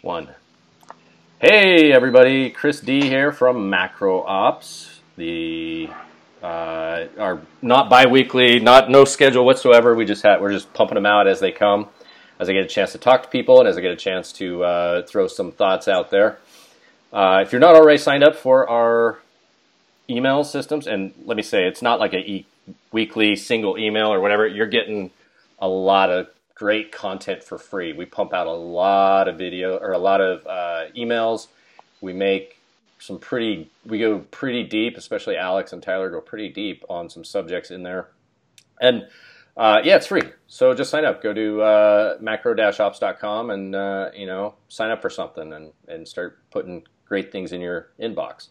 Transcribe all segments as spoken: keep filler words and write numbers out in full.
One. Hey everybody, Chris D here from Macro Ops. The uh, are not bi-weekly, not no schedule whatsoever. We just had we're just pumping them out as they come, as I get a chance to talk to people, and as I get a chance to uh, throw some thoughts out there. Uh, if you're not already signed up for our email systems, and let me say, it's not like a e- weekly single email or whatever. You're getting a lot of great content for free. We pump out a lot of video or a lot of uh, emails. We make some pretty, we go pretty deep, especially Alex and Tyler go pretty deep on some subjects in there. And uh, yeah, it's free. So just sign up. Go to uh, macro dash ops dot com and, uh, you know, sign up for something and, and start putting great things in your inbox.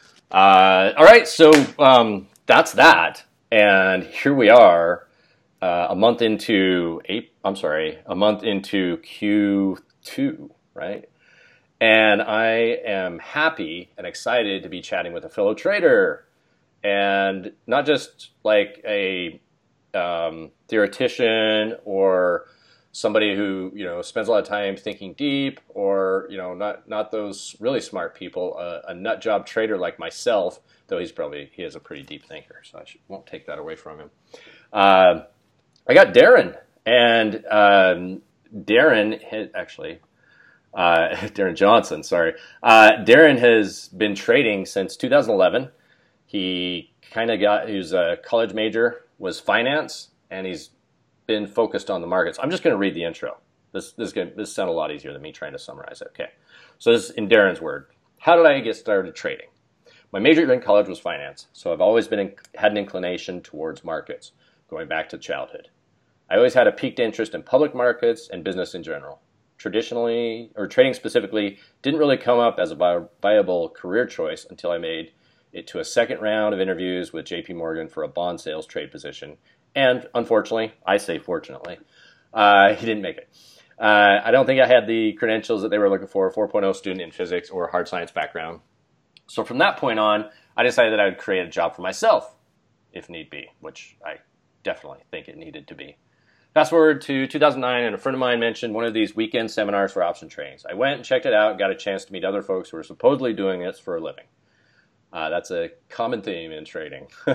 Uh, all right, so um, that's that. And here we are. Uh, a month into eight, I'm sorry, a month into Q two, right? And I am happy and excited to be chatting with a fellow trader, and not just like a um, theoretician or somebody who you know spends a lot of time thinking deep, or you know not not those really smart people. Uh, a nut job trader like myself, though he's probably he is a pretty deep thinker, so I should, won't take that away from him. Uh, I got Darren, and um, Darren has, actually, uh, Darren Johnson, sorry. Uh, Darren has been trading since two thousand eleven. He kind of got, he was a college major, was finance, and he's been focused on the markets. I'm just going to read the intro. This this is gonna, this sounds a lot easier than me trying to summarize it. Okay, so this is in Darren's word. How did I get started trading? My major in college was finance, so I've always been in, had an inclination towards markets, going back to childhood. I always had a piqued interest in public markets and business in general. Traditionally, or trading specifically, didn't really come up as a viable career choice until I made it to a second round of interviews with J P Morgan for a bond sales trade position. And unfortunately, I say fortunately, uh, he didn't make it. Uh, I don't think I had the credentials that they were looking for, four point oh student in physics or hard science background. So from that point on, I decided that I would create a job for myself, if need be, which I definitely think it needed to be. Fast forward to two thousand nine, and a friend of mine mentioned one of these weekend seminars for option trading. I went and checked it out and got a chance to meet other folks who are supposedly doing this for a living. Uh, that's a common theme in trading. uh,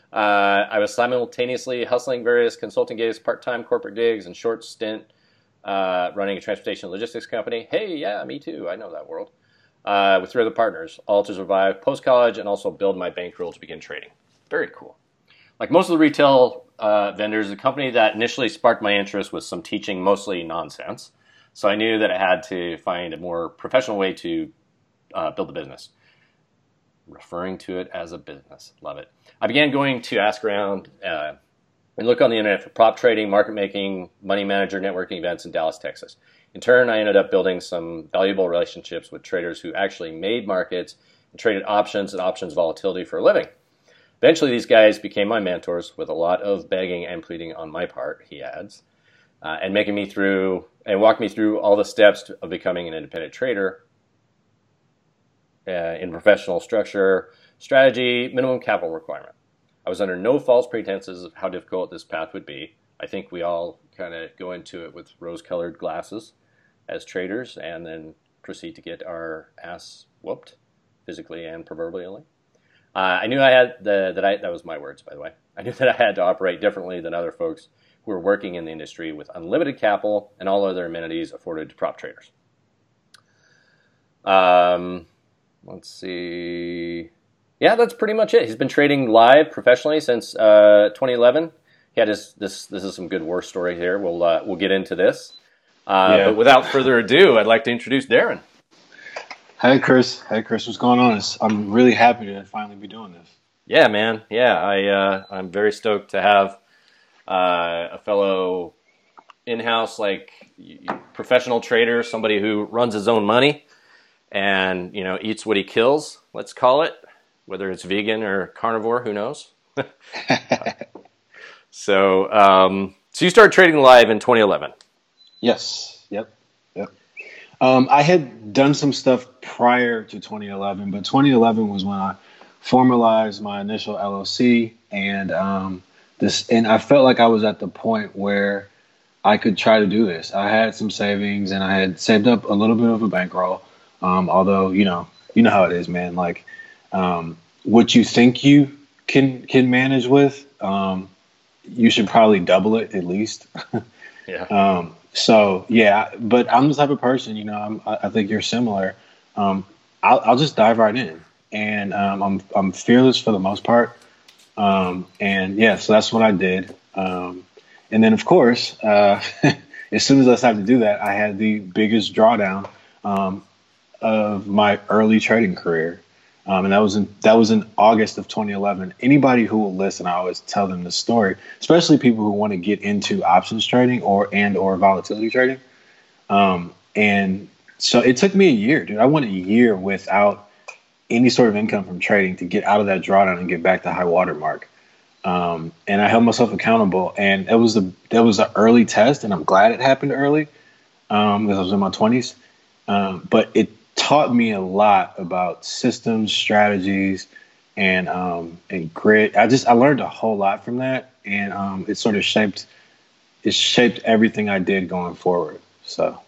I was simultaneously hustling various consulting gigs, part-time corporate gigs, and short stint uh, running a transportation logistics company. Hey, yeah, me too. I know that world. Uh, with three other partners, all to survive post-college and also build my bankroll to begin trading. Very cool. Like most of the retail uh, vendors, the company that initially sparked my interest was some teaching, mostly nonsense. So I knew that I had to find a more professional way to uh, build the business. Referring to it as a business. Love it. I began going to ask around uh, and look on the internet for prop trading, market making, money manager, networking events in Dallas, Texas. In turn, I ended up building some valuable relationships with traders who actually made markets and traded options and options volatility for a living. Eventually, these guys became my mentors with a lot of begging and pleading on my part, he adds, uh, and making me through and walked me through all the steps to, of becoming an independent trader uh, in professional structure, strategy, minimum capital requirement. I was under no false pretenses of how difficult this path would be. I think we all kind of go into it with rose-colored glasses as traders and then proceed to get our ass whooped, physically and proverbially. Uh, I knew I had the, that I, that was my words, by the way. I knew that I had to operate differently than other folks who were working in the industry with unlimited capital and all other amenities afforded to prop traders. Um, let's see. Yeah, that's pretty much it. He's been trading live professionally since uh, twenty eleven. He had his, this, this is some good war story here. We'll, uh, we'll get into this. Uh, yeah. But without further ado, I'd like to introduce Darren. Hey, Chris. Hey, Chris. What's going on? I'm really happy to finally be doing this. Yeah, man. Yeah, I, uh, I'm very stoked to have uh, a fellow in-house, like, professional trader, somebody who runs his own money and, you know, eats what he kills, let's call it, whether it's vegan or carnivore, who knows? so, um, so you started trading live in twenty eleven. Yes. Yep. Yep. Um, I had done some stuff prior to twenty eleven, but twenty eleven was when I formalized my initial L L C, and um, this, and I felt like I was at the point where I could try to do this. I had some savings and I had saved up a little bit of a bankroll. Um, although, you know, you know how it is, man. Like, um, what you think you can can manage with, um, you should probably double it at least. Yeah. um, so yeah, but I'm the type of person, you know, I'm, I, I think you're similar. Um, I'll, I'll just dive right in, and um, I'm I'm fearless for the most part. Um, and yeah, so that's what I did. Um, and then of course, uh, as soon as I decided to do that, I had the biggest drawdown um, of my early trading career. Um, and that was in that was in August of twenty eleven. Anybody who will listen, I always tell them the story, especially people who want to get into options trading or and or volatility trading. Um, and so it took me a year, dude. I went a year without any sort of income from trading to get out of that drawdown and get back to high water mark. Um, and I held myself accountable, and it was a that was an early test, and I'm glad it happened early um, because I was in my twenties. Um, but it taught me a lot about systems, strategies, and um, and grit. I just I learned a whole lot from that, and um, it sort of shaped it shaped everything I did going forward. So.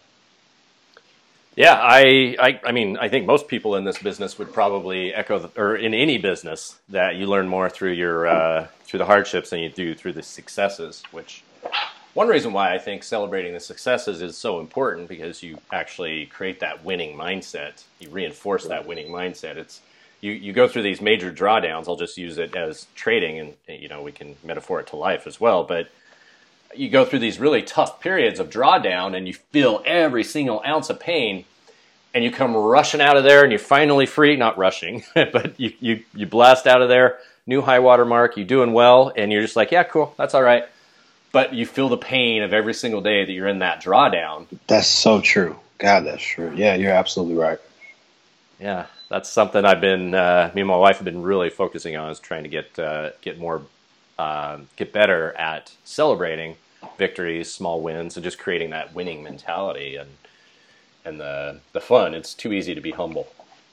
Yeah, I, I, I mean, I think most people in this business would probably echo, the, or in any business, that you learn more through your uh, through the hardships than you do through the successes. Which one reason why I think celebrating the successes is so important, because you actually create that winning mindset. You reinforce that winning mindset. It's you you go through these major drawdowns. I'll just use it as trading, and you know we can metaphor it to life as well, but. You go through these really tough periods of drawdown and you feel every single ounce of pain, and you come rushing out of there and you're finally free, not rushing, but you, you, you blast out of there, new high water mark, you're doing well, and you're just like, yeah, cool, that's all right. But you feel the pain of every single day that you're in that drawdown. That's so true. God, that's true. Yeah, you're absolutely right. Yeah, that's something I've been, uh, me and my wife have been really focusing on, is trying to get, uh, get more Uh, get better at celebrating victories, small wins, and just creating that winning mentality and and the the fun. It's too easy to be humble.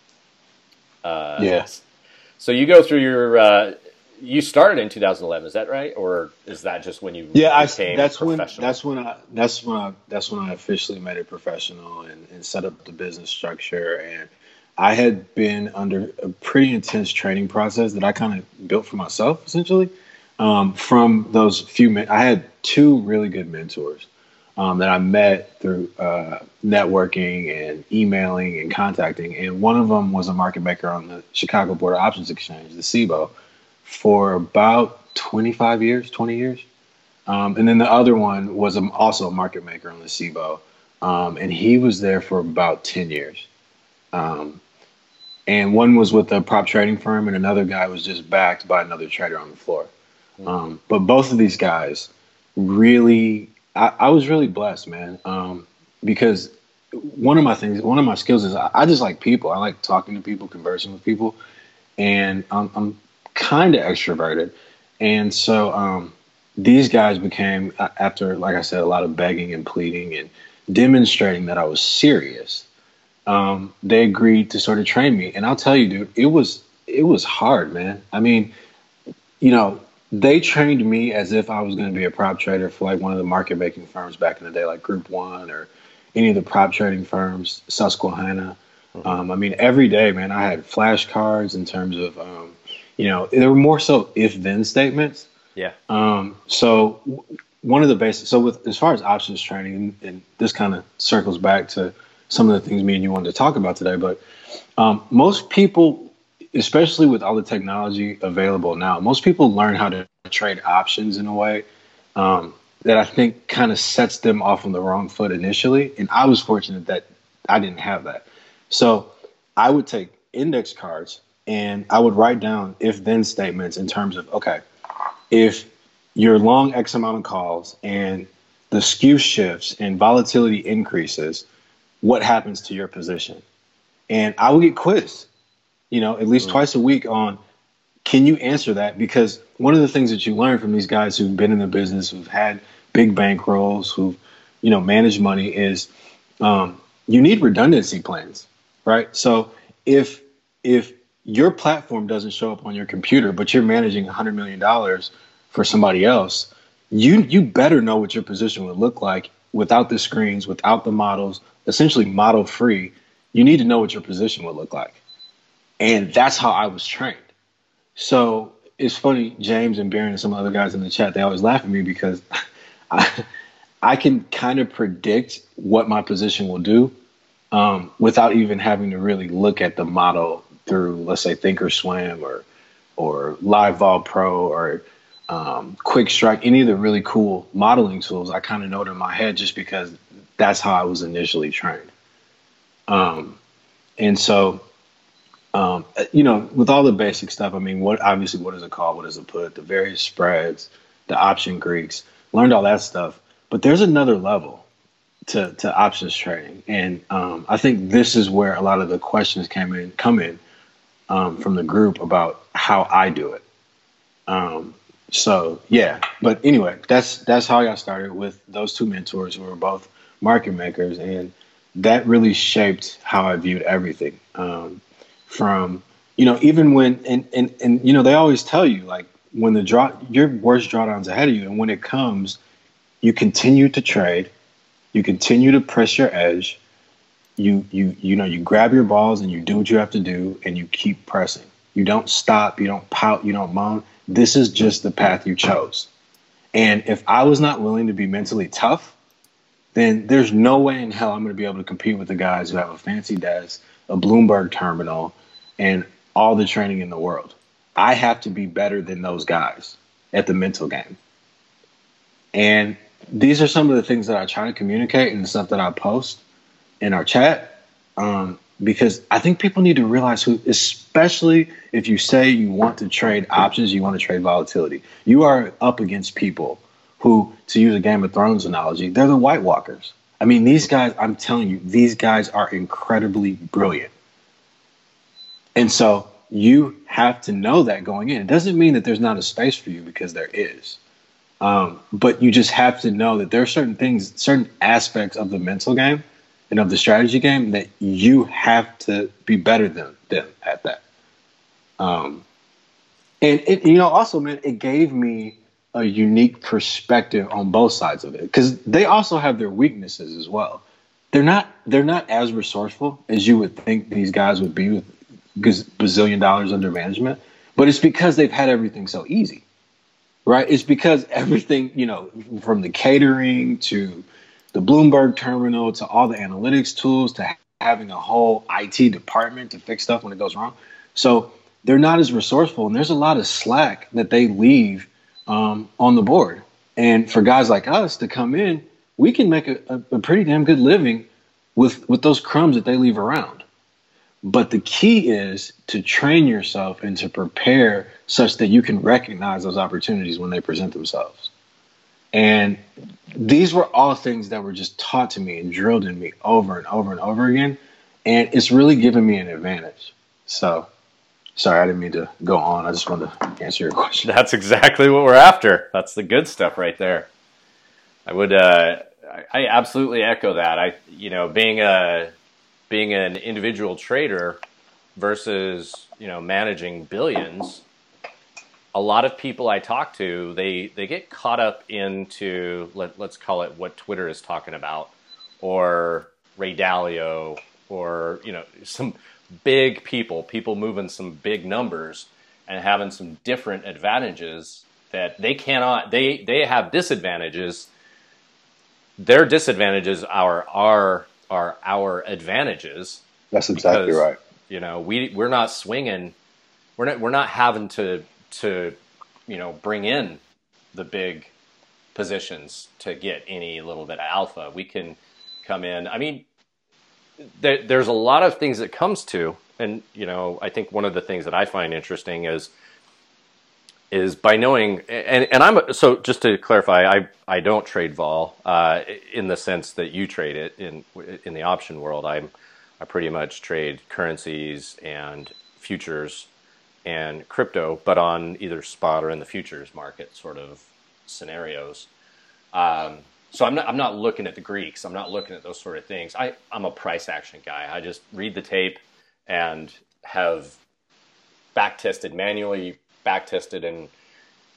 Uh, yes. So you go through your. Uh, you started in two thousand eleven, is that right, or is that just when you yeah, became I, that's professional? when that's when I that's when I that's when I officially made it professional and, and set up the business structure. And I had been under a pretty intense training process that I kind of built for myself, essentially. Um, from those few, men- I had two really good mentors um, that I met through uh, networking and emailing and contacting. And one of them was a market maker on the Chicago Board of Options Exchange, the C B O, for about twenty-five years, twenty years. Um, and then the other one was a, also a market maker on the C B O. Um, and he was there for about ten years. Um, and one was with a prop trading firm, and another guy was just backed by another trader on the floor. Um, but both of these guys really, I, I was really blessed, man. Um, because one of my things, one of my skills is I, I just like people. I like talking to people, conversing with people, and I'm, I'm kind of extroverted. And so um, these guys became, after, like I said, a lot of begging and pleading and demonstrating that I was serious. Um, they agreed to sort of train me, and I'll tell you, dude, it was it was hard, man. I mean, you know. They trained me as if I was going to be a prop trader for like one of the market making firms back in the day, like Group One or any of the prop trading firms, Susquehanna. Mm-hmm. Um, I mean, every day, man, I had flashcards in terms of, um, you know, there were more so if-then statements. Yeah. Um, so one of the basics, so with as far as options training, and, and this kind of circles back to some of the things me and you wanted to talk about today, but um, most people, especially with all the technology available now, most people learn how to trade options in a way um, that I think kind of sets them off on the wrong foot initially. And I was fortunate that I didn't have that. So I would take index cards and I would write down if-then statements in terms of, okay, if you're long X amount of calls and the skew shifts and volatility increases, what happens to your position? And I would get quizzed. You know, at least mm. twice a week on, can you answer that? Because one of the things that you learn from these guys who've been in the business, who've had big bankrolls, who've, you know, managed money is um, you need redundancy plans, right? So if if your platform doesn't show up on your computer, but you're managing one hundred million dollars for somebody else, you you better know what your position would look like without the screens, without the models, essentially model free. You need to know what your position would look like. And that's how I was trained. So it's funny, James and Baron and some other guys in the chat, they always laugh at me because I, I can kind of predict what my position will do um, without even having to really look at the model through, let's say, Thinkorswim or or LiveVol Pro or um, Quick Strike, any of the really cool modeling tools. I kind of know it in my head just because that's how I was initially trained. Um, and so, um, you know, with all the basic stuff, I mean, what obviously, what is it called? What is it put? The various spreads, the option Greeks, learned all that stuff. But there's another level to, to options trading. And um, I think this is where a lot of the questions came in, come in um, from the group about how I do it. Um, so, yeah. But anyway, that's that's how I got started with those two mentors who were both market makers. And that really shaped how I viewed everything. Um, from, you know, even when, and, and, and, you know, they always tell you, like, when the draw, your worst drawdown's ahead of you, and when it comes, you continue to trade, you continue to press your edge, you, you, you know, you grab your balls and you do what you have to do, and you keep pressing. You don't stop, you don't pout, you don't moan. This is just the path you chose. And if I was not willing to be mentally tough, then there's no way in hell I'm going to be able to compete with the guys who have a fancy desk, a Bloomberg terminal, and all the training in the world. I have to be better than those guys at the mental game. And these are some of the things that I try to communicate and the stuff that I post in our chat, um, because I think people need to realize who, especially if you say you want to trade options, you want to trade volatility, you are up against people who, to use a Game of Thrones analogy, they're the White Walkers. I mean, these guys, I'm telling you, these guys are incredibly brilliant. And so you have to know that going in. It doesn't mean that there's not a space for you, because there is. Um, but you just have to know that there are certain things, certain aspects of the mental game and of the strategy game that you have to be better than them at that. Um, and it, you know, also, man, it gave me a unique perspective on both sides of it, because they also have their weaknesses as well. They're not they're not as resourceful as you would think these guys would be with bazillion dollars under management, but it's because they've had everything so easy, right? It's because everything, you know, from the catering to the Bloomberg terminal to all the analytics tools to having a whole I T department to fix stuff when it goes wrong. So they're not as resourceful, and there's a lot of slack that they leave um, on the board. And for guys like us to come in, we can make a, a, a pretty damn good living with, with those crumbs that they leave around. But the key is to train yourself and to prepare such that you can recognize those opportunities when they present themselves. And these were all things that were just taught to me and drilled in me over and over and over again. And it's really given me an advantage. So, sorry, I didn't mean to go on. I just wanted to answer your question. That's exactly what we're after. That's the good stuff right there. I would, uh, I absolutely echo that. I, you know, being a, being an individual trader versus, you know, managing billions, a lot of people I talk to, they, they get caught up into, let, let's call it what Twitter is talking about, or Ray Dalio, or, you know, some big people, people moving some big numbers and having some different advantages that they cannot, they, they have disadvantages. Their disadvantages are our, are our advantages. That's exactly because, right. You know, we, we're not swinging, we're not, we're not having to, to, you know, bring in the big positions to get any little bit of alpha. We can come in. I mean, there, there's a lot of things that comes to, and, you know, I think one of the things that I find interesting is, is by knowing, and, and I'm, so just to clarify, I, I don't trade vol, uh, in the sense that you trade it in, in the option world. I'm, I pretty much trade currencies and futures and crypto, but on either spot or in the futures market sort of scenarios. Um, so I'm not, I'm not looking at the Greeks. I'm not looking at those sort of things. I, I'm a price action guy. I just read the tape and have back tested, manually back tested and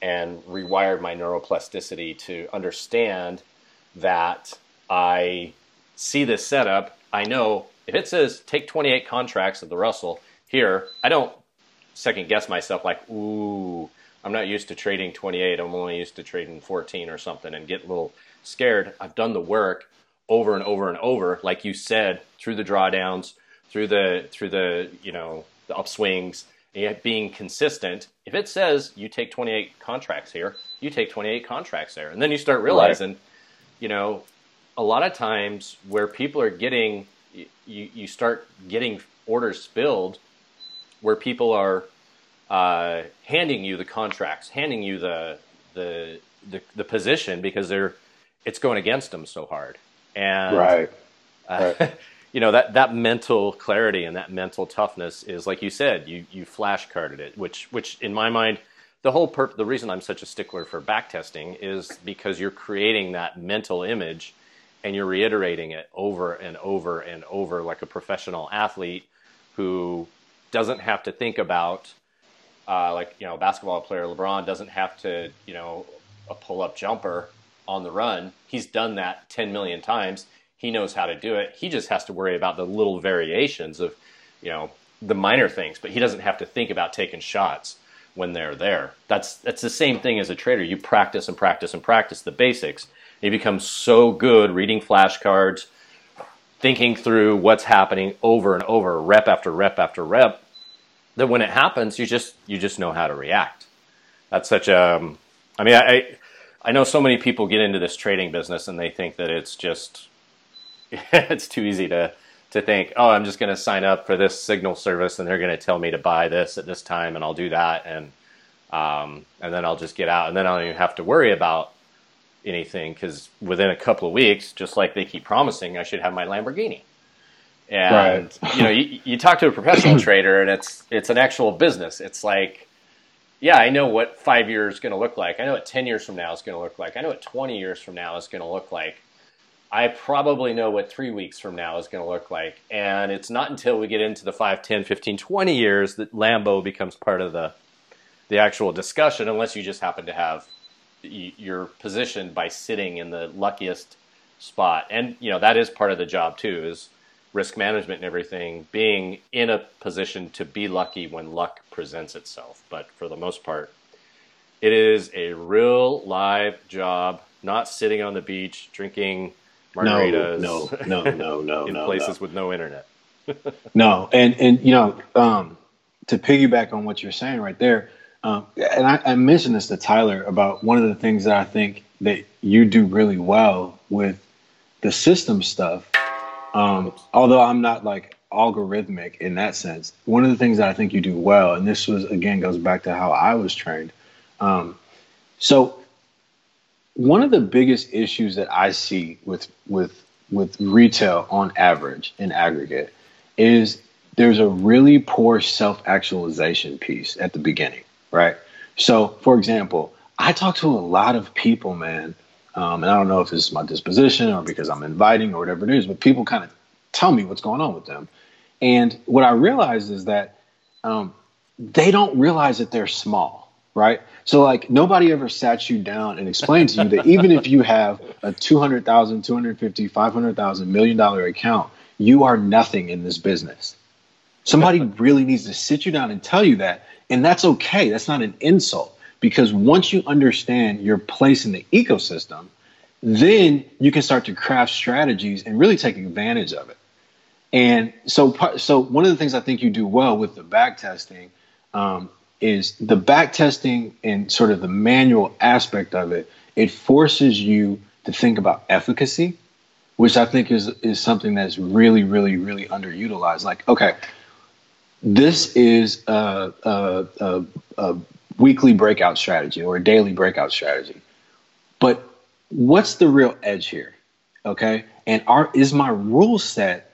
and rewired my neuroplasticity to understand that I see this setup. I know if it says take twenty-eight contracts of the Russell here, I don't second guess myself like, ooh, I'm not used to trading twenty-eight. I'm only used to trading fourteen or something and get a little scared. I've done the work over and over and over, like you said, through the drawdowns, through the, through the, you know, the upswings, and yet being consistent. If it says you take twenty-eight contracts here, you take twenty-eight contracts there. And then you start realizing, right. you know, a lot of times where people are getting, you, you start getting orders filled where people are uh, handing you the contracts, handing you the, the, the, the position because they're, it's going against them so hard. And, right. Uh, right. you know, that, that mental clarity and that mental toughness is, like you said, you, you flashcarded it, which, which in my mind, the whole perp, the reason I'm such a stickler for back testing is because you're creating that mental image and you're reiterating it over and over and over like a professional athlete who doesn't have to think about, uh, like, you know, a basketball player, LeBron doesn't have to, you know, a pull-up jumper on the run. He's done that ten million times. He knows how to do it. He just has to worry about the little variations of, you know, the minor things, but he doesn't have to think about taking shots when they're there. That's that's the same thing as a trader. You practice and practice and practice the basics. You become so good reading flashcards, thinking through what's happening over and over, rep after rep after rep, that when it happens, you just you just know how to react. That's such a, I mean, I I know so many people get into this trading business and they think that it's just, it's too easy to, to think, oh, I'm just going to sign up for this signal service and they're going to tell me to buy this at this time and I'll do that. And, um, and then I'll just get out and then I don't even have to worry about anything because within a couple of weeks, just like they keep promising, I should have my Lamborghini. And, right. you know, you, you talk to a professional trader and it's, it's an actual business. It's like, yeah, I know what five years is going to look like. I know what ten years from now is going to look like. I know what twenty years from now is going to look like. I probably know what three weeks from now is going to look like. And it's not until we get into the five, ten, fifteen, twenty years that Lambo becomes part of the the actual discussion, unless you just happen to have your position by sitting in the luckiest spot. And, you know, that is part of the job too, is risk management and everything, being in a position to be lucky when luck presents itself. But for the most part, it is a real live job, not sitting on the beach drinking margaritas. No, no, no, no, no. in no, places no. with no internet. No, and and you know, um, to piggyback on what you're saying right there, um, and I, I mentioned this to Tyler about one of the things that I think that you do really well with the system stuff. Um, although I'm not like algorithmic in that sense, one of the things that I think you do well, and this was again goes back to how I was trained. Um, so one of the biggest issues that I see with with with retail on average in aggregate is there's a really poor self-actualization piece at the beginning, right? So, for example, I talk to a lot of people, man, um, and I don't know if this is my disposition or because I'm inviting or whatever it is, but people kind of tell me what's going on with them. And what I realize is that um, they don't realize that they're small, right? So, like, nobody ever sat you down and explained to you that even if you have a two hundred thousand, two hundred fifty, five hundred thousand million dollar account, you are nothing in this business. Somebody really needs to sit you down and tell you that. And that's okay. That's not an insult, because once you understand your place in the ecosystem, then you can start to craft strategies and really take advantage of it. And so, so one of the things I think you do well with the back testing um, is the back testing and sort of the manual aspect of it. It forces you to think about efficacy, which I think is is something that's really, really, really underutilized. Like, okay, this is a, a, a, a weekly breakout strategy or a daily breakout strategy, but what's the real edge here? Okay, and are is my rule set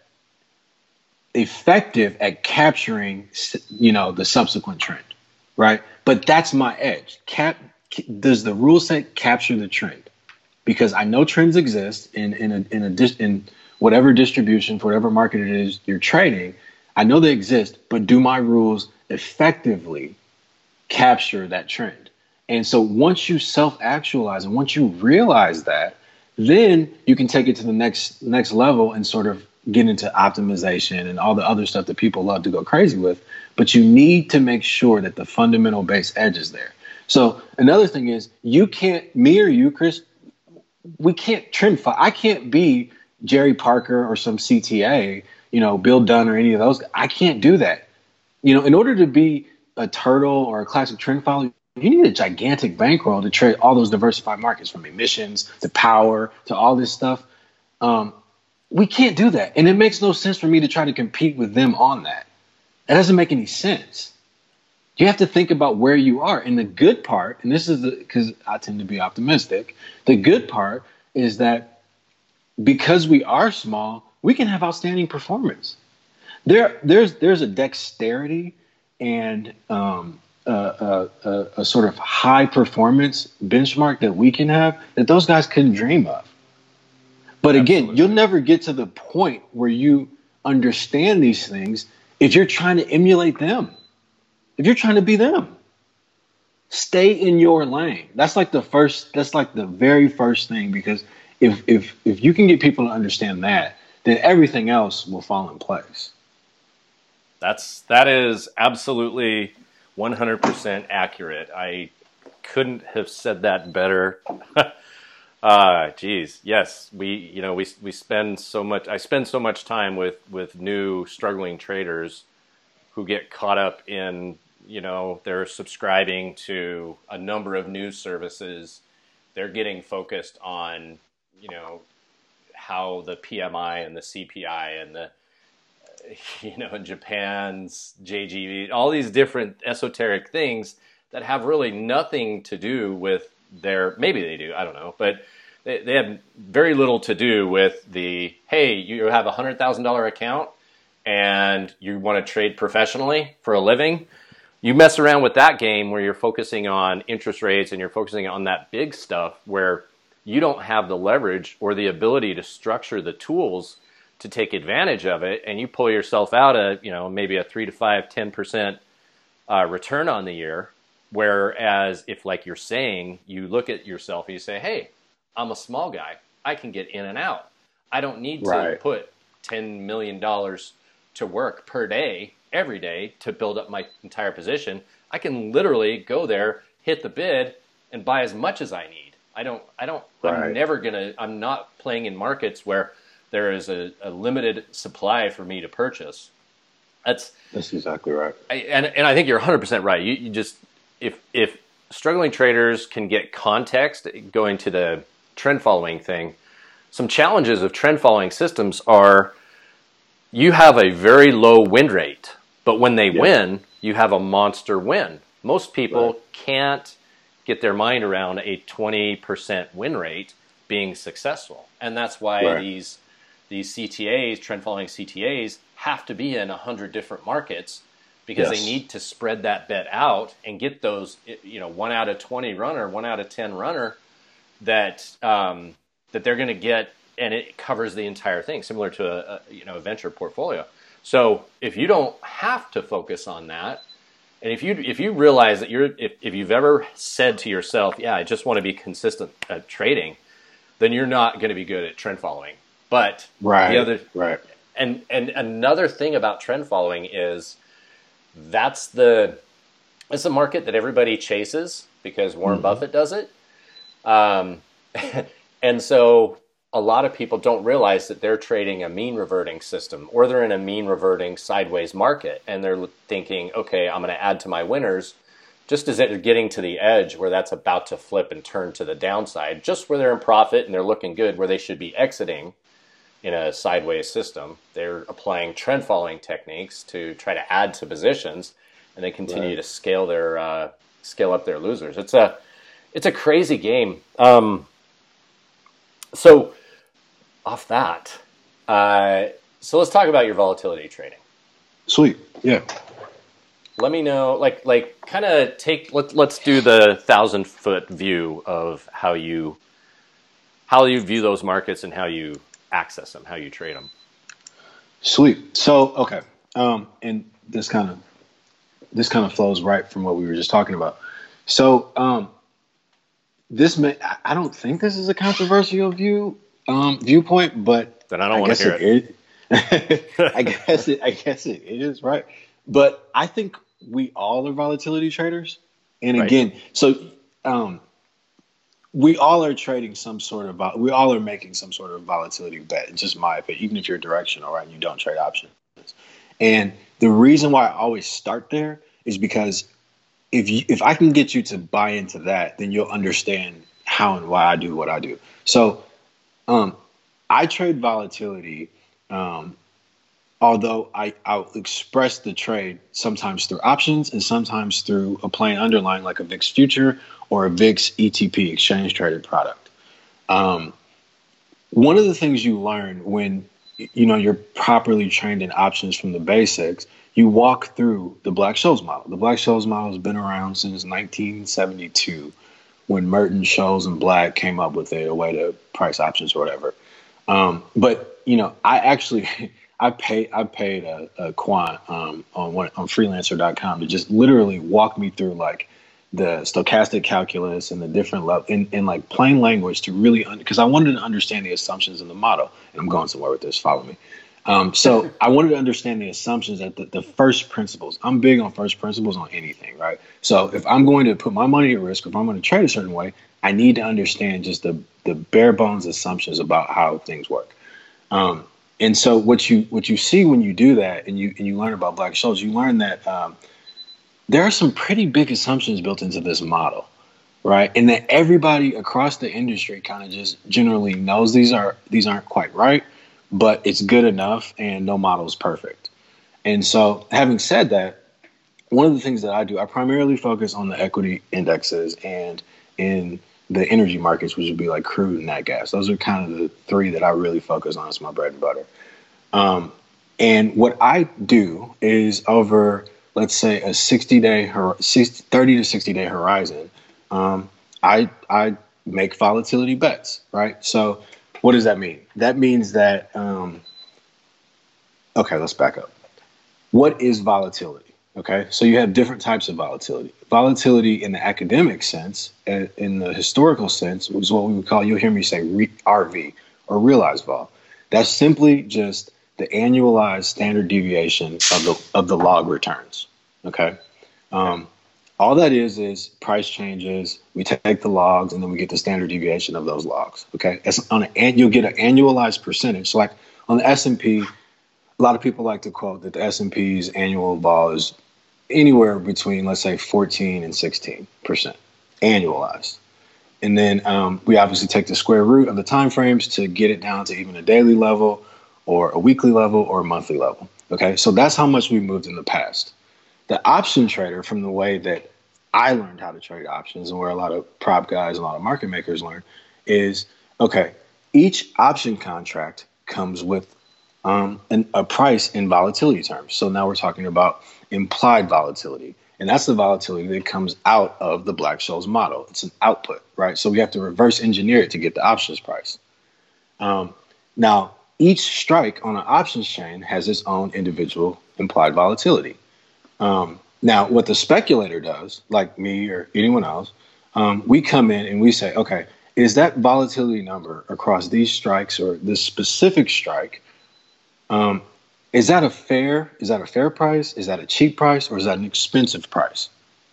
effective at capturing, you know, the subsequent trend, right? But that's my edge. Cap does the rule set capture the trend? Because I know trends exist in in a, in a in whatever distribution for whatever market it is you're trading. I know they exist, but do my rules effectively capture that trend? And so once you self-actualize and once you realize that, then you can take it to the next next level and sort of get into optimization and all the other stuff that people love to go crazy with. But you need to make sure that the fundamental base edge is there. So another thing is you can't, me or you, Chris, we can't trend follow. I can't be Jerry Parker or some C T A, you know, Bill Dunn or any of those. I can't do that. You know, in order to be a turtle or a classic trend follower, you need a gigantic bankroll to trade all those diversified markets, from emissions to power to all this stuff. Um, we can't do that. And it makes no sense for me to try to compete with them on that. That doesn't make any sense. You have to think about where you are. And the good part, and this is because I tend to be optimistic, the good part is that because we are small, we can have outstanding performance. There, there's, there's a dexterity and um, a, a, a, a sort of high performance benchmark that we can have that those guys couldn't dream of. But again, Absolutely. You'll never get to the point where you understand these things if you're trying to emulate them. If you're trying to be them, stay in your lane. That's like the first, that's like the very first thing, because if if if you can get people to understand that, then everything else will fall in place. That's that is absolutely one hundred percent accurate. I couldn't have said that better. uh geez, yes, we you know we we spend so much I spend so much time with with new struggling traders who get caught up in, you know, they're subscribing to a number of news services. They're getting focused on, you know, how the P M I and the C P I and the, you know, Japan's J G B, all these different esoteric things that have really nothing to do with their, maybe they do, I don't know, but they, they have very little to do with the, hey, you have a one hundred thousand dollars account and you want to trade professionally for a living. You mess around with that game where you're focusing on interest rates and you're focusing on that big stuff where you don't have the leverage or the ability to structure the tools to take advantage of it, and you pull yourself out a, you know, maybe a three to five, ten percent uh, return on the year. Whereas if, like you're saying, you look at yourself and you say, hey, I'm a small guy. I can get in and out. I don't need to Right. put ten million dollars to work per day, every day, to build up my entire position. I can literally go there, hit the bid, and buy as much as I need. I don't, I don't, Right. I'm never gonna, I'm not playing in markets where there is a, a limited supply for me to purchase. That's, That's exactly right. I, and, and I think you're one hundred percent right. You, you just, if, if struggling traders can get context, going to the trend following thing, some challenges of trend following systems are you have a very low win rate, but when they Yeah. win, you have a monster win. Most people Right. can't get their mind around a twenty percent win rate being successful. And that's why Right. these these C T As, trend following C T As, have to be in a hundred different markets, because Yes. they need to spread that bet out and get those, you know, one out of twenty runner, one out of ten runner that um, that they're going to get, and it covers the entire thing, similar to a, a you know a venture portfolio. So if you don't have to focus on that, and if you if you realize that you're if, if you've ever said to yourself, yeah, I just want to be consistent at trading, then you're not going to be good at trend following. But Right. the other Right. and and another thing about trend following is that's the it's a market that everybody chases because Warren Mhm. Buffett does it. Um, and so a lot of people don't realize that they're trading a mean reverting system, or they're in a mean reverting sideways market, and they're thinking, okay, I'm going to add to my winners just as they're getting to the edge where that's about to flip and turn to the downside, just where they're in profit and they're looking good, where they should be exiting in a sideways system. They're applying trend following techniques to try to add to positions, and they continue Right. to scale their uh, scale up their losers. It's a it's a crazy game. Um, so off that, uh, so let's talk about your volatility trading. Sweet. Yeah. Let me know, like, like, kind of take. Let, let's do the thousand foot view of how you, how you view those markets and how you access them, how you trade them. Sweet. So, okay. Um, and this kind of, this kind of flows right from what we were just talking about. So, um, this may, I I don't think this is a controversial view um, viewpoint, but Then I don't I want to guess hear it it. is. I guess it. I guess it is right. But I think we all are volatility traders. And Right. again, so um, we all are trading some sort of. vol- We all are making some sort of volatility bet. It's just my opinion. Even if you're directional, right, and you don't trade options. And the reason why I always start there is because if you, if I can get you to buy into that, then you'll understand how and why I do what I do. So um, I trade volatility, um, although I, I'll express the trade sometimes through options and sometimes through a plain underlying like a V I X future or a V I X E T P, exchange traded product. Um, One of the things you learn when you know you're properly trained in options from the basics, you walk through the Black-Scholes model. The Black-Scholes model has been around since nineteen seventy-two, when Merton, Scholes, and Black came up with it, a way to price options or whatever. Um, but you know, I actually I paid I paid a, a quant um, on one, on freelancer dot com to just literally walk me through like the stochastic calculus and the different level in, in like plain language to really because un- I wanted to understand the assumptions in the model. And I'm going somewhere with this. Follow me. Um, so I wanted to understand the assumptions at the, the first principles. I'm big on first principles on anything, right? So if I'm going to put my money at risk, if I'm going to trade a certain way, I need to understand just the the bare bones assumptions about how things work. Um, and so what you what you see when you do that, and you and you learn about Black-Scholes, you learn that um, there are some pretty big assumptions built into this model, right? And that everybody across the industry kind of just generally knows these are these aren't quite right, but it's good enough, and no model is perfect. And so, having said that, one of the things that I do, I primarily focus on the equity indexes and in the energy markets, which would be like crude and nat gas. Those are kind of the three that I really focus on as my bread and butter. Um, and what I do is over, let's say, a sixty day, thirty to sixty day horizon, um, I, I make volatility bets, right? So what does that mean? That means that, um, okay, let's back up. What is volatility? Okay, so you have different types of volatility. Volatility in the academic sense, and in the historical sense, is what we would call, you'll hear me say re- R V or realized vol. That's simply just the annualized standard deviation of the of the log returns. Okay, um, all that is is price changes. We take the logs and then we get the standard deviation of those logs. Okay, it's on an you'll get an annualized percentage. So like on the S and P, a lot of people like to quote that the S and P's annual vol is anywhere between, let's say, fourteen and sixteen percent annualized. And then um, we obviously take the square root of the time frames to get it down to even a daily level or a weekly level or a monthly level. Okay, so that's how much we moved in the past. The option trader, from the way that I learned how to trade options and where a lot of prop guys and a lot of market makers learn, is okay, each option contract comes with um, an, a price in volatility terms. So now we're talking about implied volatility. And that's the volatility that comes out of the Black-Scholes model. It's an output, right? So we have to reverse engineer it to get the options price. Um, now, each strike on an options chain has its own individual implied volatility. Um, now, what the speculator does, like me or anyone else, um, we come in and we say, okay, is that volatility number across these strikes or this specific strike, um, is that a fair, is that a fair price? Is that a cheap price, or is that an expensive price?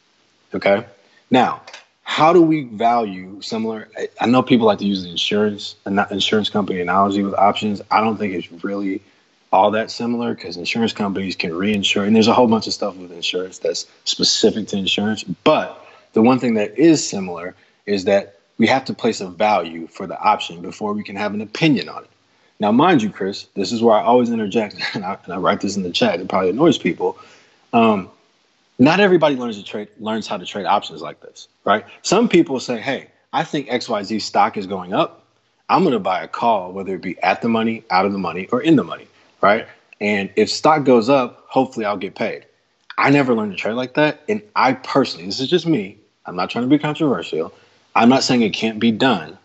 Okay. Now, how do we value similar? I I know people like to use the insurance and not insurance company analogy with options. I don't think it's really all that similar because insurance companies can reinsure, and there's a whole bunch of stuff with insurance that's specific to insurance. But the one thing that is similar is that we have to place a value for the option before we can have an opinion on it. Now, mind you, Chris, this is where I always interject, and I, and I write this in the chat. It probably annoys people. Um, not everybody learns to trade learns how to trade options like this, right? Some people say, "Hey, I think X Y Z stock is going up. I'm going to buy a call, whether it be at the money, out of the money, or in the money, right? And if stock goes up, hopefully I'll get paid." I never learned to trade like that, and I personally, this is just me. I'm not trying to be controversial. I'm not saying it can't be done,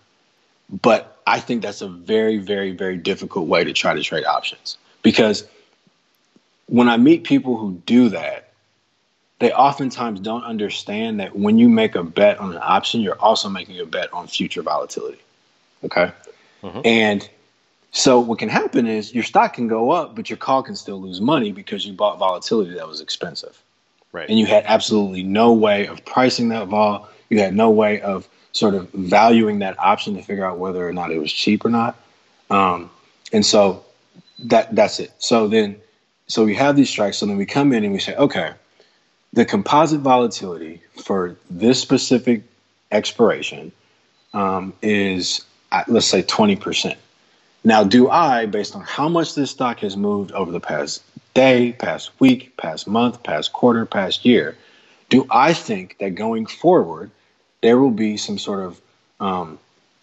but I think that's a very, very, very difficult way to try to trade options. Because when I meet people who do that, they oftentimes don't understand that when you make a bet on an option, you're also making a bet on future volatility. Okay. Mm-hmm. And so what can happen is your stock can go up, but your call can still lose money because you bought volatility that was expensive. Right. And you had absolutely no way of pricing that vol. You had no way of sort of valuing that option to figure out whether or not it was cheap or not. Um, and so that that's it. So then, so we have these strikes. So then we come in and we say, okay, the composite volatility for this specific expiration um, is, uh, let's say, twenty percent. Now, do I, based on how much this stock has moved over the past day, past week, past month, past quarter, past year, do I think that going forward, there will be some sort of um,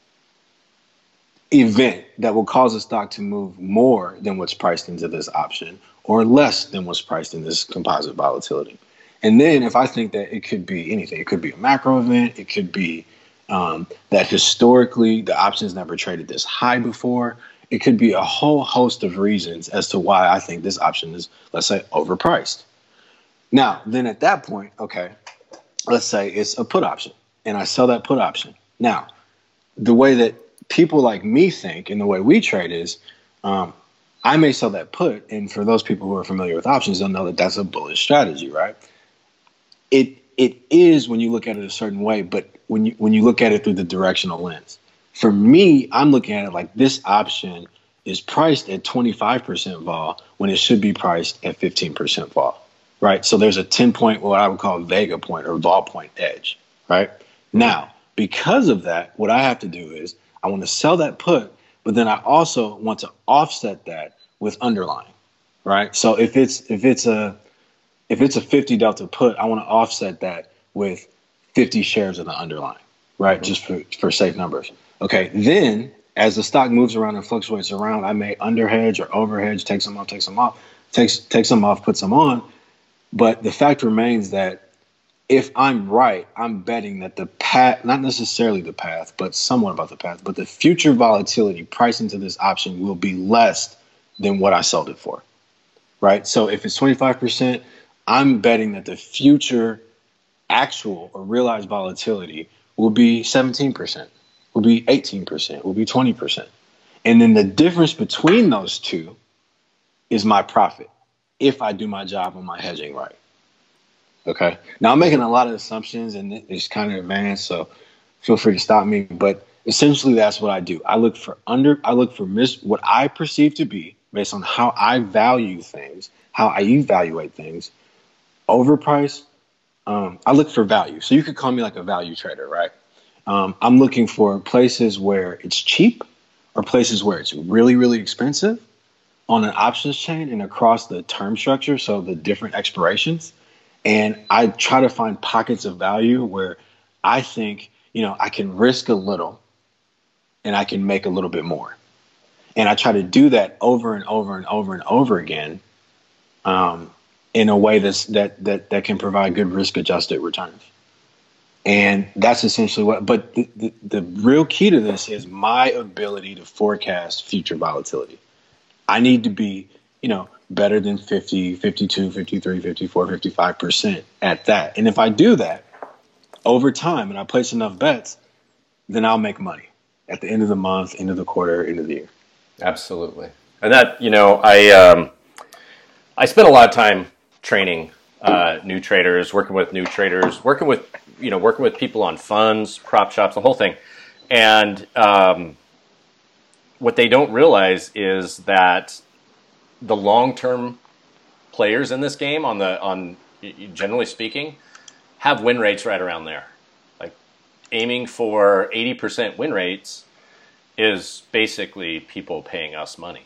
event that will cause the stock to move more than what's priced into this option or less than what's priced in this composite volatility? And then if I think that it could be anything, it could be a macro event, it could be um, that historically the options never traded this high before. It could be a whole host of reasons as to why I think this option is, let's say, overpriced. Now, then at that point, okay, let's say it's a put option and I sell that put option. Now, the way that people like me think and the way we trade is um, I may sell that put. And for those people who are familiar with options, they'll know that that's a bullish strategy, right? It It is when you look at it a certain way, but when you when you look at it through the directional lens. For me, I'm looking at it like this option is priced at twenty-five percent vol when it should be priced at fifteen percent vol, right? So there's a ten point, what I would call Vega point or vol point edge, right? Now, because of that, what I have to do is I want to sell that put, but then I also want to offset that with underlying, right? So if it's if it's a if it's a fifty delta put, I want to offset that with fifty shares of the underlying, right? Mm-hmm. Just for, for safe numbers. Okay, then as the stock moves around and fluctuates around, I may underhedge or overhedge, take some off, take some off, takes take some off, put some on. But the fact remains that if I'm right, I'm betting that the path, not necessarily the path, but somewhat about the path, but the future volatility priced into this option will be less than what I sold it for, right? So if it's twenty-five percent, I'm betting that the future actual or realized volatility will be seventeen percent, will be eighteen percent, will be twenty percent. And then the difference between those two is my profit if I do my job on my hedging right. Okay. Now I'm making a lot of assumptions and it's kind of advanced, so feel free to stop me. But essentially that's what I do. I look for under, I look for mis, what I perceive to be based on how I value things, how I evaluate things, overpriced. Um, I look for value. So you could call me like a value trader, right? Um, I'm looking for places where it's cheap or places where it's really, really expensive on an options chain and across the term structure, so the different expirations. And I try to find pockets of value where I think, you know, I can risk a little and I can make a little bit more. And I try to do that over and over and over and over again um, in a way that's, that, that, that can provide good risk adjusted returns. And that's essentially what, but the, the, the real key to this is my ability to forecast future volatility. I need to be, you know, better than fifty, fifty-two, fifty-three, fifty-four, fifty-five percent at that. And if I do that over time and I place enough bets, then I'll make money at the end of the month, end of the quarter, end of the year. Absolutely. And that, you know, I, um, I spent a lot of time training uh, new traders, working with new traders, working with, you know, working with people on funds, prop shops, the whole thing. And um, what they don't realize is that the long-term players in this game, on the on generally speaking, have win rates right around there. Like aiming for eighty percent win rates is basically people paying us money.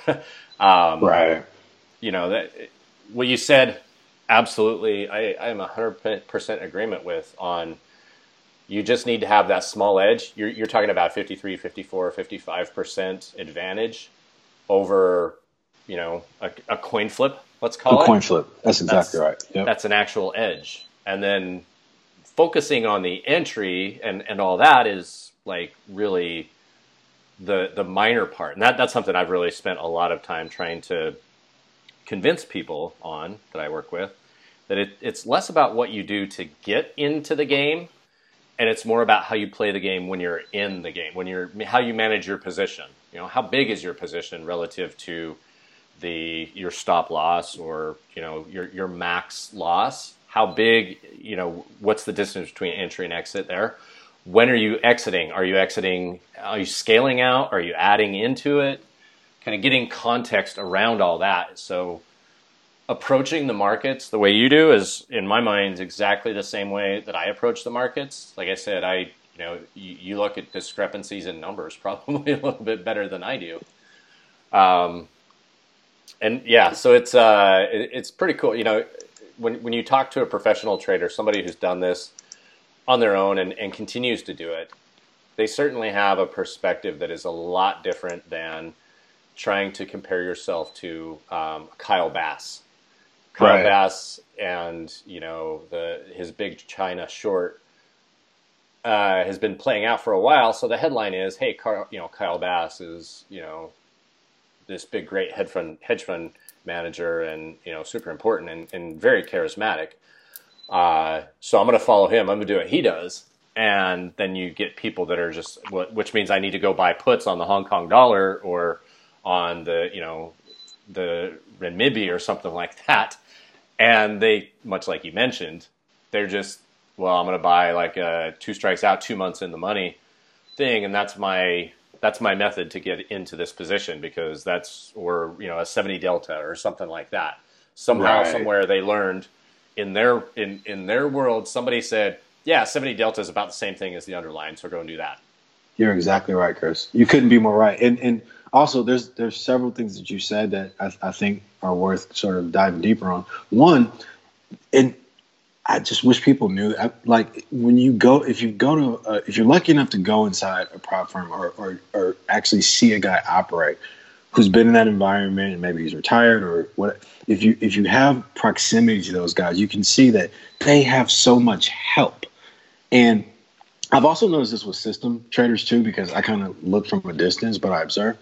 um, right. You know, that what you said, absolutely, I, I am one hundred percent agreement with on. You just need to have that small edge. You're, you're talking about fifty-three, fifty-four, fifty-five percent advantage over, you know, a, a coin flip, let's call a it. A coin flip. That's exactly that's, right. Yep. That's an actual edge. And then focusing on the entry and, and all that is like really the the minor part. And that, that's something I've really spent a lot of time trying to convince people on that I work with. that it, it's less about what you do to get into the game, and it's more about how you play the game when you're in the game, when you're how you manage your position. You know, how big is your position relative to the your stop loss or you know your your max loss? How big? You know, what's the distance between entry and exit there? When are you exiting? Are you exiting? Are you scaling out? Are you adding into it? Kind of getting context around all that. So approaching the markets the way you do is, in my mind, exactly the same way that I approach the markets. Like I said, I you know you, you look at discrepancies in numbers probably a little bit better than I do. Um, and yeah, so it's uh, it, it's pretty cool. You know, when when you talk to a professional trader, somebody who's done this on their own and, and continues to do it, they certainly have a perspective that is a lot different than trying to compare yourself to um, Kyle Bass. Kyle Right. Bass and, you know, the his big China short uh, has been playing out for a while. So the headline is, hey, Carl, you know, Kyle Bass is, you know, this big, great hedge fund, hedge fund manager and, you know, super important and, and very charismatic. Uh, so I'm going to follow him. I'm going to do what he does. And then you get people that are just, which means I need to go buy puts on the Hong Kong dollar or on the, you know, the renminbi or something like that. And they, much like you mentioned, they're just, well, I'm going to buy like a two strikes out, two months in the money thing. And that's my, that's my method to get into this position because that's, or, you know, a seventy delta or something like that. Somehow, Right. somewhere they learned in their, in, in their world, somebody said, yeah, seventy delta is about the same thing as the underlying. So go and do that. You're exactly right, Chris. You couldn't be more right. And and also, there's there's several things that you said that I, I think are worth sort of diving deeper on. One, and I just wish people knew, I, like when you go, if you go to, uh, if you're lucky enough to go inside a prop firm or, or or actually see a guy operate who's been in that environment and maybe he's retired or what, if you if you have proximity to those guys, you can see that they have so much help. And I've also noticed this with system traders too, because I kind of look from a distance, but I observe.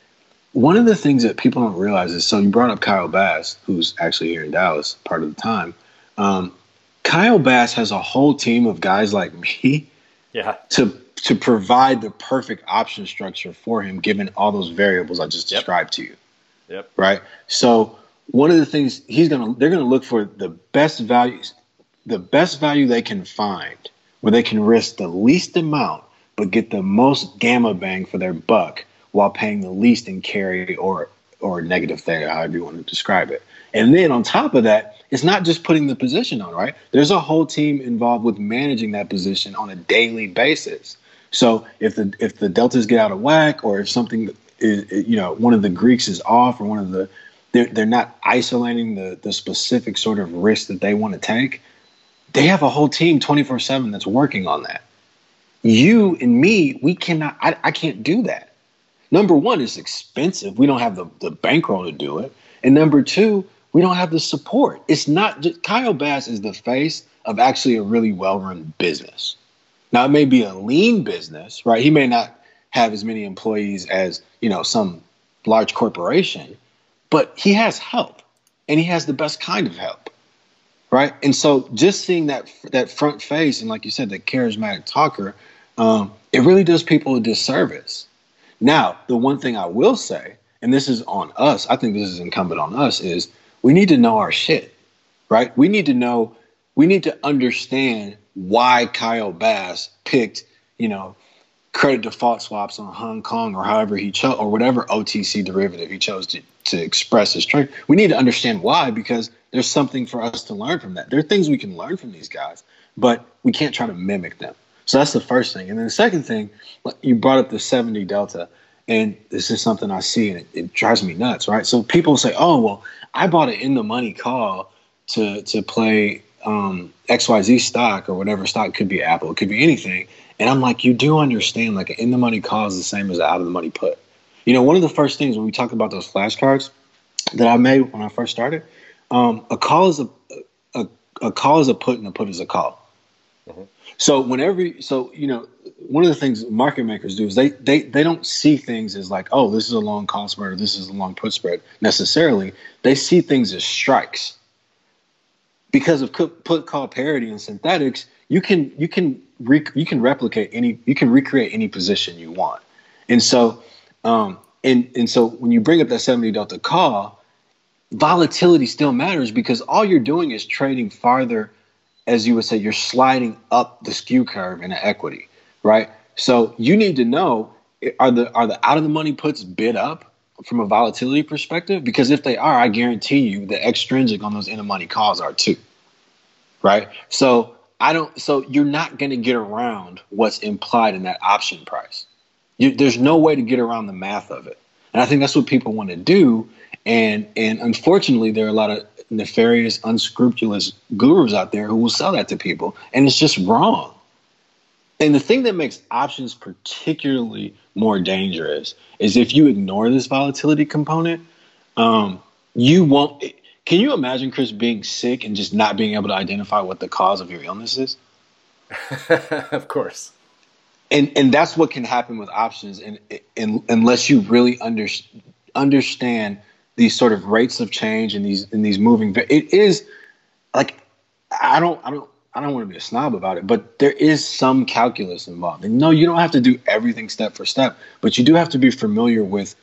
One of the things that people don't realize is, so you brought up Kyle Bass, who's actually here in Dallas part of the time. Um, Kyle Bass has a whole team of guys like me Yeah. to to provide the perfect option structure for him, given all those variables I just Yep. described to you. Yep. Right. So one of the things he's gonna they're gonna look for the best values, the best value they can find, where they can risk the least amount but get the most gamma bang for their buck while paying the least in carry or or negative theta, however you want to describe it. And then on top of that, it's not just putting the position on, right? There's a whole team involved with managing that position on a daily basis. So if the if the deltas get out of whack, or if something is, you know, one of the Greeks is off, or one of the they're they're not isolating the the specific sort of risk that they want to take, they have a whole team twenty-four seven that's working on that. You and me, we cannot, I, I can't do that. Number one, it's expensive. We don't have the, the bankroll to do it. And number two, we don't have the support. It's not just, Kyle Bass is the face of actually a really well-run business. Now, it may be a lean business, right? He may not have as many employees as, you know, some large corporation, but he has help, and he has the best kind of help. Right. And so just seeing that that front face and, like you said, that charismatic talker, um, it really does people a disservice. Now, the one thing I will say, and this is on us, I think this is incumbent on us, is we need to know our shit. Right. We need to know, we need to understand why Kyle Bass picked, you know, credit default swaps on Hong Kong or however he chose, or whatever O T C derivative he chose to, to express his trade. We need to understand why, because there's something for us to learn from that. There are things we can learn from these guys, but we can't try to mimic them. So that's the first thing. And then the second thing, you brought up the seventy delta, and this is something I see, and it, it drives me nuts, right? So people say, oh, well, I bought an in-the-money call to to play um, X Y Z stock, or whatever stock. Could be Apple, it could be anything. And I'm like, you do understand, like, an in-the-money call is the same as an out-of-the-money put. You know, one of the first things when we talk about those flashcards that I made when I first started, um, a call is a, a a call is a put, and a put is a call. Mm-hmm. So whenever, so, you know, one of the things market makers do is they, they, they don't see things as like, oh, this is a long call spread, or this is a long put spread necessarily. They see things as strikes. because of put call parity and synthetics, you can you can rec- you can replicate any you can recreate any position you want. And so um and and so when you bring up that seventy delta call, volatility still matters because all you're doing is trading farther, as you would say, you're sliding up the skew curve in an equity, right? So you need to know, are the are the out of the money puts bid up from a volatility perspective? Because if they are, I guarantee you the extrinsic on those in the money calls are too, right? So I don't. So you're not going to get around what's implied in that option price. You, there's no way to get around the math of it, and I think that's what people want to do. And and unfortunately, there are a lot of nefarious, unscrupulous gurus out there who will sell that to people, and it's just wrong. And the thing that makes options particularly more dangerous is if you ignore this volatility component, um, you won't. Can you imagine, Chris, being sick and just not being able to identify what the cause of your illness is? Of course. And and that's what can happen with options, and, and unless you really under, understand these sort of rates of change and these and these moving, it is like I don't I don't. I don't want to be a snob about it, but there is some calculus involved. And no, you don't have to do everything step for step, but you do have to be familiar with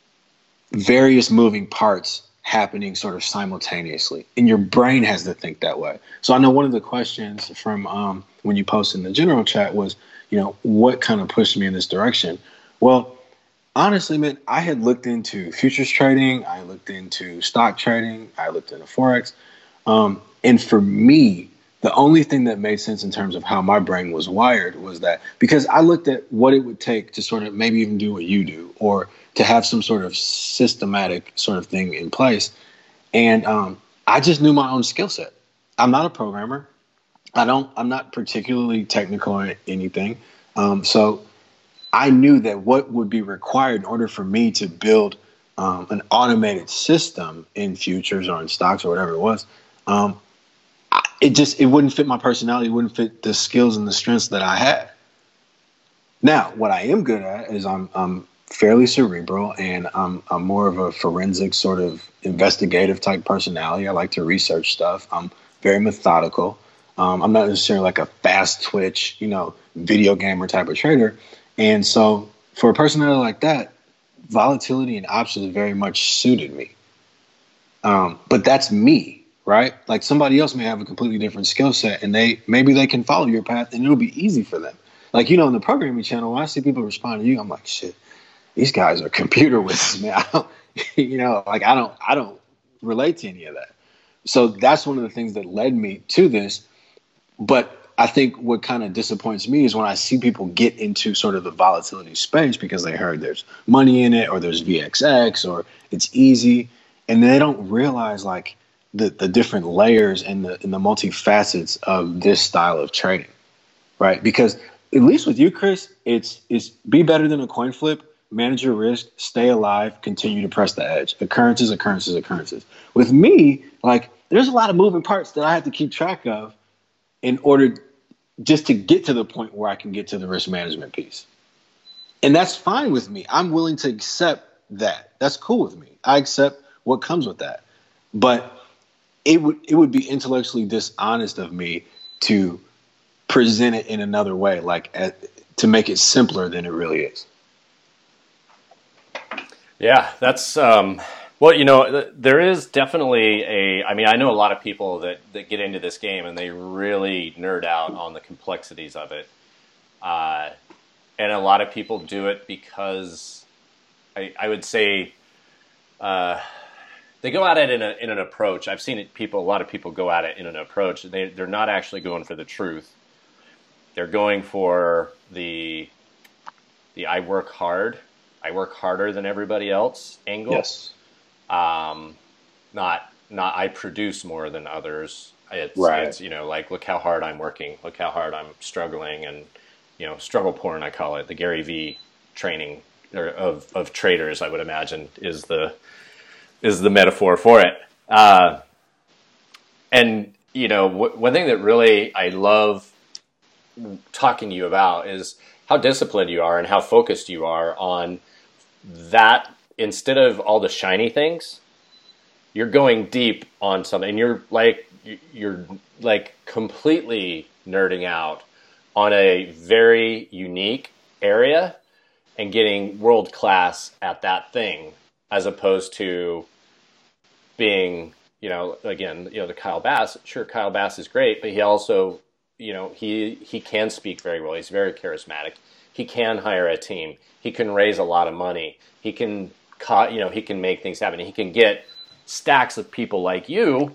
various moving parts happening sort of simultaneously. And your brain has to think that way. So I know one of the questions from um, when you posted in the general chat was, you know, what kind of pushed me in this direction? Well, honestly, man, I had looked into futures trading. I looked into stock trading. I looked into Forex. Um, and for me, the only thing that made sense in terms of how my brain was wired was that because I looked at what it would take to sort of maybe even do what you do or to have some sort of systematic sort of thing in place. And um, I just knew my own skill set. I'm not a programmer. I don't, I'm not particularly technical or anything. Um, so I knew that what would be required in order for me to build um, an automated system in futures or in stocks or whatever it was, um, it just, it wouldn't fit my personality. It wouldn't fit the skills and the strengths that I had. Now, what I am good at is I'm, I'm fairly cerebral and I'm, I'm more of a forensic sort of investigative type personality. I like to research stuff. I'm very methodical. Um, I'm not necessarily like a fast twitch, you know, video gamer type of trader. And so for a personality like that, volatility and options very much suited me. Um, but that's me. Right? Like somebody else may have a completely different skill set and they maybe they can follow your path and it'll be easy for them. Like, you know, in the programming channel, when I see people respond to you, I'm like, shit, these guys are computer whizzes, man. I don't, you know, like I don't I don't relate to any of that. So that's one of the things that led me to this. But I think what kind of disappoints me is when I see people get into sort of the volatility space because they heard there's money in it or there's V X X or it's easy. And they don't realize like, the, the different layers and the and the multifacets of this style of trading, right? Because at least with you, Chris, it's it's be better than a coin flip, manage your risk, stay alive, continue to press the edge. Occurrences, occurrences, occurrences. With me, like there's a lot of moving parts that I have to keep track of in order just to get to the point where I can get to the risk management piece. And that's fine with me. I'm willing to accept that. That's cool with me. I accept what comes with that. But it would it would be intellectually dishonest of me to present it in another way, like at, to make it simpler than it really is. Yeah, that's um, well, you know, there is definitely a. I mean, I know a lot of people that that get into this game and they really nerd out on the complexities of it, uh, and a lot of people do it because I, I would say. Uh, They go at it in, a, in an approach. I've seen it, people. A lot of people go at it in an approach. They they're not actually going for the truth. They're going for the the I work hard, I work harder than everybody else angle. Yes. Um, not not I produce more than others. It's right. It's you know like look how hard I'm working. Look how hard I'm struggling, and you know struggle porn I call it. The Gary V training or of of traders, I would imagine, is the is the metaphor for it. Uh, and, you know, w- one thing that really I love talking to you about is how disciplined you are and how focused you are on that. Instead of all the shiny things, you're going deep on something. And you're like, you're like completely nerding out on a very unique area and getting world class at that thing, as opposed to being, you know, again, you know, the Kyle Bass. Sure, Kyle Bass is great, but he also, you know, he he can speak very well. He's very charismatic. He can hire a team. He can raise a lot of money. He can, you know, he can make things happen. He can get stacks of people like you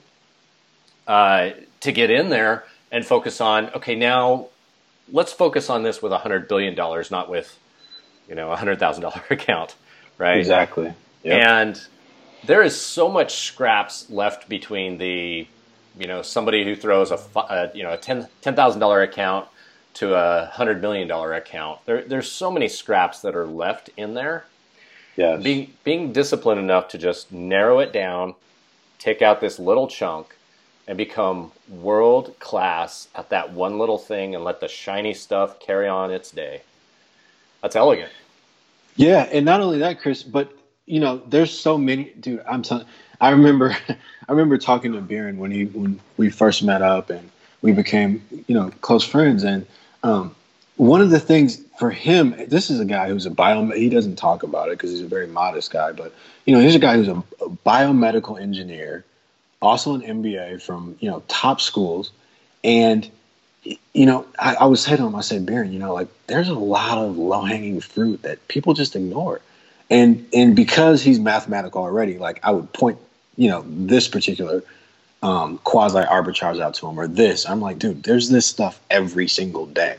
uh, to get in there and focus on, okay, now let's focus on this with a hundred billion dollars, not with, you know, a hundred thousand dollar account, right? Exactly. Yep. And there is so much scraps left between the, you know, somebody who throws a, a you know, a ten ten thousand dollar account to a hundred million dollar account. There, there's so many scraps that are left in there. Yeah. Being being disciplined enough to just narrow it down, take out this little chunk, and become world class at that one little thing, and let the shiny stuff carry on its day. That's elegant. Yeah, and not only that, Chris, but you know, there's so many. Dude, I'm telling. I remember, I remember talking to Biren when he when we first met up, and we became, you know, close friends. And um, one of the things for him, this is a guy who's a bio. He doesn't talk about it because he's a very modest guy. But you know, he's a guy who's a, a biomedical engineer, also an M B A from, you know, top schools. And you know, I, I was saying to him, I said, Biren, you know, like there's a lot of low hanging fruit that people just ignore. And and because he's mathematical already, like I would point, you know, this particular um, quasi arbitrage out to him, or this. I'm like, dude, there's this stuff every single day.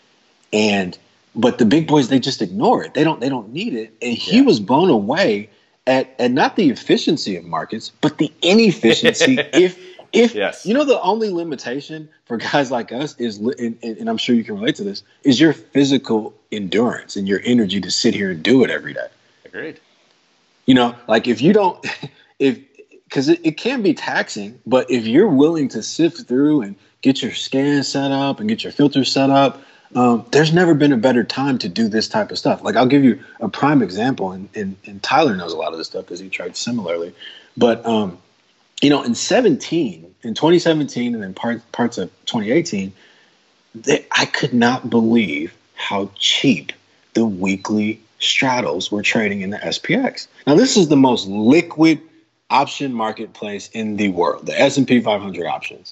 And but the big boys, they just ignore it. They don't they don't need it. And he yeah. was blown away at at not the efficiency of markets, but the inefficiency. if if yes. you know, the only limitation for guys like us is, and, and I'm sure you can relate to this, is your physical endurance and your energy to sit here and do it every day. Agreed. You know, like if you don't, if, because it, it can be taxing, but if you're willing to sift through and get your scan set up and get your filters set up, um, there's never been a better time to do this type of stuff. Like I'll give you a prime example, and, and, and Tyler knows a lot of this stuff because he tried similarly. But, um, you know, in seventeen, in twenty seventeen and then part, parts of twenty eighteen, they, I could not believe how cheap the weekly straddles were trading in the S P X. Now, this is the most liquid option marketplace in the world, the S and P five hundred options.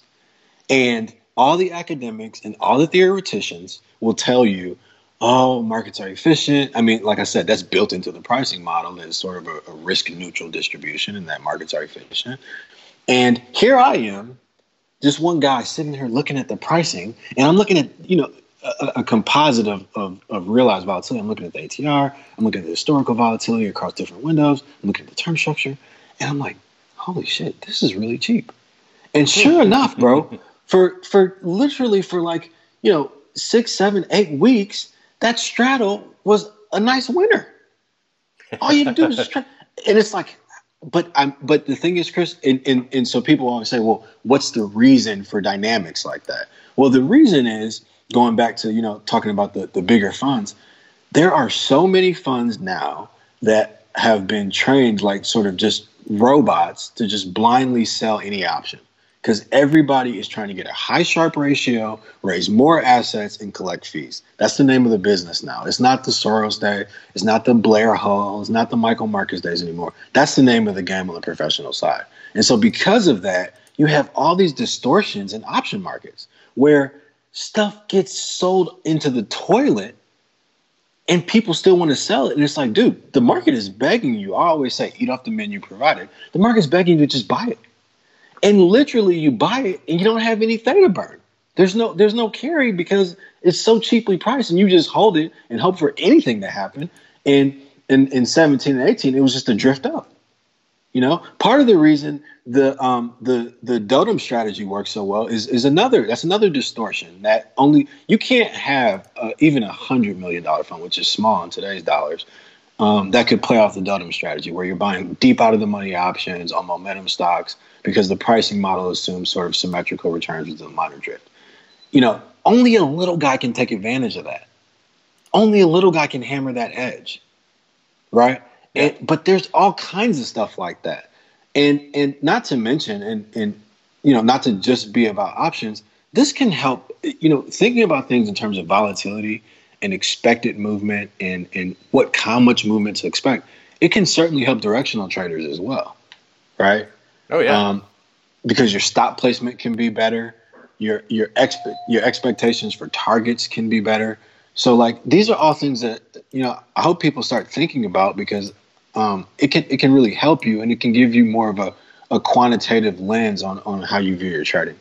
And all the academics and all the theoreticians will tell you, oh, markets are efficient. I mean, like I said, that's built into the pricing model as sort of a, a risk neutral distribution, and that markets are efficient. And here I am, just one guy sitting here looking at the pricing, and I'm looking at, you know, A, a composite of, of, of realized volatility. I'm looking at the A T R. I'm looking at the historical volatility across different windows. I'm looking at the term structure. And I'm like, holy shit, this is really cheap. And sure enough, bro, for for literally for like, you know, six, seven, eight weeks, that straddle was a nice winner. All you had to do was just try. And it's like, but I'm but the thing is, Chris, and, and, and so people always say, well, what's the reason for dynamics like that? Well, the reason is, going back to, you know, talking about the, the bigger funds, there are so many funds now that have been trained like sort of just robots to just blindly sell any option, because everybody is trying to get a high Sharpe ratio, raise more assets, and collect fees. That's the name of the business now. It's not the Soros day. It's not the Blair Hull. It's not the Michael Marcus days anymore. That's the name of the game on the professional side. And so because of that, you have all these distortions in option markets where stuff gets sold into the toilet and people still want to sell it. And it's like, dude, the market is begging you. I always say, eat off the menu provided. The market's begging you to just buy it. And literally you buy it and you don't have any theta burn. There's no, there's no carry because it's so cheaply priced, and you just hold it and hope for anything to happen. And in, in seventeen and eighteen, it was just a drift up. You know, part of the reason the um, the the Dotem strategy works so well is is another that's another distortion that only you can't have uh, even a hundred million dollar fund, which is small in today's dollars, um, that could play off the Dotem strategy where you're buying deep out of the money options on momentum stocks because the pricing model assumes sort of symmetrical returns with the minor drift. You know, only a little guy can take advantage of that. Only a little guy can hammer that edge, right? Yeah. And, but there's all kinds of stuff like that. And and not to mention, and, and you know, not to just be about options, this can help, you know, thinking about things in terms of volatility and expected movement and, and what, how much movement to expect. It can certainly help directional traders as well. Right. Oh, yeah. Um, because your stop placement can be better. Your, your expect, your expectations for targets can be better. So like, these are all things that, you know, I hope people start thinking about, because um, it can, it can really help you, and it can give you more of a, a quantitative lens on, on how you view your trading.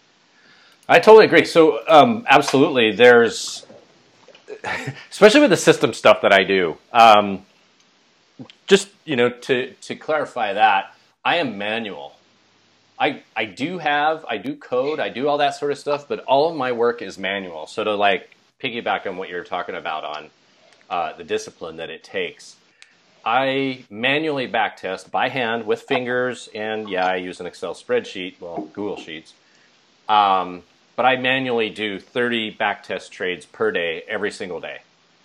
I totally agree. So um, absolutely, there's, especially with the system stuff that I do, um, just, you know, to, to clarify that, I am manual. I, I do have, I do code, I do all that sort of stuff, but all of my work is manual. So to like piggyback on what you're talking about on uh, the discipline that it takes, I manually backtest by hand with fingers, and yeah, I use an Excel spreadsheet, well, Google Sheets. Um, but I manually do thirty backtest trades per day, every single day.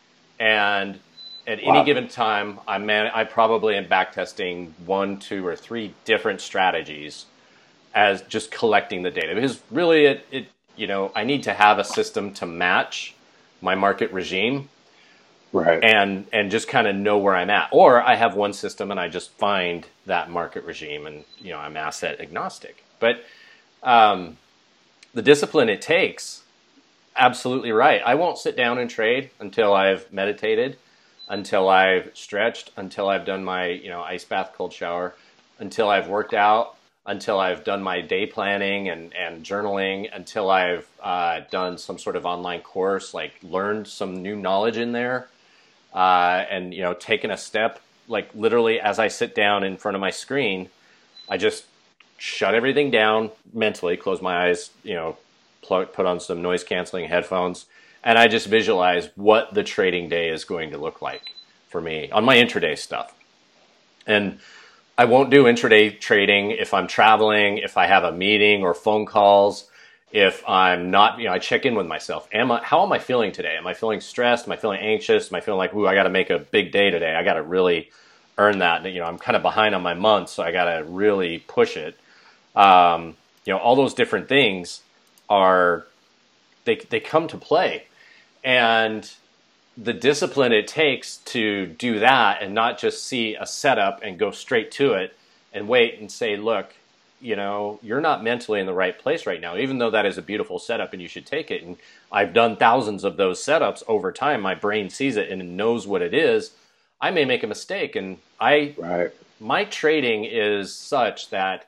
And at wow. any given time, I man, I probably am backtesting one, two, or three different strategies as just collecting the data. Because really, it, it you know, I need to have a system to match my market regime. Right. And and just kind of know where I'm at. Or I have one system and I just find that market regime, and you know, I'm asset agnostic. But um, the discipline it takes, absolutely right. I won't sit down and trade until I've meditated, until I've stretched, until I've done my, you know, ice bath, cold shower, until I've worked out, until I've done my day planning and, and journaling, until I've uh, done some sort of online course, like learned some new knowledge in there. Uh, and, you know, taking a step, like literally as I sit down in front of my screen, I just shut everything down mentally, close my eyes, you know, plug, put on some noise canceling headphones, and I just visualize what the trading day is going to look like for me on my intraday stuff. And I won't do intraday trading if I'm traveling, if I have a meeting or phone calls. If I'm not, you know, I check in with myself. Am I, how am I feeling today? Am I feeling stressed? Am I feeling anxious? Am I feeling like, ooh, I got to make a big day today. I got to really earn that. You know, I'm kind of behind on my month, so I got to really push it. Um, you know, all those different things are, they, they come to play. And the discipline it takes to do that and not just see a setup and go straight to it and wait and say, look, you know, you're not mentally in the right place right now, even though that is a beautiful setup and you should take it. And I've done thousands of those setups over time. My brain sees it and it knows what it is. I may make a mistake, and I, right. my trading is such that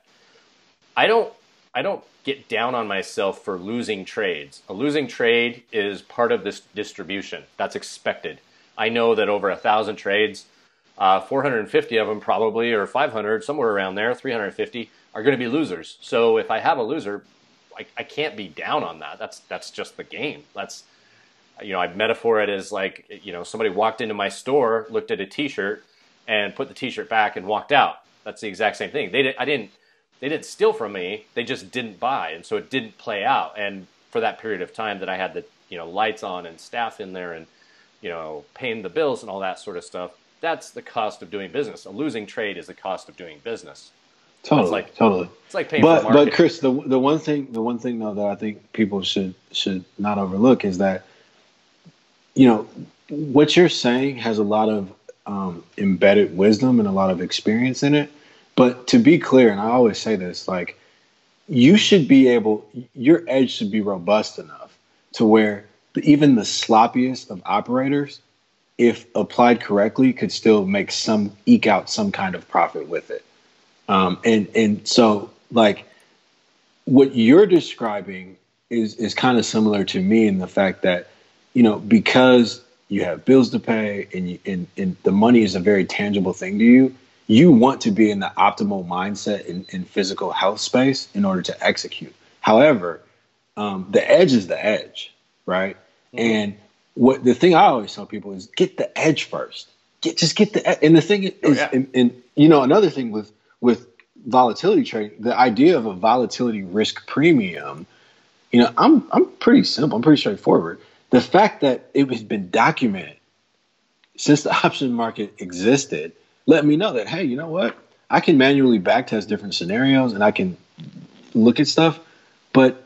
I don't, I don't get down on myself for losing trades. A losing trade is part of this distribution. That's expected. I know that over a thousand trades, uh, four hundred fifty of them probably, or five hundred, somewhere around there, three hundred fifty, are going to be losers. So if I have a loser, I, I can't be down on that. That's that's just the game. That's, you know, I metaphor it as like, you know, somebody walked into my store, looked at a T-shirt, and put the T-shirt back and walked out. That's the exact same thing. They did, I didn't they didn't steal from me. They just didn't buy, and so it didn't play out. And for that period of time that I had the, you know, lights on and staff in there and, you know, paying the bills and all that sort of stuff, that's the cost of doing business. A losing trade is the cost of doing business. Totally, it's like, totally. It's like paying but, for marketing. But Chris, the the one thing, the one thing though that I think people should should not overlook is that, you know, what you're saying has a lot of um, embedded wisdom and a lot of experience in it. But to be clear, and I always say this, like, you should be able, your edge should be robust enough to where even the sloppiest of operators, if applied correctly, could still make some, eke out some kind of profit with it. Um, and, and so like what you're describing is, is kind of similar to me in the fact that, you know, because you have bills to pay and, you, and, and the money is a very tangible thing to you, you want to be in the optimal mindset in, in physical health space in order to execute. However, um, the edge is the edge, right? Mm-hmm. And what the thing I always tell people is get the edge first. Get just get the edge. And the thing is, oh, yeah. and, and you know, another thing with with volatility trading, the idea of a volatility risk premium, you know, I'm I'm pretty simple. I'm pretty straightforward. The fact that it has been documented since the option market existed, let me know that, hey, you know what? I can manually backtest different scenarios, and I can look at stuff, but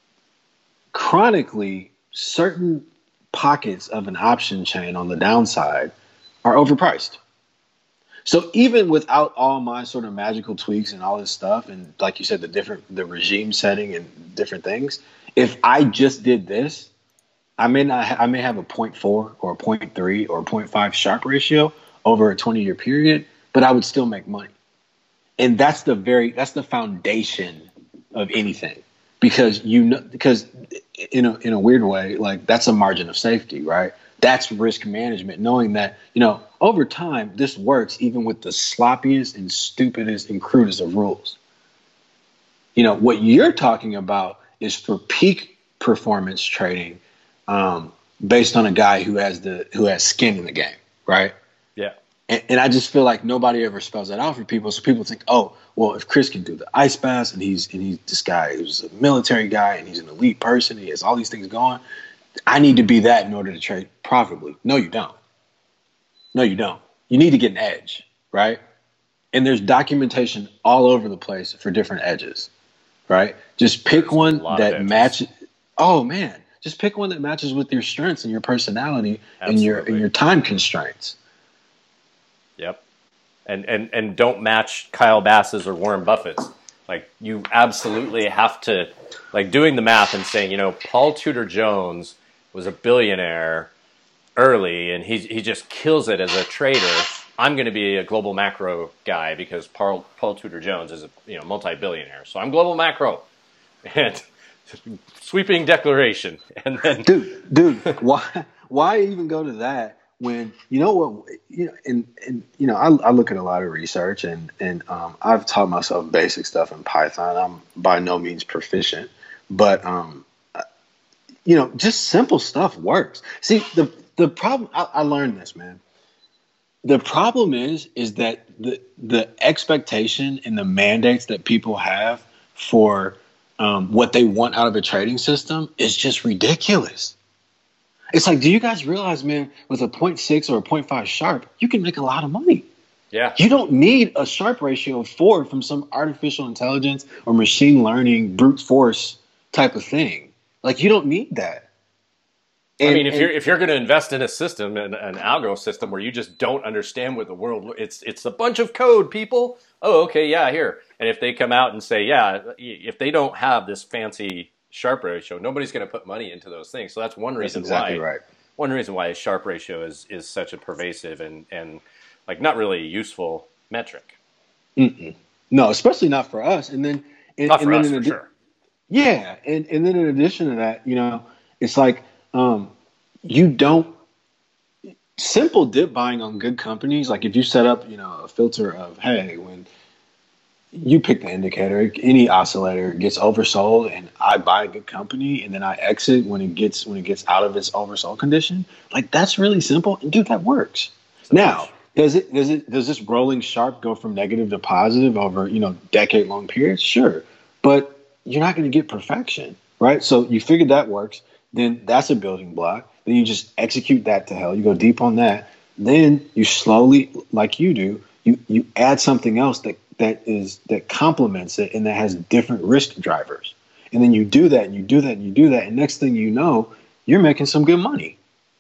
chronically, certain pockets of an option chain on the downside are overpriced. So even without all my sort of magical tweaks and all this stuff, and like you said, the different the regime setting and different things, if I just did this, I may not ha- I may have a zero point four or a zero point three or a zero point five Sharpe ratio over a twenty year period, but I would still make money. And that's the very that's the foundation of anything, because you know because in a in a weird way, like that's a margin of safety, right? That's risk management, knowing that, you know, over time, this works even with the sloppiest and stupidest and crudest of rules. You know, what you're talking about is for peak performance trading, um, based on a guy who has the who has skin in the game, right? Yeah. And, and I just feel like nobody ever spells that out for people. So people think, oh, well, if Chris can do the ice baths and he's and he's this guy who's a military guy and he's an elite person, he has all these things going, I need to be that in order to trade profitably. No, you don't. No, you don't. You need to get an edge, right? And there's documentation all over the place for different edges, right? Just pick There's one a lot of that edges. matches. Oh man, just pick one that matches with your strengths and your personality and your and Absolutely. your time constraints. Yep. And, and and don't match Kyle Bass's or Warren Buffett's. Like, you absolutely have to, like, doing the math and saying, you know, Paul Tudor Jones was a billionaire early and he he just kills it as a trader. I'm going to be a global macro guy because Paul Paul Tudor Jones is a, you know, multi-billionaire. So I'm global macro. And sweeping declaration. And then Dude, dude, why why even go to that when you know what you know and, and you know I, I look at a lot of research and and um, I've taught myself basic stuff in Python. I'm by no means proficient, but um, you know, just simple stuff works. See, the the problem I, I learned this, man. The problem is is that the the expectation and the mandates that people have for um, what they want out of a trading system is just ridiculous. It's like, do you guys realize, man, with a zero point six or a zero point five Sharpe, you can make a lot of money. yeah. You don't need a Sharpe ratio of four from some artificial intelligence or machine learning brute force type of thing. Like, you don't need that. I And- mean, if and- you're if you're going to invest in a system, an, an algo system where you just don't understand what the world, it's it's a bunch of code, people. Oh, okay, yeah, here. And if they come out and say, yeah, if they don't have this fancy Sharpe ratio, nobody's going to put money into those things. So that's one That's reason exactly why. right. One reason why a Sharpe ratio is is such a pervasive and and like not really useful metric. Mm-mm. No, especially not for us. And then, and, Not for and us, then in for addi- sure. Yeah, and and then in addition to that, you know, it's like um, you don't simple dip buying on good companies. Like if you set up, you know, a filter of, hey, when you pick the indicator, any oscillator gets oversold, and I buy a good company, and then I exit when it gets when it gets out of its oversold condition. Like that's really simple, and dude, that works. Now, does it does it does this rolling Sharpe go from negative to positive over, you know, decade long periods? Sure, but you're not going to get perfection, right? So you figured that works. Then that's a building block. Then you just execute that to hell. You go deep on that. Then you slowly, like you do, you you add something else that that is that complements it and that has different risk drivers. And then you do that and you do that and you do that, and next thing you know, you're making some good money.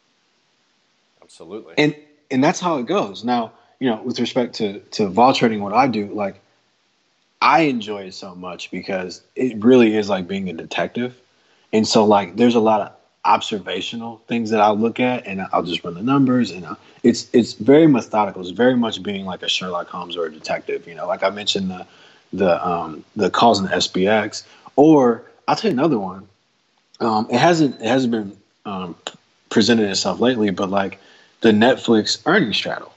Absolutely. And and that's how it goes. Now, you know, with respect to to vol trading, what I do, like I enjoy it so much because it really is like being a detective. And so like there's a lot of observational things that I'll look at, and I'll just run the numbers, and I'll, it's it's very methodical. It's very much being like a Sherlock Holmes or a detective. You know, like I mentioned the the um, the calls in the S B X, or I'll tell you another one. Um, it hasn't it hasn't been um, presented itself lately, but like the Netflix earnings straddle.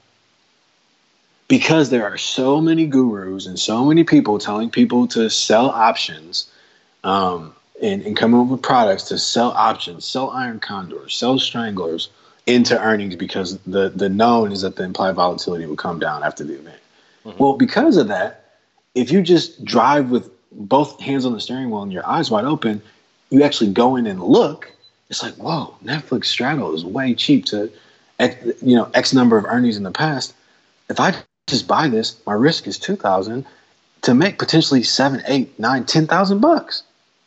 Because there are so many gurus and so many people telling people to sell options, um, and, and coming up with products to sell options, sell iron condors, sell stranglers into earnings, because the, the known is that the implied volatility will come down after the event. Mm-hmm. Well, because of that, if you just drive with both hands on the steering wheel and your eyes wide open, you actually go in and look, it's like, whoa, Netflix straddle is way cheap to, you know, X number of earnings in the past. If I just buy this, my risk is two thousand. to make potentially seven, eight, nine, ten thousand bucks.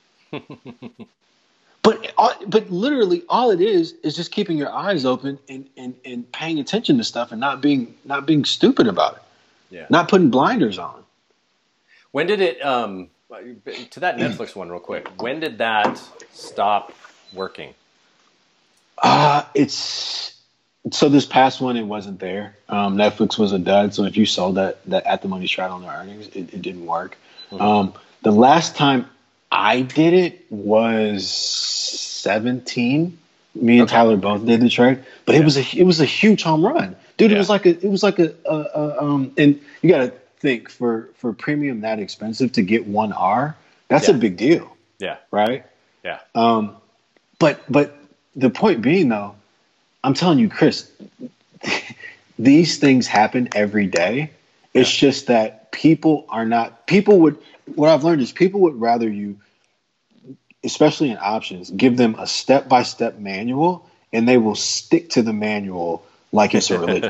But but literally all it is is just keeping your eyes open and, and, and paying attention to stuff and not being not being stupid about it. Yeah. Not putting blinders on. When did it um to that Netflix one real quick, when did that stop working? Uh it's so this past one it wasn't there. Um, Netflix was a dud, so if you sold that that at the money strat on the earnings, it, it didn't work. Mm-hmm. Um, the last time I did it was seventeen. Me and okay. Tyler both did the trade, but yeah. it was a it was a huge home run, dude. Yeah. It was like a it was like a, a, a um, and you got to think for for premium that expensive to get one R. That's yeah. a big deal. Yeah. Right. Yeah. Um, but but the point being though, I'm telling you, Chris, these things happen every day. It's yeah. just that people are not people would. What I've learned is people would rather you, especially in options, give them a step-by-step manual, and they will stick to the manual like it's a religion.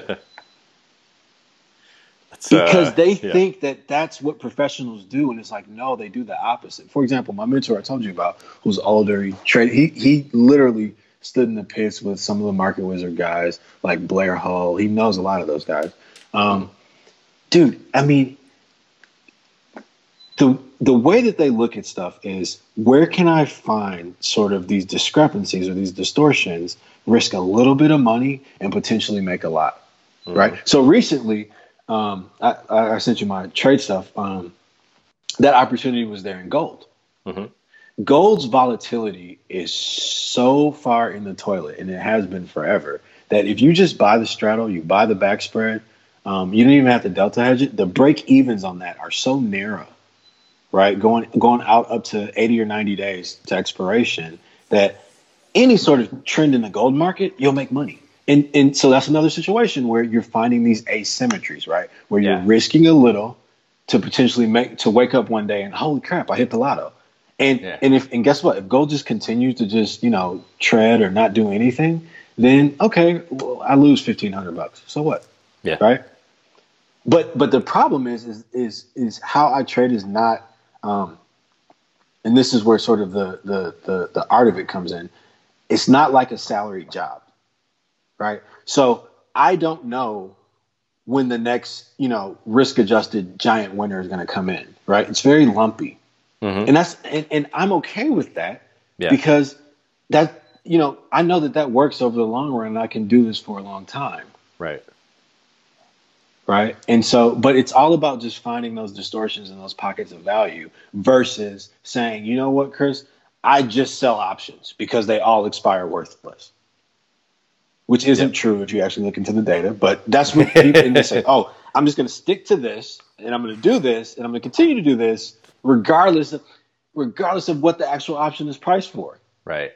because uh, they yeah. think that that's what professionals do, and it's like, no, they do the opposite. For example, my mentor I told you about, who's older, he traded, he, he literally stood in the pits with some of the market wizard guys, like Blair Hull. He knows a lot of those guys. Um, dude, I mean, The the way that they look at stuff is, where can I find sort of these discrepancies or these distortions, risk a little bit of money and potentially make a lot, mm-hmm. right? So recently, um, I, I sent you my trade stuff. Um, that opportunity was there in gold. Mm-hmm. Gold's volatility is so far in the toilet, and it has been forever, that if you just buy the straddle, you buy the back spread, um, you don't even have to delta hedge it. The break evens on that are so narrow. Right, going going out up to eighty or ninety days to expiration, that any sort of trend in the gold market, you'll make money. And and so that's another situation where you're finding these asymmetries, right? Where you're yeah. risking a little to potentially make to wake up one day and, holy crap, I hit the lotto. And yeah. and if and guess what? If gold just continues to just, you know, tread or not do anything, then okay, well, I lose fifteen hundred bucks. So what? Yeah. Right. But but the problem is is is is how I trade is not. Um, and this is where sort of the, the the the art of it comes in. It's not like a salaried job, right? So I don't know when the next, you know, risk-adjusted giant winner is going to come in, right? It's very lumpy, mm-hmm. and that's and, and I'm okay with that yeah. because that, you know, I know that that works over the long run, and I can do this for a long time, right? Right. And so, but it's all about just finding those distortions and those pockets of value versus saying, you know what, Chris, I just sell options because they all expire worthless, which isn't yep. true if you actually look into the data. But that's what people and they say, oh, I'm just going to stick to this and I'm going to do this and I'm going to continue to do this regardless of, regardless of what the actual option is priced for. Right.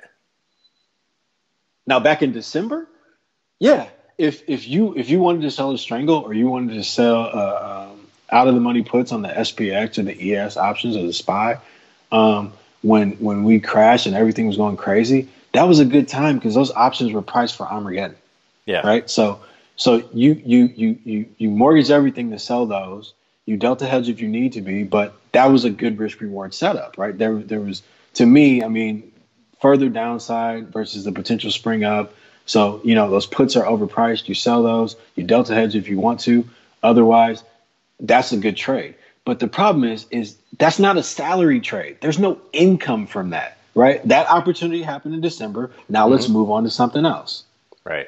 Now, back in December. Yeah. If if you if you wanted to sell a strangle or you wanted to sell uh, um, out of the money puts on the S P X or the E S options or the S P Y, um, when when we crashed and everything was going crazy, that was a good time because those options were priced for Armageddon. Yeah. Right. So so you you you you you mortgage everything to sell those. You delta hedge if you need to be, but that was a good risk reward setup, right? There there was, to me, I mean, further downside versus the potential spring up. So, you know, those puts are overpriced. You sell those, you delta hedge if you want to. Otherwise, that's a good trade. But the problem is, is that's not a salary trade. There's no income from that, right? That opportunity happened in December. Now mm-hmm. let's move on to something else. Right.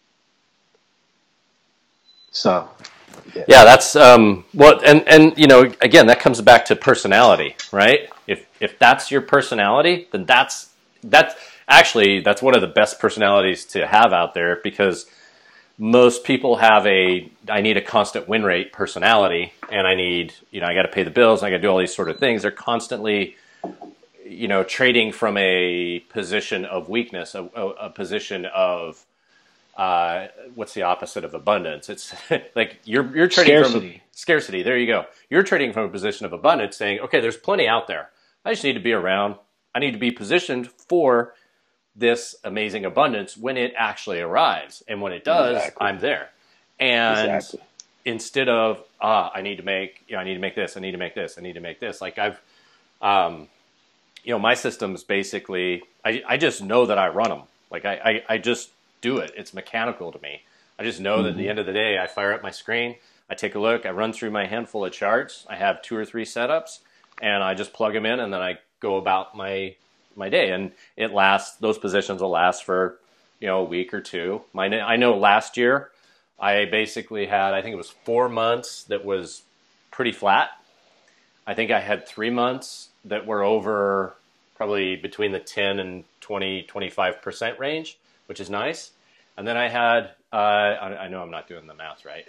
So, yeah, yeah that's, um, well, and, and, you know, again, that comes back to personality, right? If, if that's your personality, then that's, that's, Actually, that's one of the best personalities to have out there, because most people have a, I need a constant win rate personality, and I need, you know, I got to pay the bills, and I got to do all these sort of things. They're constantly, you know, trading from a position of weakness, a, a, a position of, uh, what's the opposite of abundance? It's like you're, you're trading scarcity. from scarcity. There you go. You're trading from a position of abundance, saying, okay, there's plenty out there. I just need to be around. I need to be positioned for this amazing abundance when it actually arrives. And when it does, exactly. I'm there. And exactly. instead of, ah, I need to make, you know, I need to make this, I need to make this, I need to make this. Like I've, um, you know, my systems basically, I, I just know that I run them. Like I, I, I just do it. It's mechanical to me. I just know mm-hmm. that at the end of the day, I fire up my screen, I take a look, I run through my handful of charts. I have two or three setups and I just plug them in and then I go about my, my day. And it lasts, those positions will last for, you know, a week or two. My, I know last year I basically had, I think it was four months that was pretty flat. I think I had three months that were over probably between the ten and twenty, twenty-five percent range, which is nice. And then I had, uh, I, I know I'm not doing the math right,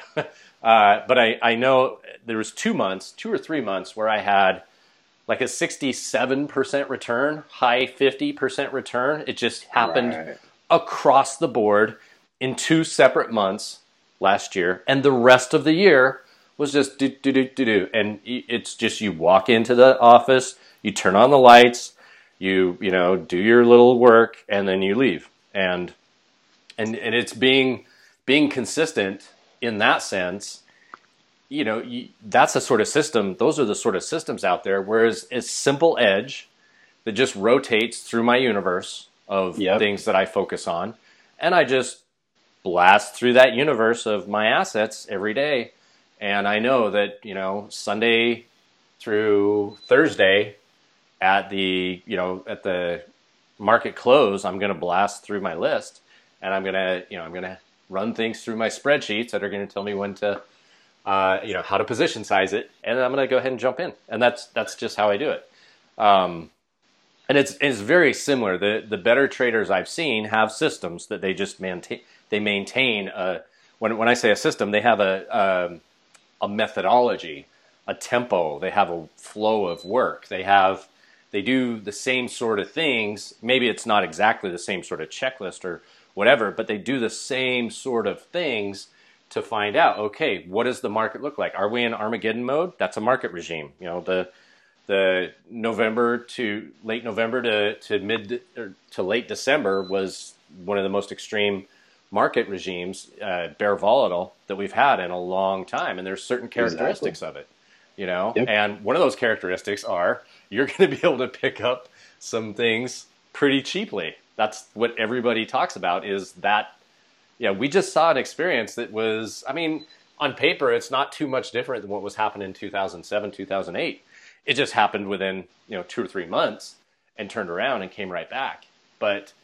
uh, but I, I know there was two months, two or three months where I had like a sixty-seven percent return, high fifty percent return. It just happened right. across the board in two separate months last year. And the rest of the year was just do, do, do, do, do. And it's just, you walk into the office, you turn on the lights, you, you know, do your little work and then you leave. And, and, and it's being, being consistent in that sense, you know, you, that's a sort of system. Those are the sort of systems out there. Whereas a simple edge that just rotates through my universe of yep. things that I focus on. And I just blast through that universe of my assets every day. And I know that, you know, Sunday through Thursday at the, you know, at the market close, I'm going to blast through my list and I'm going to, you know, I'm going to run things through my spreadsheets that are going to tell me when to, uh, you know, how to position size it. And then I'm going to go ahead and jump in. And that's, that's just how I do it. Um, and it's, it's very similar. The, the better traders I've seen have systems that they just maintain, they maintain a, when, when I say a system, they have a, um, a methodology, a tempo, they have a flow of work, they have, they do the same sort of things. Maybe it's not exactly the same sort of checklist or whatever, but they do the same sort of things to find out, okay, what does the market look like? Are we in Armageddon mode? That's a market regime. You know, the, the November to late November to, to mid or to late December was one of the most extreme market regimes, uh, bear volatile, that we've had in a long time. And there's certain characteristics exactly. of it, you know, yep. and one of those characteristics are you're going to be able to pick up some things pretty cheaply. That's what everybody talks about is that, yeah, we just saw an experience that was, I mean, on paper, it's not too much different than what was happening in two thousand seven, two thousand eight. It just happened within, you know, two or three months and turned around and came right back. But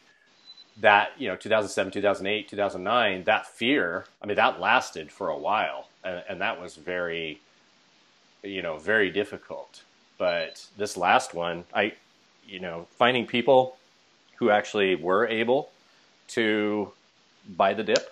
that, you know, two thousand seven, two thousand eight, two thousand nine, that fear, I mean, that lasted for a while. And, and that was very, you know, very difficult. But this last one, I, you know, finding people who actually were able to buy the dip,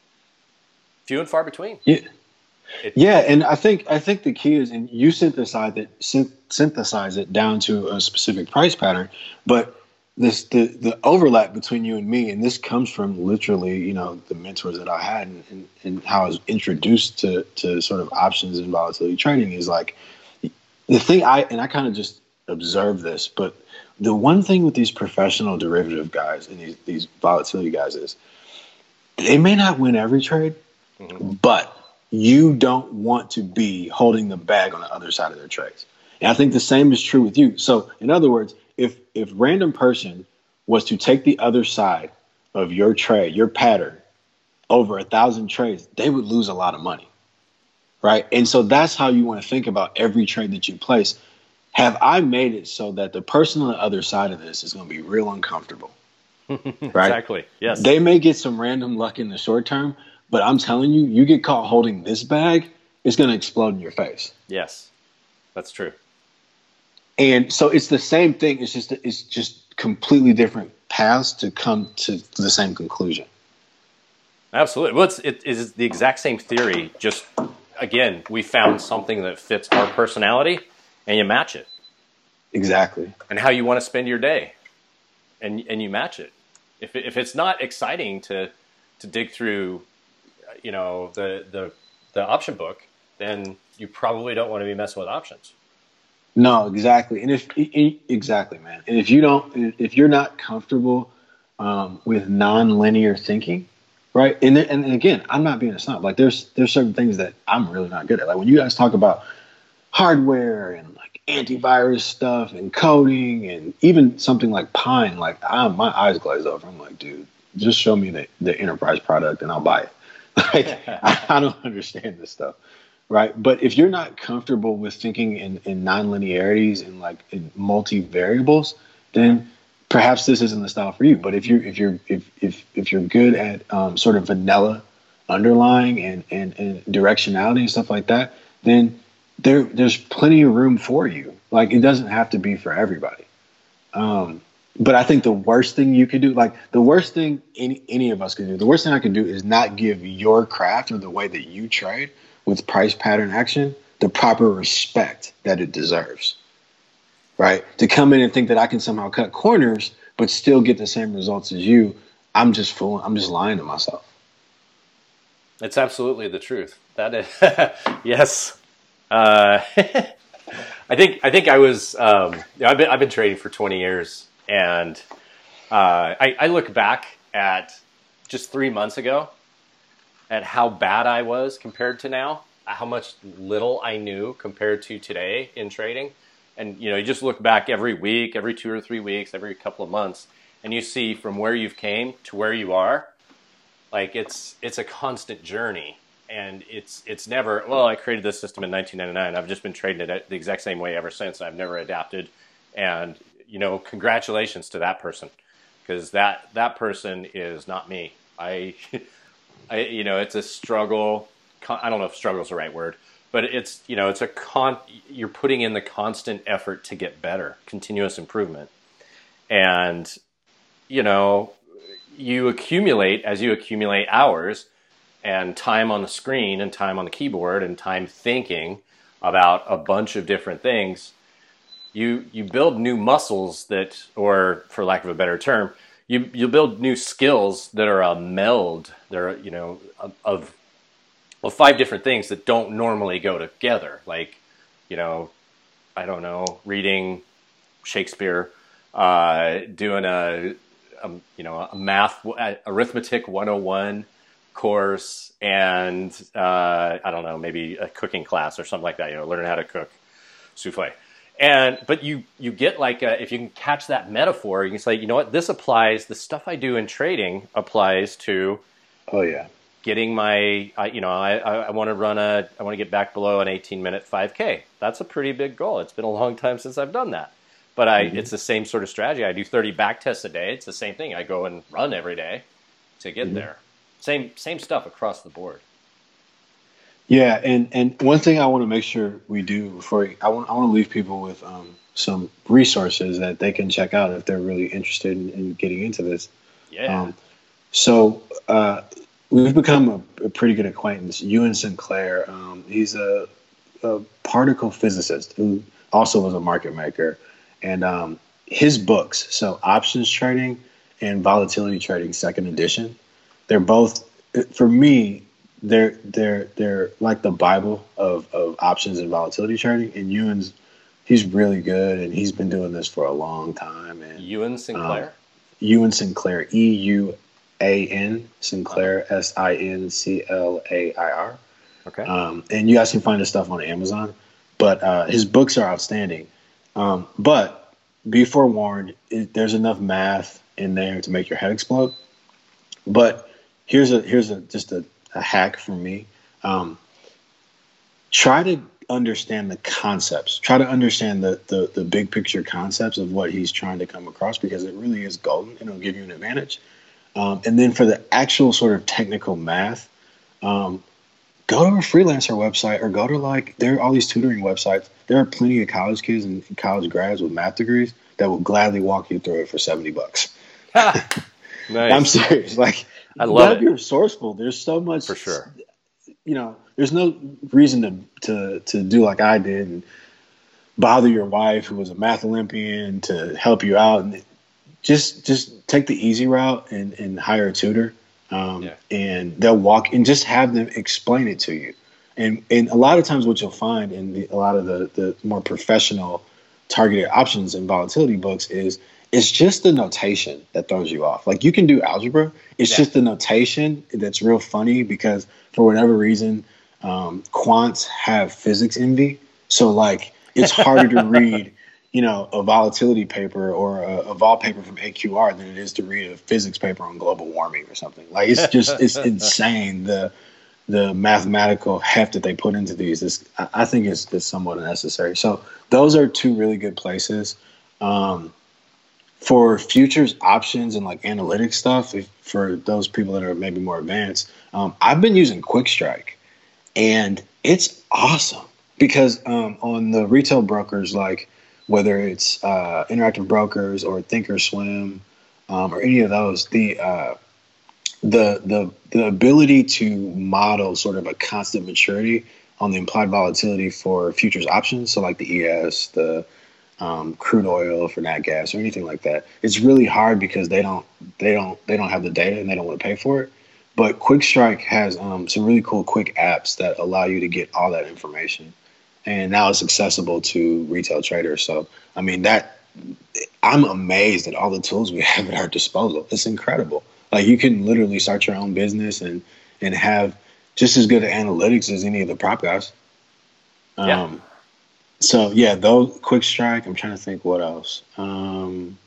few and far between. Yeah. It, yeah, and I think I think the key is, and you synthesize it, synthesize it down to a specific price pattern, but this the the overlap between you and me, and this comes from literally, you know, the mentors that I had and, and, and how I was introduced to to sort of options and volatility trading is like the thing I and I kind of just observed this, but the one thing with these professional derivative guys and these these volatility guys is they may not win every trade, mm-hmm. but you don't want to be holding the bag on the other side of their trades. And I think the same is true with you. So in other words, if if random person was to take the other side of your trade, your pattern, over a thousand trades, they would lose a lot of money, right? And so that's how you want to think about every trade that you place. Have I made it so that the person on the other side of this is going to be real uncomfortable, right? Exactly, yes. They may get some random luck in the short term, but I'm telling you, you get caught holding this bag, it's going to explode in your face. Yes, that's true. And so it's the same thing. It's just it's just completely different paths to come to the same conclusion. Absolutely. Well, it's, it is the exact same theory. Just, again, we found something that fits our personality, and you match it. Exactly. And how you want to spend your day, and and you match it. If if it's not exciting to to dig through, you know, the the the option book, then you probably don't want to be messing with options. No, exactly. And if exactly, man. And if you don't, if you're not comfortable um, with non-linear thinking, right? And and again, I'm not being a snob. Like there's there's certain things that I'm really not good at. Like when you guys talk about hardware and like antivirus stuff and coding and even something like Pine, like I'm, my eyes glaze over. I'm like, dude, just show me the, the enterprise product and I'll buy it. Like I, I don't understand this stuff, right? But if you're not comfortable with thinking in, in non-linearities and like in multi-variables, then perhaps this isn't the style for you. But if you're if you're if if if you're good at um, sort of vanilla underlying and, and and directionality and stuff like that, then there there's plenty of room for you. Like it doesn't have to be for everybody. Um, but I think the worst thing you could do, like the worst thing any any of us could do, the worst thing I could do is not give your craft or the way that you trade with price pattern action the proper respect that it deserves. Right? To come in and think that I can somehow cut corners but still get the same results as you, I'm just fooling. I'm just lying to myself. It's absolutely the truth. That is, yes. Uh, I think I think I was. Um, you know, I've been I've been trading for twenty years, and uh, I, I look back at just three months ago at how bad I was compared to now, how much little I knew compared to today in trading. And, you know, you just look back every week, every two or three weeks, every couple of months, and you see from where you've came to where you are, like it's it's a constant journey. And it's it's never, well, I created this system in nineteen ninety-nine. I've just been trading it the exact same way ever since. I've never adapted. And, you know, congratulations to that person, because that, that person is not me. I, I, you know, it's a struggle. I don't know if struggle is the right word. But it's, you know, it's a con, you're putting in the constant effort to get better, continuous improvement. And, you know, you accumulate, as you accumulate hours and time on the screen and time on the keyboard and time thinking about a bunch of different things, you, you build new muscles that, or for lack of a better term, you, you build new skills that are a meld, they're, you know, of, of Well, five different things that don't normally go together, like, you know, I don't know, reading Shakespeare, uh, doing a, a, you know, a math, arithmetic one oh one course, and uh, I don't know, maybe a cooking class or something like that, you know, learning how to cook souffle. And, but you, you get like, a, if you can catch that metaphor, you can say, you know what, this applies, the stuff I do in trading applies to, oh yeah, getting my, uh, you know, I, I, I want to run a, I want to get back below an eighteen minute five K. That's a pretty big goal. It's been a long time since I've done that. But I, mm-hmm. it's the same sort of strategy. I do thirty back tests a day. It's the same thing. I go and run every day to get mm-hmm. there. Same, same stuff across the board. Yeah. And, and one thing I want to make sure we do before we, I want, I want to leave people with um, some resources that they can check out if they're really interested in, in getting into this. Yeah. Um, so, uh, we've become a, a pretty good acquaintance. Ewan Sinclair, um, he's a, a particle physicist who also was a market maker. And um, his books, so Options Trading and Volatility Trading Second Edition, they're both, for me, they're they're they're like the Bible of, of options and volatility trading. And Ewan's, he's really good, and he's been doing this for a long time. And Ewan Sinclair? Um, Ewan Sinclair, E U A N, Sinclair, S I N C L A I R. Okay. Um, and you guys can find his stuff on Amazon. But uh, his books are outstanding. Um, but be forewarned, it, there's enough math in there to make your head explode. But here's a here's a just a, a hack for me. Um, try to understand the concepts. Try to understand the, the the big picture concepts of what he's trying to come across, because it really is golden and it'll give you an advantage. Um, and then for the actual sort of technical math, um, go to a freelancer website or go to like, there are all these tutoring websites. There are plenty of college kids and college grads with math degrees that will gladly walk you through it for seventy bucks. Nice. I'm serious. Like, I love it. Be resourceful. There's so much, for sure. You know, there's no reason to, to, to do like I did and bother your wife, who was a math Olympian, to help you out. And just, just take the easy route and, and hire a tutor. Um, yeah. And they'll walk and just have them explain it to you. And, and a lot of times what you'll find in the, a lot of the, the more professional targeted options and volatility books is it's just the notation that throws you off. Like you can do algebra. It's yeah. just the notation that's real funny because for whatever reason, um, quants have physics envy. So like it's harder to read, you know, a volatility paper or a, a vol paper from A Q R than it is to read a physics paper on global warming or something. Like it's just it's insane the the mathematical heft that they put into these. Is I think it's, it's somewhat unnecessary. So those are two really good places. Um, For futures options and like analytics stuff, if, for those people that are maybe more advanced, um, I've been using QuickStrike, and it's awesome because um, on the retail brokers, like whether it's uh, Interactive Brokers or Thinkorswim um, or any of those, the uh, the the the ability to model sort of a constant maturity on the implied volatility for futures options, so like the E S, the Um, crude oil for nat gas or anything like that. It's really hard because they don't they don't they don't have the data and they don't want to pay for it. But QuickStrike has um, some really cool quick apps that allow you to get all that information, and now it's accessible to retail traders. So I mean that I'm amazed at all the tools we have at our disposal. It's incredible. Like you can literally start your own business and and have just as good analytics as any of the prop guys. Um, yeah. So yeah, though QuickStrike. I'm trying to think what else. Um,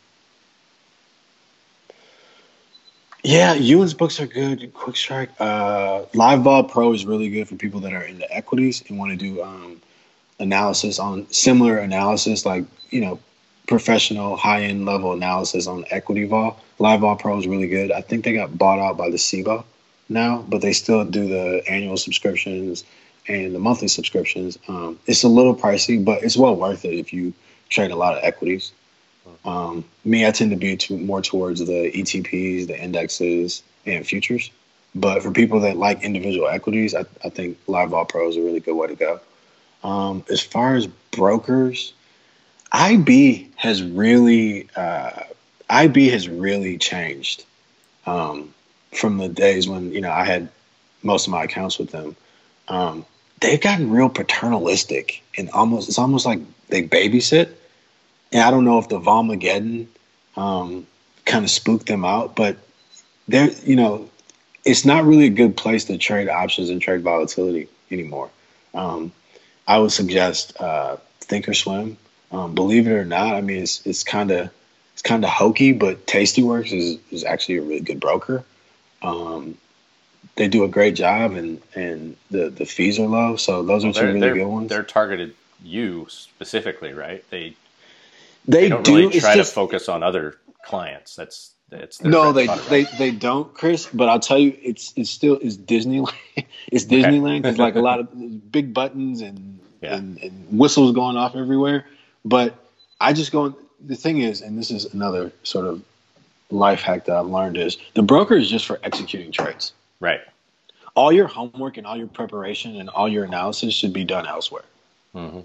yeah, Ewan's books are good. QuickStrike. Uh, LiveVol Pro is really good for people that are into equities and want to do um, analysis on similar analysis, like you know, professional high end level analysis on equity vol. LiveVol Pro is really good. I think they got bought out by the S I B A now, but they still do the annual subscriptions and the monthly subscriptions. Um, it's a little pricey, but it's well worth it if you trade a lot of equities. Um, me, I tend to be to, more towards the E T Ps, the indexes, and futures. But for people that like individual equities, I, I think LiveVol Pro is a really good way to go. Um, as far as brokers, I B has really uh, I B has really changed um, from the days when you know I had most of my accounts with them. Um, they've gotten real paternalistic and almost it's almost like they babysit. And I don't know if the Volmageddon um, kind of spooked them out, but they're you know it's not really a good place to trade options and trade volatility anymore. Um, I would suggest uh, Thinkorswim. Um, believe it or not, I mean it's it's kind of it's kind of hokey, but Tastyworks is is actually a really good broker. Um, They do a great job, and, and the, the fees are low. So those well, are two really good ones. They're targeted you specifically, right? They they, they don't do. really try just, to focus on other clients. That's it's no, they they they don't, Chris. But I'll tell you, it's it's still it's Disneyland. It's Disneyland. It's like a lot of big buttons and, yeah. and and whistles going off everywhere. But I just go. The thing is, and this is another sort of life hack that I've learned is the broker is just for executing trades. Right. All your homework and all your preparation and all your analysis should be done elsewhere. Mm-hmm.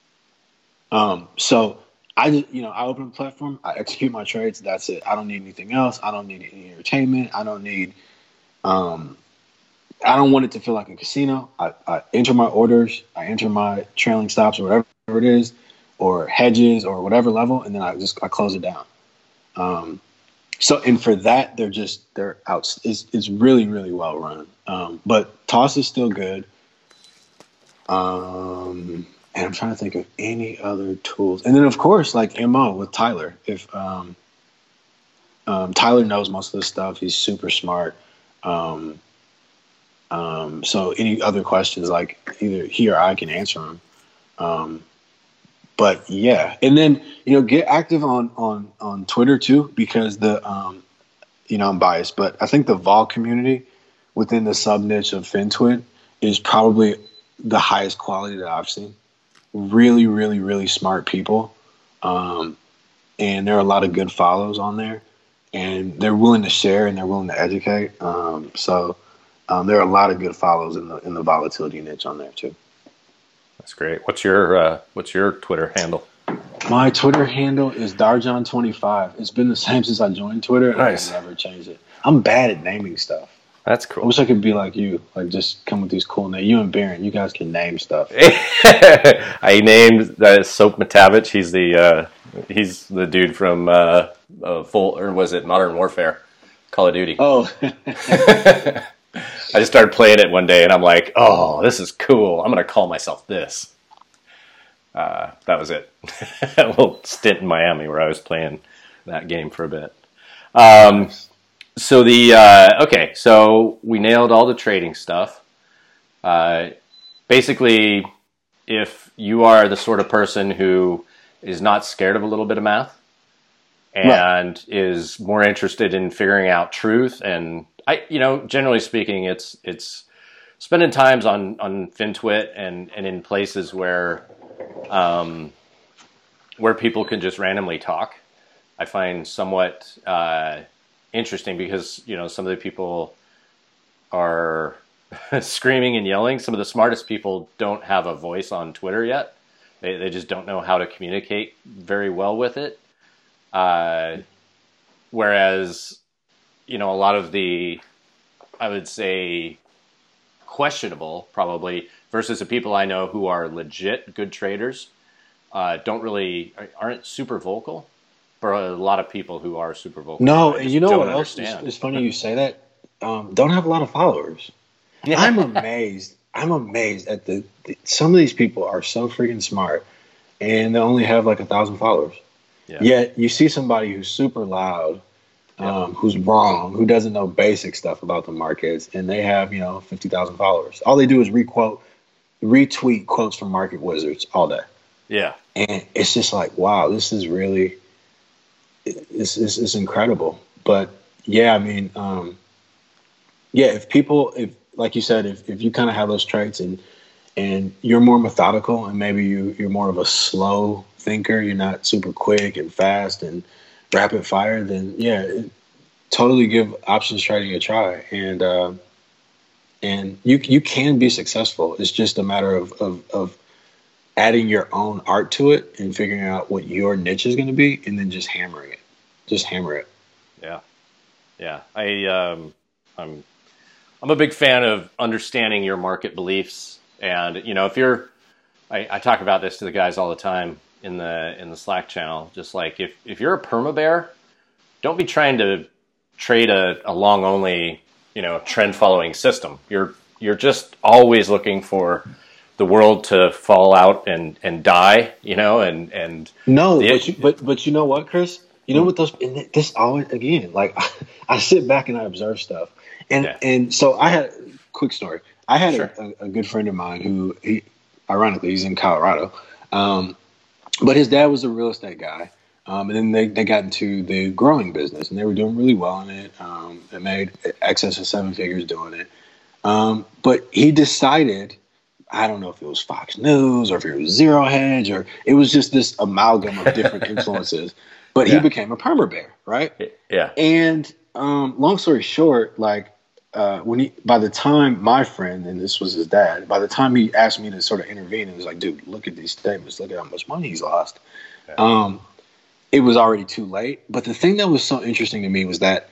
Um, so I, you know, I open a platform, I execute my trades. That's it. I don't need anything else. I don't need any entertainment. I don't need, um, I don't want it to feel like a casino. I, I enter my orders, I enter my trailing stops or whatever it is, or hedges or whatever level, and then I just I close it down. Um, So, and for that, they're just, they're out. It's, it's really, really well run. Um, but Toss is still good. Um, and I'm trying to think of any other tools. And then, of course, like M O with Tyler. If um, um, Tyler knows most of this stuff, he's super smart. Um, um, so any other questions, like either he or I can answer them. Um, But yeah, and then you know get active on on on Twitter too, because the um, you know I'm biased, but I think the vol community within the sub niche of FinTwit is probably the highest quality that I've seen. Really, really, really smart people, um, and there are a lot of good follows on there, and they're willing to share and they're willing to educate. Um, so um, there are a lot of good follows in the in the volatility niche on there too. That's great. What's your uh, what's your Twitter handle? My Twitter handle is Darjon twenty-five. It's been the same since I joined Twitter, and nice. I've never changed it. I'm bad at naming stuff. That's cool. I wish I could be like you, like just come with these cool names. You and Baron, you guys can name stuff. I named uh, Soap Matavich. He's the uh, He's the dude from uh, uh, Full, or was it Modern Warfare, Call of Duty. Oh. I just started playing it one day, and I'm like, oh, this is cool. I'm going to call myself this. Uh, that was it. A little stint in Miami where I was playing that game for a bit. Um, so the, uh, okay, so we nailed all the trading stuff. Uh, basically, if you are the sort of person who is not scared of a little bit of math and right. is more interested in figuring out truth, and I, you know, generally speaking, it's it's spending times on on FinTwit and and in places where um, where people can just randomly talk. I find somewhat uh, interesting because, you know, some of the people are screaming and yelling. Some of the smartest people don't have a voice on Twitter yet. They they just don't know how to communicate very well with it. Uh, whereas, you know, a lot of the, I would say, questionable probably versus the people I know who are legit good traders, uh, don't really, aren't super vocal. For a lot of people who are super vocal. No, and you know what else is, is funny you say that? Um, don't have a lot of followers. Yeah. I'm amazed. I'm amazed at the, the, some of these people are so freaking smart and they only have like a thousand followers. Yeah. Yet you see somebody who's super loud, um, yeah. who's wrong, who doesn't know basic stuff about the markets, and they have, you know, fifty thousand followers. All they do is requote, retweet quotes from market wizards all day. Yeah. And it's just like, wow, this is really... It's, it's, it's incredible. But yeah, I mean, um, yeah, if people, if like you said, if, if you kind of have those traits and and you're more methodical and maybe you, you're more of a slow thinker, you're not super quick and fast and rapid fire, then yeah, it, totally give options trading a try. And uh, and you you can be successful. It's just a matter of, of, of adding your own art to it and figuring out what your niche is going to be, and then just hammering it. Just hammer it. Yeah, yeah. I um, I'm I'm a big fan of understanding your market beliefs, and you know, if you're, I, I talk about this to the guys all the time in the in the Slack channel. Just like if if you're a perma bear, don't be trying to trade a, a long only, you know, trend following system. You're you're just always looking for the world to fall out and, and die, you know, and, and no, the, but, you, but, but you know what, Chris, you know what those, and this always, again, like I, I sit back and I observe stuff. And, yeah. and so I had, quick story. I had sure. a, a good friend of mine who he, ironically, he's in Colorado. Um, but his dad was a real estate guy. Um, and then they, they got into the growing business and they were doing really well in it. Um, they made excess of seven figures doing it. Um, but he decided, I don't know if it was Fox News or if it was Zero Hedge or it was just this amalgam of different influences. But yeah. he became a perma bear, right? Yeah. And um, long story short, like uh, when he, by the time my friend, and this was his dad, by the time he asked me to sort of intervene, he was like, "Dude, look at these statements. Look at how much money he's lost." Yeah. Um, it was already too late. But the thing that was so interesting to me was that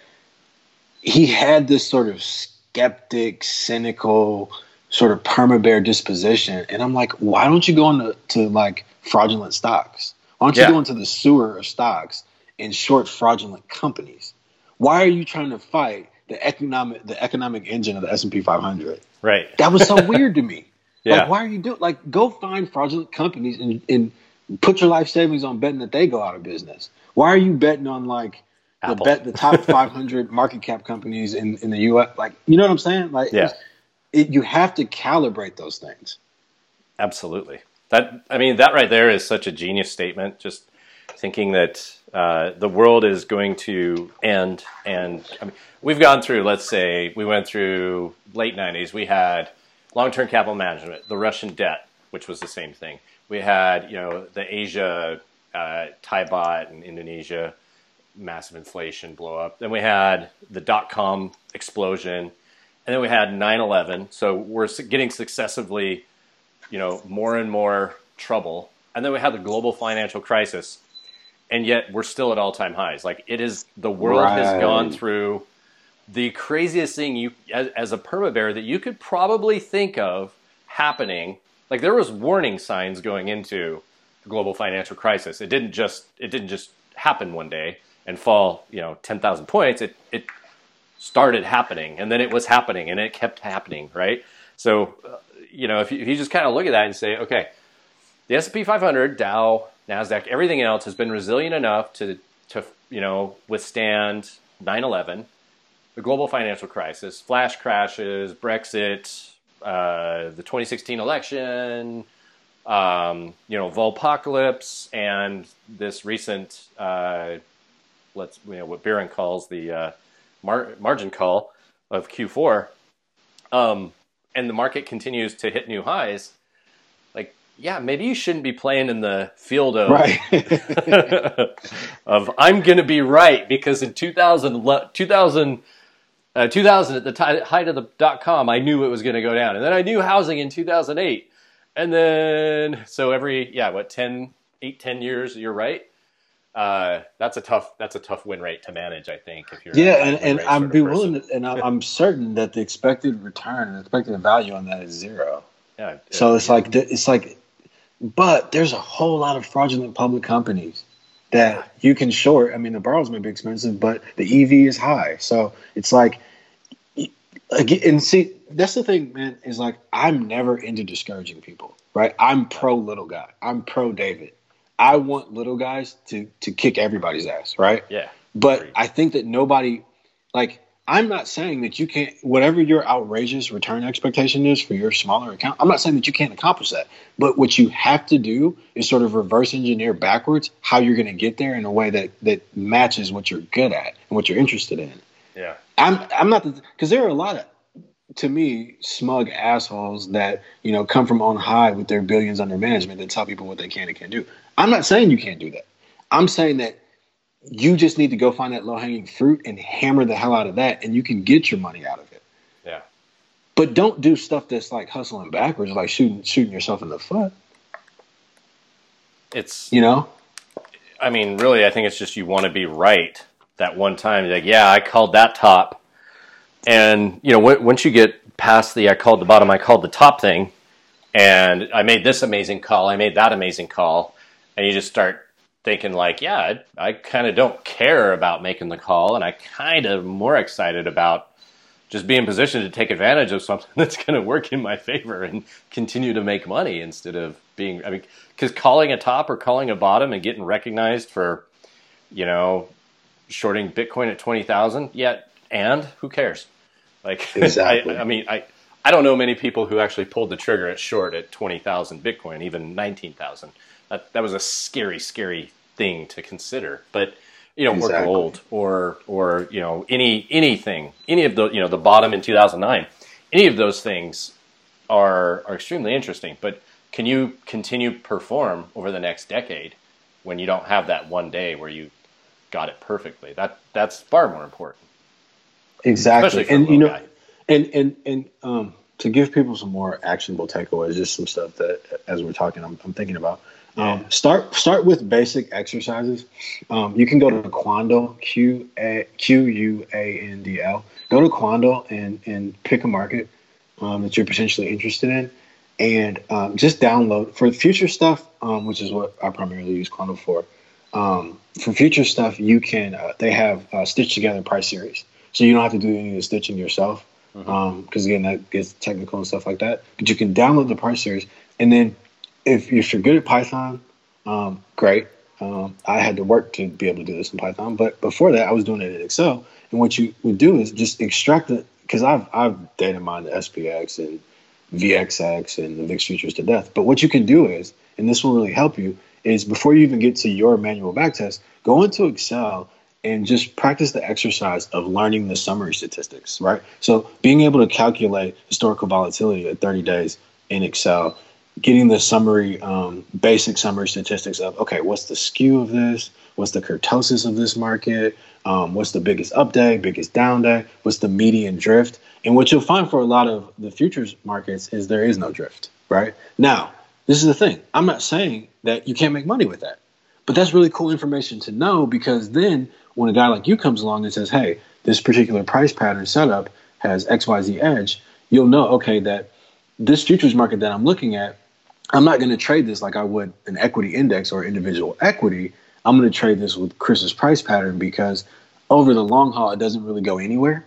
he had this sort of skeptic, cynical, sort of perma bear disposition. And I'm like, why don't you go into to like fraudulent stocks? Why don't you yeah. go into the sewer of stocks and short fraudulent companies? Why are you trying to fight the economic the economic engine of the S and P five hundred? Right. That was so weird to me. Yeah. Like, why are you doing like go find fraudulent companies and, and put your life savings on betting that they go out of business? Why are you betting on like the Apple. bet the top five hundred market cap companies in, in the U S? Like, you know what I'm saying? Like, yeah. It, you have to calibrate those things. Absolutely. That I mean, that right there is such a genius statement. Just thinking that uh, the world is going to end, and I mean, we've gone through. Let's say we went through late nineties. We had long-term capital management, the Russian debt, which was the same thing. We had, you know, the Asia uh, Thai baht and Indonesia, massive inflation blow up. Then we had the dot-com explosion. And then we had nine eleven, so we're getting successively, you know, more and more trouble. And then we had the global financial crisis, and yet we're still at all-time highs. Like it is, the world right. has gone through the craziest thing you, as, as a perma bear, that you could probably think of happening. Like there was warning signs going into global financial crisis. It didn't just it didn't just happen one day and fall, you know, ten thousand points. It it started happening, and then it was happening, and it kept happening, right? So, uh, you know, if you, if you just kind of look at that and say, okay, the S and P five hundred, Dow, NASDAQ, everything else has been resilient enough to, to you know, withstand nine eleven, the global financial crisis, flash crashes, Brexit, uh, the twenty sixteen election, um, you know, Volpocalypse, and this recent, uh, let's, you know, what Barron calls the uh, mar margin call of Q four, um, and the market continues to hit new highs. Like, yeah, maybe you shouldn't be playing in the field of, Right. of I'm going to be right, because in two thousand, two thousand, uh, two thousand at the t- height of the dot com, I knew it was going to go down. And then I knew housing in two thousand eight. And then, so every, yeah, what, ten, eight, ten years, you're right. Uh, that's a tough, that's a tough win rate to manage, I think. If you're Yeah, and, and I'd be willing to, and I'm, I'm certain that the expected return and expected value on that is zero. Yeah. So yeah. it's like, it's like, but there's a whole lot of fraudulent public companies that you can short. I mean, the borrows may be expensive, but the E V is high. So it's like, and see, that's the thing, man, is like, I'm never into discouraging people, right? I'm pro little guy. I'm pro David. I want little guys to, to kick everybody's ass, right? Yeah. But Agreed. I think that nobody, like, I'm not saying that you can't, whatever your outrageous return expectation is for your smaller account, I'm not saying that you can't accomplish that. But what you have to do is sort of reverse engineer backwards how you're going to get there in a way that, that matches what you're good at and what you're interested in. Yeah. I'm, I'm not, because there are a lot of, to me, smug assholes that, you know, come from on high with their billions under management that tell people what they can and can't do. I'm not saying you can't do that. I'm saying that you just need to go find that low-hanging fruit and hammer the hell out of that, and you can get your money out of it. Yeah. But don't do stuff that's like hustling backwards, like shooting shooting yourself in the foot. It's, you know? I mean, really, I think it's just you want to be right that one time. Like, yeah, I called that top. And, you know, w- once you get past the I called the bottom, I called the top thing, and I made this amazing call, I made that amazing call, and you just start thinking like, yeah, I, I kind of don't care about making the call, and I kind of more excited about just being positioned to take advantage of something that's going to work in my favor and continue to make money instead of being, I mean, because calling a top or calling a bottom and getting recognized for, you know, shorting Bitcoin at twenty thousand, yeah, and who cares? Like, exactly. I, I mean, I, I don't know many people who actually pulled the trigger at short at twenty thousand Bitcoin, even nineteen thousand. That, that was a scary, scary thing to consider. But, you know, exactly. or gold or, or, you know, any, anything, any of the, you know, the bottom in two thousand nine, any of those things are, are extremely interesting. But can you continue to perform over the next decade when you don't have that one day where you got it perfectly? That, that's far more important. Exactly. And, you know, guy. and, and, and, um, to give people some more actionable takeaways, just some stuff that, as we're talking, I'm, I'm thinking about. Um, start start with basic exercises. Um, you can go to Quandl, Q A Q U A N D L. Go to Quandl and and pick a market um, that you're potentially interested in, and um, just download for future stuff, um, which is what I primarily use Quandl for. Um, for future stuff, you can uh, they have uh, stitched together price series, so you don't have to do any of the stitching yourself. Because mm-hmm. um, again, that gets technical and stuff like that. But you can download the price series, and then if, if you're good at Python, um, great. Um, I had to work to be able to do this in Python, but before that, I was doing it in Excel. And what you would do is just extract it, because I've I've data mined the S P X and V X X and the V I X futures to death. But what you can do is, and this will really help you, is before you even get to your manual backtest, go into Excel and just practice the exercise of learning the summary statistics, right? So being able to calculate historical volatility at thirty days in Excel, getting the summary, um, basic summary statistics of, okay, what's the skew of this? What's the kurtosis of this market? Um, what's the biggest up day, biggest down day? What's the median drift? And what you'll find for a lot of the futures markets is there is no drift, right? Now, this is the thing. I'm not saying that you can't make money with that, but that's really cool information to know, because then when a guy like you comes along and says, hey, this particular price pattern setup has X Y Z edge, you'll know, okay, that this futures market that I'm looking at I'm not going to trade this like I would an equity index or individual equity. I'm going to trade this with Chris's price pattern because over the long haul, it doesn't really go anywhere.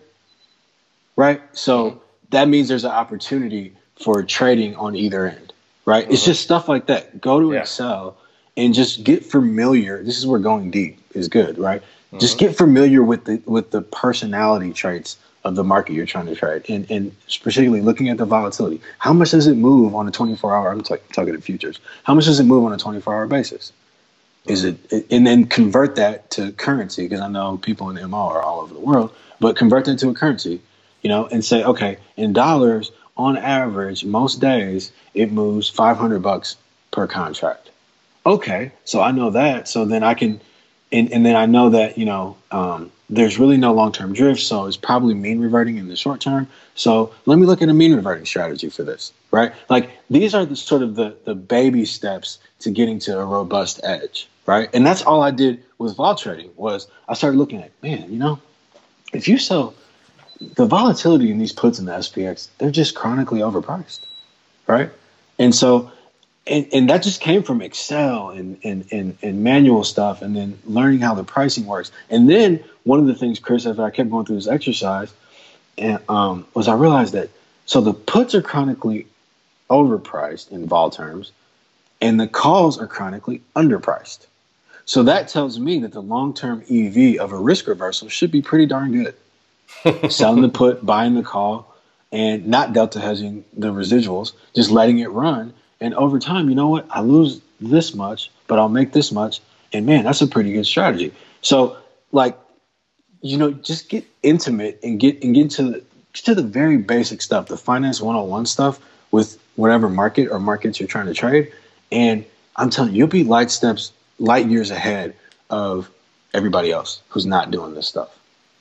Right. So mm-hmm. that means there's an opportunity for trading on either end. Right. Mm-hmm. It's just stuff like that. Go to yeah. Excel and just get familiar. This is where going deep is good. Right. Mm-hmm. Just get familiar with the with the personality traits of the market you're trying to trade, and, and particularly looking at the volatility. How much does it move on a twenty-four hour? I'm t- talking to futures. How much does it move on a twenty-four hour basis? Is it, and then convert that to currency, because I know people in M O are all over the world, but convert that to a currency, you know, and say, okay, in dollars, on average, most days it moves five hundred bucks per contract. Okay, so I know that. So then I can, and, and then I know that, you know, um, there's really no long-term drift, so it's probably mean reverting in the short term. So let me look at a mean reverting strategy for this, right? Like these are the sort of the, the baby steps to getting to a robust edge, right? And that's all I did with vol trading was I started looking at, man, you know, if you sell the volatility in these puts in the S P X, they're just chronically overpriced, right? And so And, and that just came from Excel and, and, and, and manual stuff, and then learning how the pricing works. And then one of the things, Chris, after I kept going through this exercise, and um, was I realized that so the puts are chronically overpriced in vol terms, and the calls are chronically underpriced. So that tells me that the long-term E V of a risk reversal should be pretty darn good. Selling the put, buying the call, and not delta hedging the residuals, just letting it run. And over time, you know what? I lose this much, but I'll make this much. And man, that's a pretty good strategy. So, like, you know, just get intimate and get and get to the, get to the very basic stuff, the finance one oh one stuff with whatever market or markets you're trying to trade. And I'm telling you, you'll be light steps, light years ahead of everybody else who's not doing this stuff.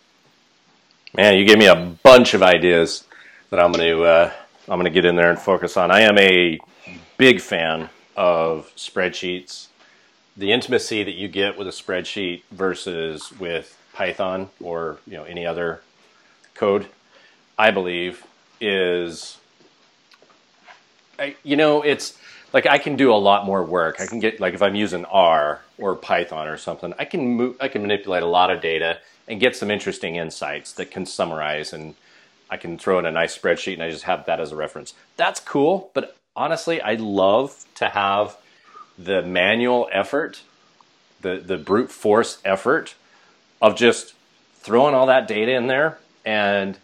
Man, you gave me a bunch of ideas that I'm going to uh, I'm going to get in there and focus on. I am a big fan of spreadsheets. The intimacy that you get with a spreadsheet versus with Python or, you know, any other code, I believe, is, I, you know, it's like I can do a lot more work. I can get, like, if I'm using R or Python or something, I can move, I can manipulate a lot of data and get some interesting insights that can summarize, and I can throw in a nice spreadsheet and I just have that as a reference. That's cool, but honestly, I love to have the manual effort, the, the brute force effort of just throwing all that data in there and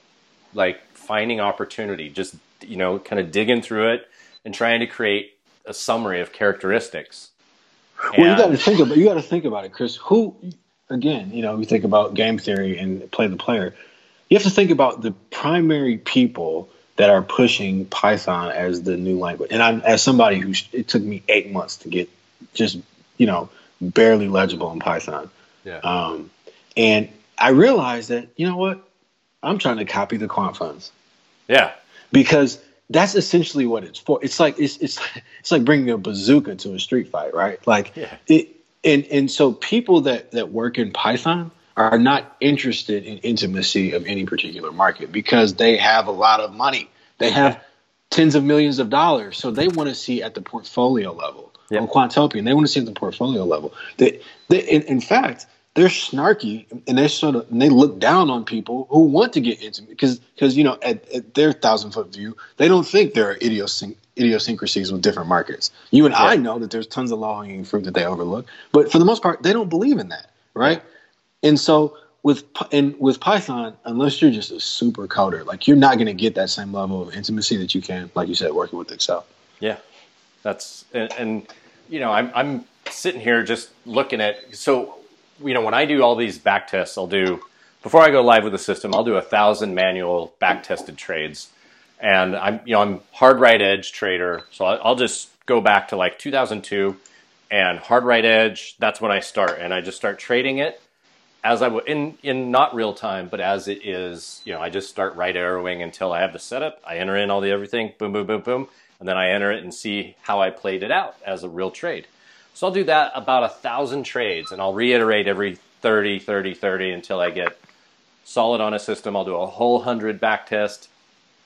like finding opportunity, just, you know, kind of digging through it and trying to create a summary of characteristics. Well, and you got to think about you got to think about it, Chris. Who, again, you know, we think about game theory and play the player. You have to think about the primary people that are pushing Python as the new language. And I'm, as somebody who, it took me eight months to get just, you know, barely legible in Python. Yeah. Um, and I realized that, you know what, I'm trying to copy the quant funds. Yeah. Because that's essentially what it's for. It's like, it's, it's, it's like bringing a bazooka to a street fight, right? Like, yeah. it, and, and so people that, that work in Python are not interested in intimacy of any particular market because they have a lot of money. They have tens of millions of dollars. So they want to see at the portfolio level. Yep. On Quantopian, they want to see at the portfolio level. They, they, in, in fact, they're snarky and they sort of and they look down on people who want to get intimate because, because you know, at, at their thousand foot view, they don't think there are idiosync- idiosyncrasies with different markets. You and yeah. I know that there's tons of low hanging fruit that they overlook, but for the most part, they don't believe in that, right? Yeah. And so with and with Python, unless you're just a super coder, like you're not going to get that same level of intimacy that you can, like you said, working with Excel. Yeah, that's and, and you know I'm I'm sitting here just looking at so you know when I do all these back tests, I'll do before I go live with the system, I'll do a thousand manual back tested trades, and I'm you know I'm hard right edge trader, so I'll, I'll just go back to like two thousand two and hard right edge. That's when I start, and I just start trading it. As I would in, in not real time, but as it is, you know, I just start right arrowing until I have the setup. I enter in all the everything, boom, boom, boom, boom, and then I enter it and see how I played it out as a real trade. So I'll do that about a thousand trades, and I'll reiterate every thirty, thirty, thirty until I get solid on a system. I'll do a whole hundred back test,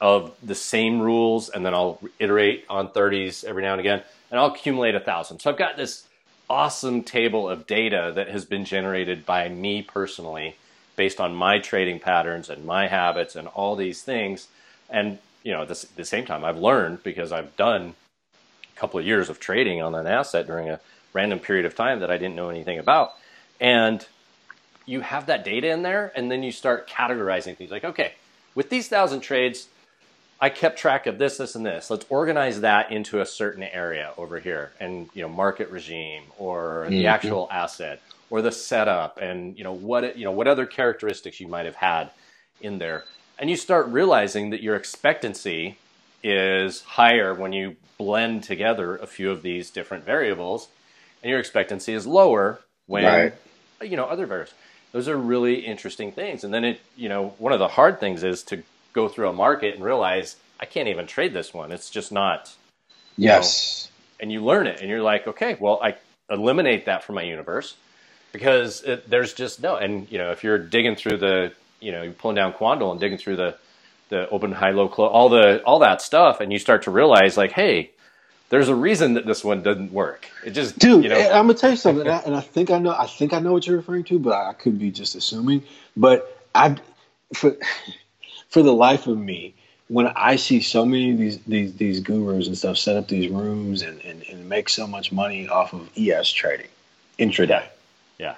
of the same rules, and then I'll iterate on thirties every now and again, and I'll accumulate a thousand. So I've got this awesome table of data that has been generated by me personally based on my trading patterns and my habits and all these things. And, you know, at the, the same time, I've learned because I've done a couple of years of trading on an asset during a random period of time that I didn't know anything about. And you have that data in there, and then you start categorizing things like, okay, with these thousand trades, I kept track of this, this, and this. Let's organize that into a certain area over here, and you know, market regime, or the mm-hmm. actual asset, or the setup, and you know what you know what other characteristics you might have had in there, and you start realizing that your expectancy is higher when you blend together a few of these different variables, and your expectancy is lower when right. you know other variables. Those are really interesting things, and then it you know one of the hard things is to go through a market and realize I can't even trade this one. It's just not. Yes. Know, and you learn it, and you're like, okay, well, I eliminate that from my universe because it, there's just no. And you know, if you're digging through the, you know, you're pulling down Quandl and digging through the, the open, high, low, close, all the all that stuff, and you start to realize, like, hey, there's a reason that this one doesn't work. It just, dude. You know, I'm gonna tell you something, and I, and I think I know. I think I know what you're referring to, but I could be just assuming. But I, for. For the life of me, when I see so many of these these these gurus and stuff set up these rooms and, and, and make so much money off of E S trading, intraday. Yeah.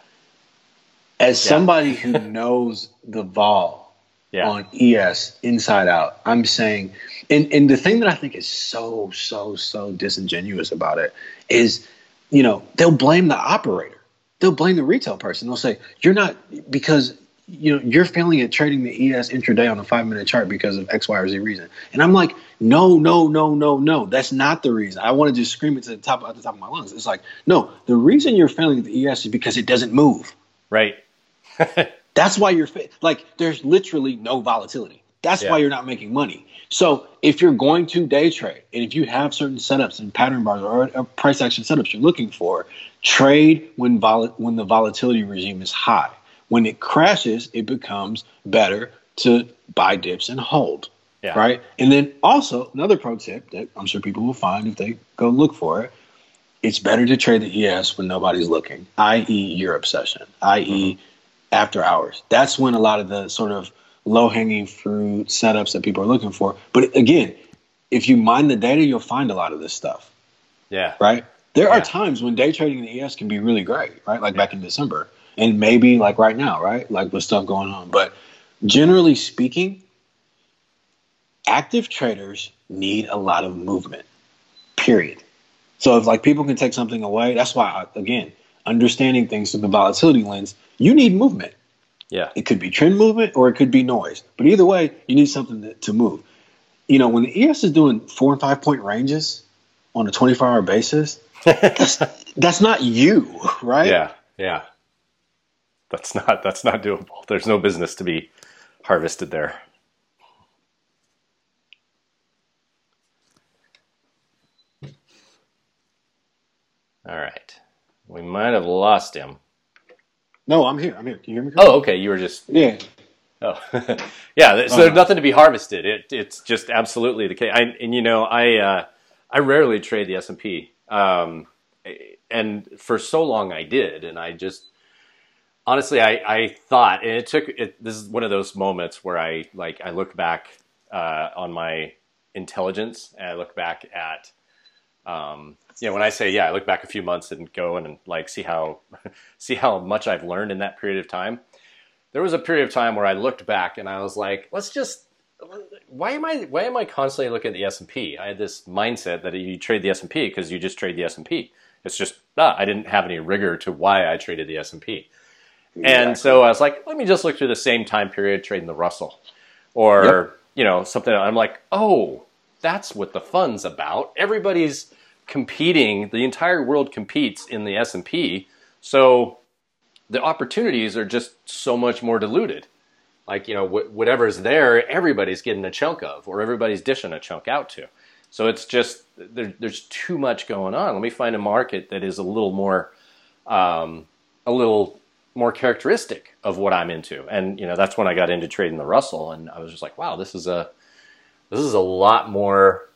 As yeah. somebody who knows the vol yeah. on E S inside out, I'm saying, and, and the thing that I think is so, so, so disingenuous about it is, you know, they'll blame the operator. They'll blame the retail person. They'll say, you're not, because you know, you're failing at trading the E S intraday on a five minute chart because of X, Y, or Z reason. And I'm like, no, no, no, no, no. That's not the reason. I want to just scream it to the top at the top of my lungs. It's like, no, the reason you're failing at the E S is because it doesn't move. Right. That's why you're fa- like, there's literally no volatility. That's yeah. why you're not making money. So if you're going to day trade, and if you have certain setups and pattern bars or, or price action setups you're looking for, trade when vol- when the volatility regime is high. When it crashes, it becomes better to buy dips and hold, yeah. right? And then also another pro tip that I'm sure people will find if they go look for it, it's better to trade the E S when nobody's looking, that is your obsession, that is mm-hmm. after hours. That's when a lot of the sort of low-hanging fruit setups that people are looking for. But again, if you mine the data, you'll find a lot of this stuff. Yeah. Right? There yeah. are times when day trading in the E S can be really great, right? Like yeah. back in December. And maybe like right now, right? Like with stuff going on. But generally speaking, active traders need a lot of movement, period. So if like people can take something away, that's why, again, understanding things through the volatility lens, you need movement. Yeah. It could be trend movement or it could be noise. But either way, you need something to, to move. You know, when the E S is doing four and five point ranges on a twenty-four hour basis, that's, that's not you, right? Yeah, yeah. That's not that's not doable. There's no business to be harvested there. All right. We might have lost him. No, I'm here. I'm here. Can you hear me? Oh, okay. You were just yeah. Oh, yeah. So uh, there's nothing to be harvested. It it's just absolutely the case. I, and you know, I uh, I rarely trade the S and P, um, and for so long I did, and I just. Honestly, I, I thought, and it took, it, this is one of those moments where I, like, I look back uh, on my intelligence, and I look back at, um, you know, when I say, yeah, I look back a few months and go and, like, see how, see how much I've learned in that period of time. There was a period of time where I looked back and I was like, let's just, why am I, why am I constantly looking at the S and P? I had this mindset that you trade the S and P because you just trade the S and P. It's just, ah, I didn't have any rigor to why I traded the S and P. Exactly. And so I was like, let me just look through the same time period trading the Russell or, yep. you know, something. I'm like, oh, that's what the fun's about. Everybody's competing. The entire world competes in the S and P. So the opportunities are just so much more diluted. Like, you know, wh whatever's there, everybody's getting a chunk of, or everybody's dishing a chunk out to. So it's just, there, there's too much going on. Let me find a market that is a little more, um, a little more characteristic of what I'm into. And, you know, that's when I got into trading the Russell, and I was just like, wow, this is a, this is a lot more,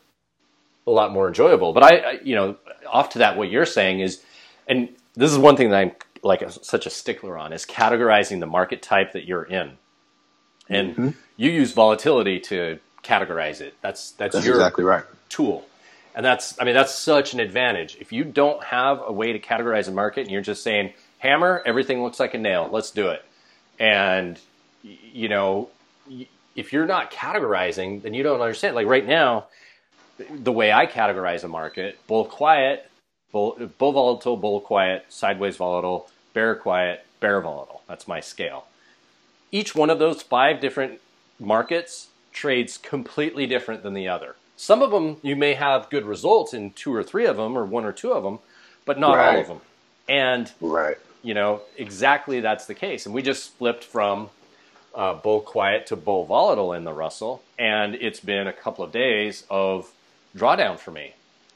a lot more enjoyable. But I, I you know, off to that, what you're saying is, and this is one thing that I'm like a, such a stickler on, is categorizing the market type that you're in. And mm-hmm. you use volatility to categorize it. That's that's, that's your exactly right. tool. And that's, I mean, that's such an advantage. If you don't have a way to categorize a market and you're just saying, hammer, everything looks like a nail, let's do it. And, you know, if you're not categorizing, then you don't understand. Like right now, the way I categorize a market, bull quiet, bull, bull volatile, bull quiet, sideways volatile, bear quiet, bear volatile. That's my scale. Each one of those five different markets trades completely different than the other. Some of them, you may have good results in two or three of them or one or two of them, but not right. all of them. And, right. you know, exactly that's the case. And we just flipped from uh, bull quiet to bull volatile in the Russell. And it's been a couple of days of drawdown for me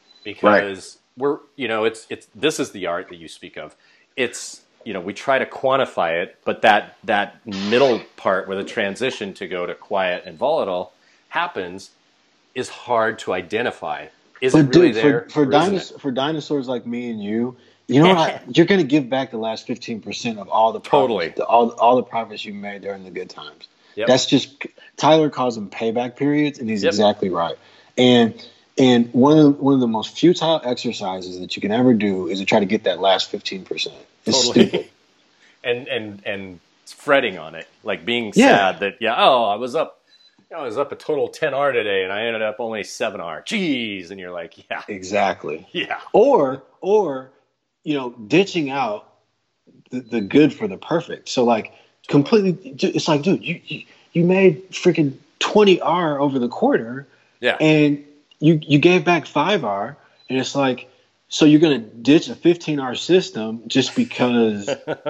because right. we're, you know, it's, it's, this is the art that you speak of. It's, you know, we try to quantify it, but that, that middle part where the transition to go to quiet and volatile happens is hard to identify. Is but it really dude, there? For, for, dinosaurs, for dinosaurs like me and you, you know what? You're going to give back the last fifteen percent of all the profits, totally the, all, all the profits you made during the good times. Yep. That's just, Tyler calls them payback periods, and he's yep. exactly right. And and one of, the, one of the most futile exercises that you can ever do is to try to get that last fifteen percent. It's totally. stupid. and, and, and fretting on it, like being yeah. sad that, yeah, oh, I was up. I was up a total ten R today, and I ended up only seven R. Jeez, and you're like, yeah, exactly, yeah. Or, or, you know, ditching out the, the good for the perfect. So, like, completely, it's like, dude, you you, you made freaking twenty R over the quarter, yeah, and you you gave back five R, and it's like, so you're gonna ditch a fifteen R system just because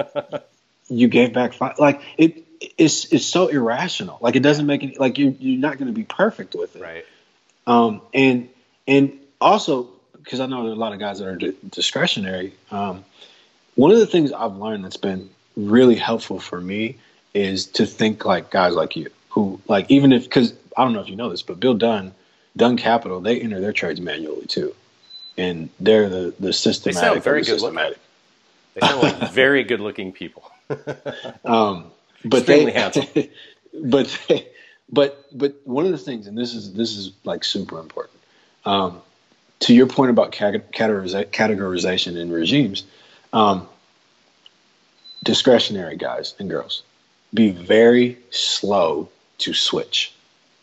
you gave back five? Like it. It's it's so irrational. Like it doesn't make any, like you you're not going to be perfect with it, right? Um, and and also because I know there are a lot of guys that are di- discretionary. Um, one of the things I've learned that's been really helpful for me is to think like guys like you, who like even if because I don't know if you know this, but Bill Dunn, Dunn Capital, they enter their trades manually too, and they're the the systematic. They sound very the good systematic. looking. They sound like very good looking people. um. But Extremely they, handsome. But but but one of the things, and this is this is like super important. Um, to your point about categoriza- categorization in regimes, um, discretionary guys and girls, be very slow to switch.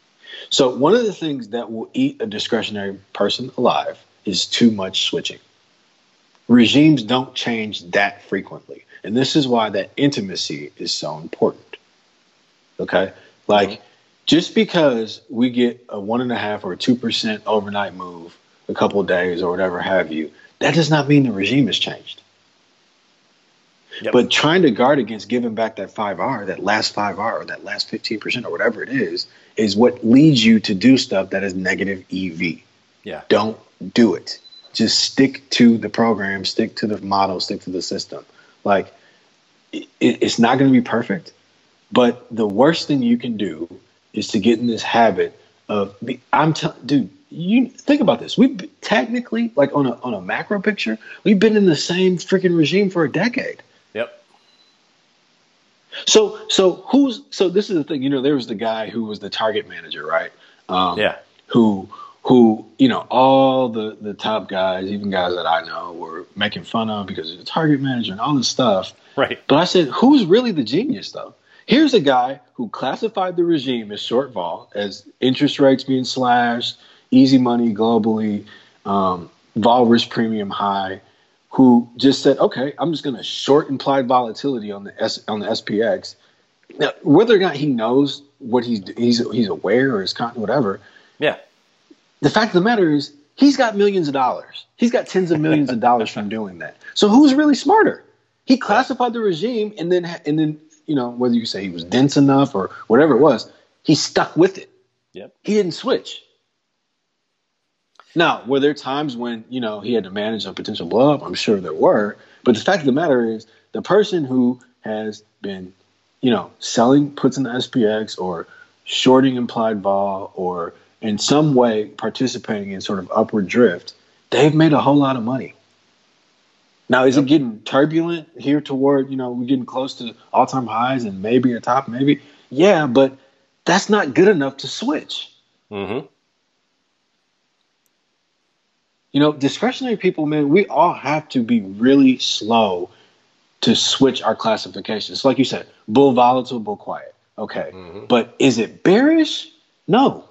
So one of the things that will eat a discretionary person alive is too much switching. Regimes don't change that frequently. And this is why that intimacy is so important. Okay? Like, mm-hmm. just because we get a one and a half or two percent overnight move a couple of days or whatever have you, that does not mean the regime has changed. Yep. But trying to guard against giving back that five R, that last five R or that last fifteen percent or whatever it is, is what leads you to do stuff that is negative E V. Yeah. Don't do it. Just stick to the program, stick to the model, stick to the system. Like, it, it's not going to be perfect, but the worst thing you can do is to get in this habit of, I'm telling, dude, you think about this. We've technically, like on a on a macro picture, we've been in the same freaking regime for a decade. Yep. So, so who's, so this is the thing, you know, there was the guy who was the target manager, right? Um, yeah. Who, who, you know, all the, the top guys, even guys that I know, were making fun of because he's a target manager and all this stuff. Right. But I said, who's really the genius, though? Here's a guy who classified the regime as short vol, as interest rates being slashed, easy money globally, um, vol risk premium high, who just said, okay, I'm just going to short implied volatility on the S, on the S P X. Now, whether or not he knows what he's he's he's aware or is con- whatever. Yeah. The fact of the matter is, he's got millions of dollars. He's got tens of millions of dollars from doing that. So who's really smarter? He classified the regime, and then, and then, you know, whether you say he was dense enough or whatever it was, he stuck with it. Yep. He didn't switch. Now, were there times when, you know, he had to manage a potential blow up? I'm sure there were. But the fact of the matter is, the person who has been, you know, selling puts in the S P X or shorting implied vol or in some way participating in sort of upward drift, they've made a whole lot of money. Now, is yep. it getting turbulent here toward, you know, we're getting close to all-time highs and maybe a top, maybe? Yeah, but that's not good enough to switch. Mm-hmm. You know, discretionary people, man, we all have to be really slow to switch our classifications. Like you said, bull volatile, bull quiet. Okay. Mm-hmm. But is it bearish? No.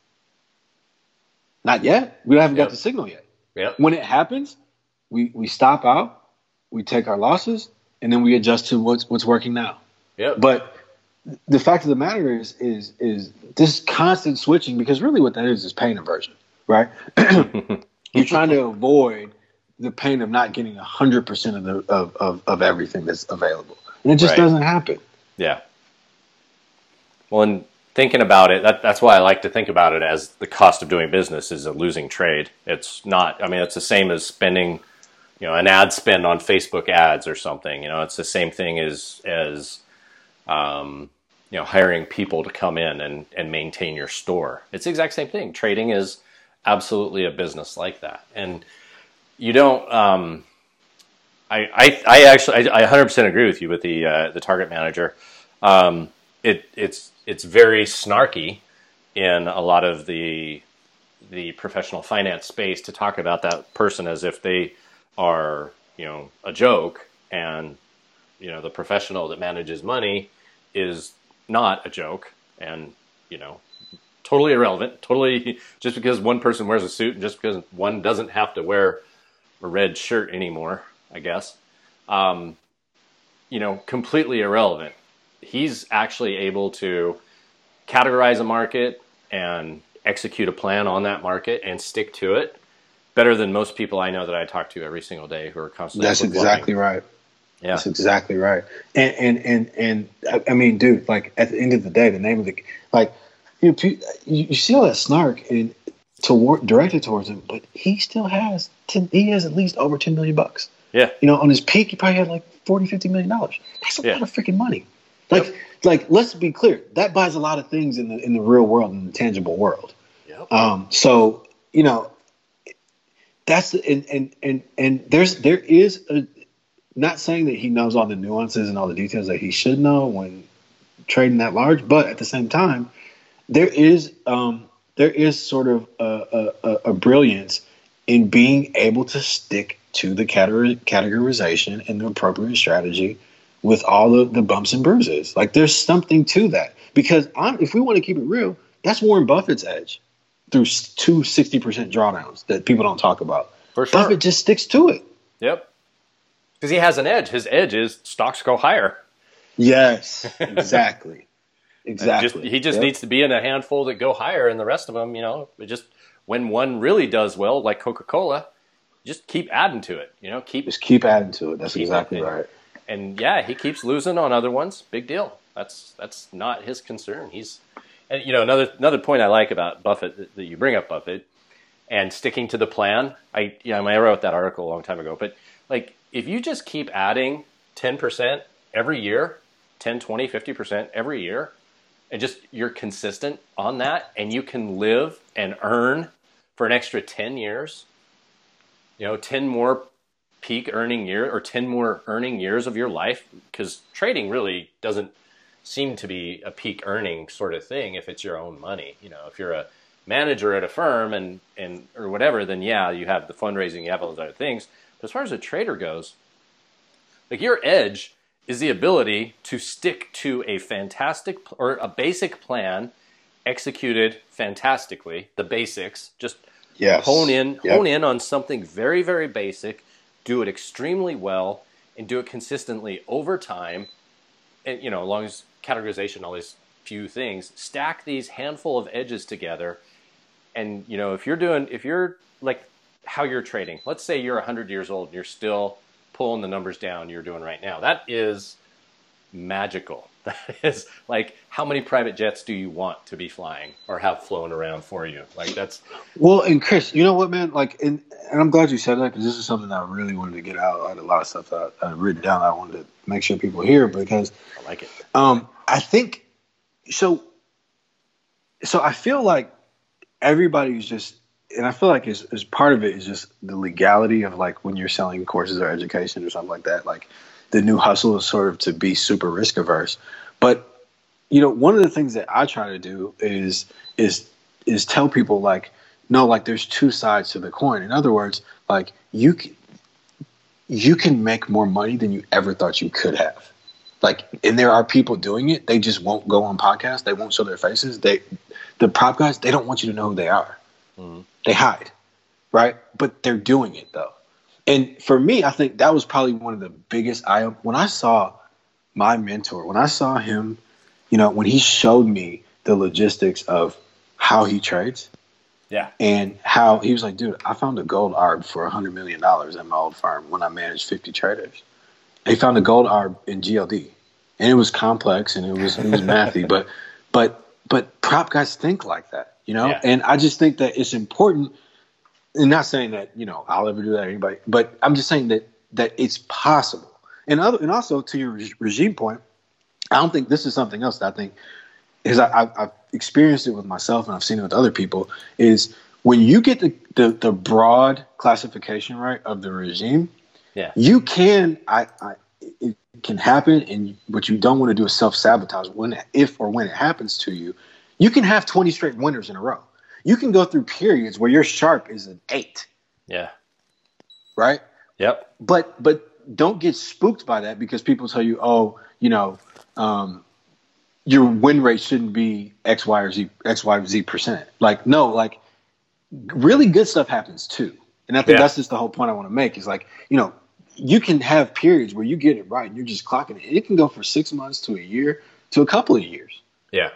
Not yet. We haven't yep. got the signal yet. Yep. When it happens, we, we stop out, we take our losses, and then we adjust to what's what's working now. Yep. But the fact of the matter is is is this constant switching, because really what that is is pain aversion, right? You're trying to avoid the pain of not getting one hundred percent of the of, of, of everything that's available. And it just right. doesn't happen. Yeah. Well, and thinking about it, that, that's why I like to think about it as the cost of doing business is a losing trade. It's not, I mean, it's the same as spending, you know, an ad spend on Facebook ads or something. You know, it's the same thing as, as um, you know, hiring people to come in and, and maintain your store. It's the exact same thing. Trading is absolutely a business like that. And you don't, um, I, I, I actually, I, I one hundred percent agree with you with the, uh, the target manager. Um, it, it's, it's very snarky in a lot of the, the professional finance space to talk about that person as if they are, you know, a joke, and, you know, the professional that manages money is not a joke, and, you know, totally irrelevant, totally, just because one person wears a suit and just because one doesn't have to wear a red shirt anymore, I guess, um, you know, completely irrelevant. He's actually able to categorize a market and execute a plan on that market and stick to it better than most people I know that I talk to every single day who are constantly. That's exactly right. Yeah, that's exactly right. And and and and I mean, dude, like at the end of the day, the name of the like you you, you see all that snark and toward directed towards him, but he still has ten, he has at least over ten million bucks. Yeah, you know, on his peak, he probably had like forty, fifty million dollars. That's a yeah. lot of freaking money. Like, yep. like, let's be clear. That buys a lot of things in the in the real world, in the tangible world. Yep. Um, so you know, that's and and and and there's there is a, not saying that he knows all the nuances and all the details that he should know when trading that large, but at the same time, there is um, there is sort of a, a, a brilliance in being able to stick to the categor- categorization and the appropriate strategy with all the, the bumps and bruises. Like, there's something to that. Because I'm, if we want to keep it real, that's Warren Buffett's edge through two sixty percent drawdowns that people don't talk about. For sure. Buffett just sticks to it. Yep. Because he has an edge. His edge is stocks go higher. Yes, exactly. Exactly. Just, he just yep. needs to be in a handful that go higher, and the rest of them, you know, it just when one really does well, like Coca-Cola, just keep adding to it. You know, keep just keep adding to it. That's exactly adding. right. And yeah, he keeps losing on other ones. Big deal. That's that's not his concern. He's, and you know, another another point I like about Buffett that, that you bring up, Buffett, and sticking to the plan. I yeah, I, mean, I wrote that article a long time ago. But like, if you just keep adding ten percent every year, ten, twenty, fifty percent every year, and just you're consistent on that, and you can live and earn for an extra ten years. You know, ten more peak earning year or ten more earning years of your life, because trading really doesn't seem to be a peak earning sort of thing if it's your own money. You know, if you're a manager at a firm and, and or whatever, then yeah, you have the fundraising, you have all those other things. But as far as a trader goes, like, your edge is the ability to stick to a fantastic or a basic plan executed fantastically, the basics, just yes. hone in, yep. hone in on something very, very basic, do it extremely well, and do it consistently over time. And, you know, as long as categorization, all these few things, stack these handful of edges together. And, you know, if you're doing, if you're like how you're trading, let's say you're one hundred years old and you're still pulling the numbers down you're doing right now. That is magical. That is like, how many private jets do you want to be flying or have flown around for you? Like, that's well. And Chris, you know what, man? Like, and, and I'm glad you said that, because this is something that I really wanted to get out. I had a lot of stuff that I had written down. I wanted to make sure people hear, because I like it. Um, I think so. So I feel like everybody's just, and I feel like is is part of it is just the legality of like when you're selling courses or education or something like that. Like the new hustle is sort of to be super risk averse. But you know, one of the things that I try to do is is is tell people like, no, like there's two sides to the coin. In other words, like you can, you can make more money than you ever thought you could have. Like, and there are people doing it. They just won't go on podcasts. They won't show their faces. They, the prop guys, they don't want you to know who they are. Mm-hmm. They hide, right? But they're doing it though. And for me, I think that was probably one of the biggest eye openers. When I saw my mentor, when I saw him, you know, when he showed me the logistics of how he trades, yeah, and how he was like, dude, I found a gold arb for a hundred million dollars at my old firm when I managed fifty traders. He found a gold arb in G L D, and it was complex and it was it was mathy, but but but prop guys think like that, you know. Yeah. And I just think that it's important. And not saying that you know I'll ever do that to anybody, but I'm just saying that that it's possible. And other and also to your regime point, I don't think this is something else that I think is I, I've, I've experienced it with myself and I've seen it with other people. Is when you get the the, the broad classification right of the regime. Yeah, you can. I, I it can happen, and what you don't want to do is self-sabotage. When, if, or when it happens to you, you can have twenty straight winners in a row. You can go through periods where your sharp is an eight. Yeah. Right. Yep. But but don't get spooked by that because people tell you, oh, you know, um, your win rate shouldn't be X, Y, or Z, X, Y, or Z percent. Like no, like really good stuff happens too. And I think yeah. that's just the whole point I want to make is like, you know, you can have periods where you get it right and you're just clocking it. It can go for six months to a year to a couple of years. Yeah.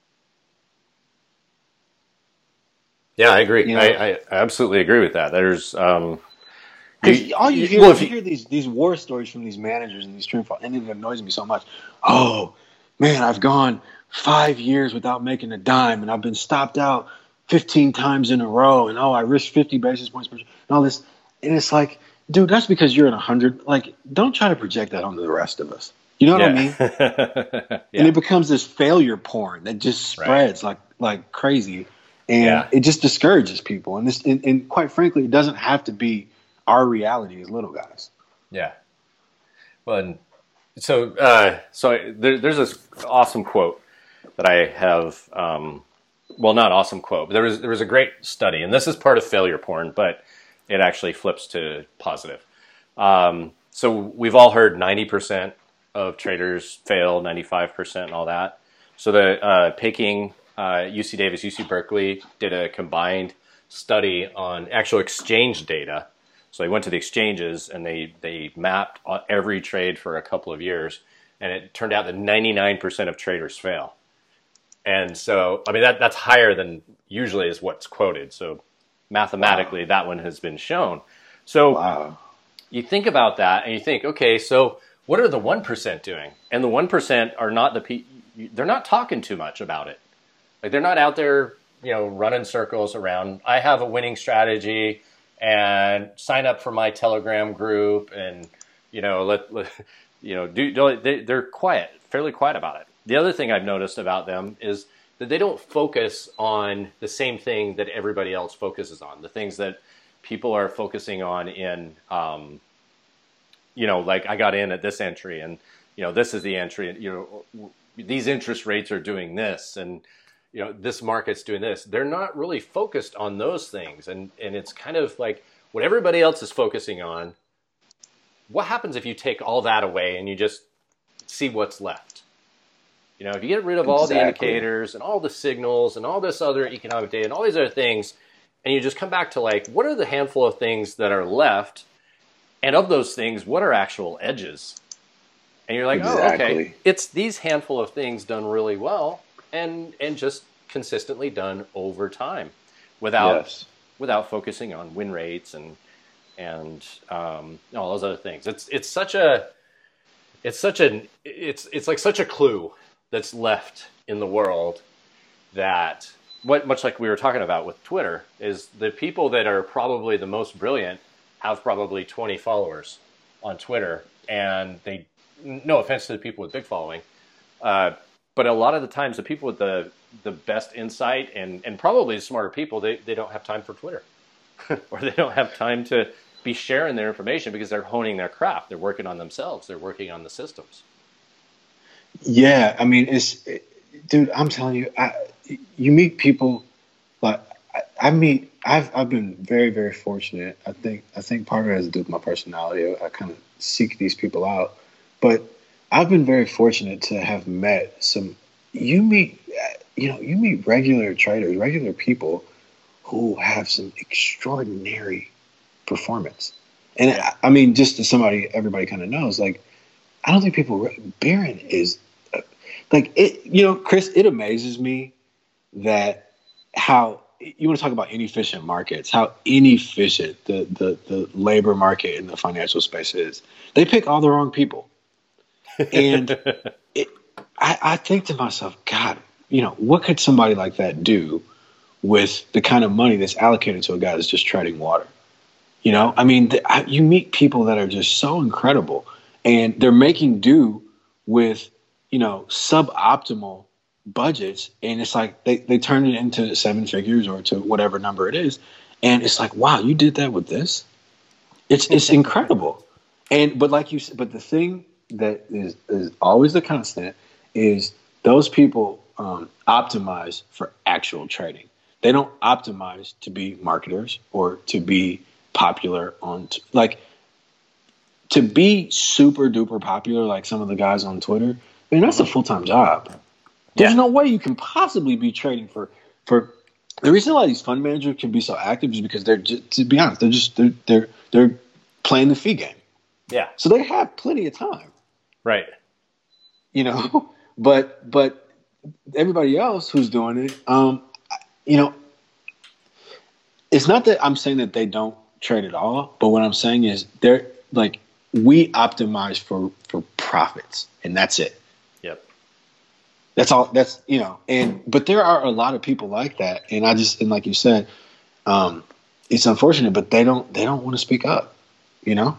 Yeah, I agree. You know? I, I absolutely agree with that. There's, um, you, all you hear, well, you, you hear these, these war stories from these managers and these stream files, and it annoys me so much. Oh man, I've gone five years without making a dime and I've been stopped out fifteen times in a row. And oh, I risked fifty basis points per and all this. And it's like, dude, that's because you're at one hundred. Like, don't try to project that onto the rest of us. You know what yeah. I mean? yeah. And it becomes this failure porn that just spreads right. like like crazy. And yeah. it just discourages people. And, this, and, and quite frankly, it doesn't have to be our reality as little guys. Yeah. Well, and so, uh, so there, there's this awesome quote that I have, um, well, not awesome quote, but there was, there was a great study, and this is part of failure porn, but it actually flips to positive. Um, so we've all heard ninety percent of traders fail, ninety-five percent and all that. So the uh, Peking, uh, U C Davis, U C Berkeley did a combined study on actual exchange data. So they went to the exchanges and they, they mapped every trade for a couple of years, and it turned out that ninety-nine percent of traders fail. And so, I mean, that that's higher than usually is what's quoted. So mathematically, wow. that one has been shown. So wow. you think about that and you think, okay, so what are the one percent doing? And the one percent are not the pe- they're not talking too much about it. Like they're not out there, you know, running circles around, I have a winning strategy and sign up for my Telegram group and, you know, let, let you know, do, they, they're quiet, fairly quiet about it. The other thing I've noticed about them is that they don't focus on the same thing that everybody else focuses on, the things that people are focusing on in, um, you know, like I got in at this entry and, you know, this is the entry and, you know, these interest rates are doing this and, you know, this market's doing this. They're not really focused on those things. And, and it's kind of like what everybody else is focusing on. What happens if you take all that away and you just see what's left? You know, if you get rid of all exactly. the indicators and all the signals and all this other economic data and all these other things, and you just come back to like, what are the handful of things that are left? And of those things, what are actual edges? And you're like, exactly. oh, okay, it's these handful of things done really well and and just consistently done over time without yes. without focusing on win rates and and um, all those other things. It's it's such a it's such an it's it's like such a clue that's left in the world that what much like we were talking about with Twitter is the people that are probably the most brilliant have probably twenty followers on Twitter, and they, no offense to the people with big following, uh, but a lot of the times the people with the the best insight and and probably the smarter people, they they don't have time for Twitter, or they don't have time to be sharing their information because they're honing their craft. They're working on themselves. They're working on the systems. Yeah, I mean, it's, it, dude. I'm telling you, I, you meet people like I, I meet. I've I've been very very fortunate. I think I think part of it has to do with my personality. I, I kind of seek these people out, but I've been very fortunate to have met some. You meet, you know, you meet regular traders, regular people who have some extraordinary performance. And I, I mean, just as somebody everybody kind of knows, like, I don't think people. Barron is uh, like it. You know, Chris. It amazes me that how you want to talk about inefficient markets. How inefficient the the the labor market in the financial space is. They pick all the wrong people, and it, I, I think to myself, God, you know, what could somebody like that do with the kind of money that's allocated to a guy that's just treading water? You know, I mean, the, I, you meet people that are just so incredible. And they're making do with, you know, suboptimal budgets. And it's like they, they turn it into seven figures or to whatever number it is. And it's like, wow, you did that with this? It's it's incredible. And but like you said, but the thing that is, is always the constant is those people um, optimize for actual trading. They don't optimize to be marketers or to be popular on t- like to be super duper popular like some of the guys on Twitter. I mean, that's a full-time job. There's yeah. no way you can possibly be trading for for the reason a lot of these fund managers can be so active is because they're just, to be honest, they're just they're they're they're playing the fee game. Yeah. So they have plenty of time. Right. You know, but but everybody else who's doing it, um, you know, it's not that I'm saying that they don't trade at all, but what I'm saying is they're like we optimize for for profits, and that's it. Yep. That's all. That's you know, and but there are a lot of people like that, and I just and like you said, um, it's unfortunate, but they don't they don't want to speak up. You know.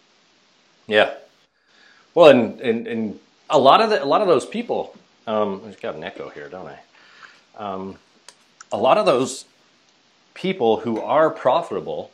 Yeah. Well, and and, and a lot of the, a lot of those people, um, I've got an echo here, don't I? Um, a lot of those people who are profitable,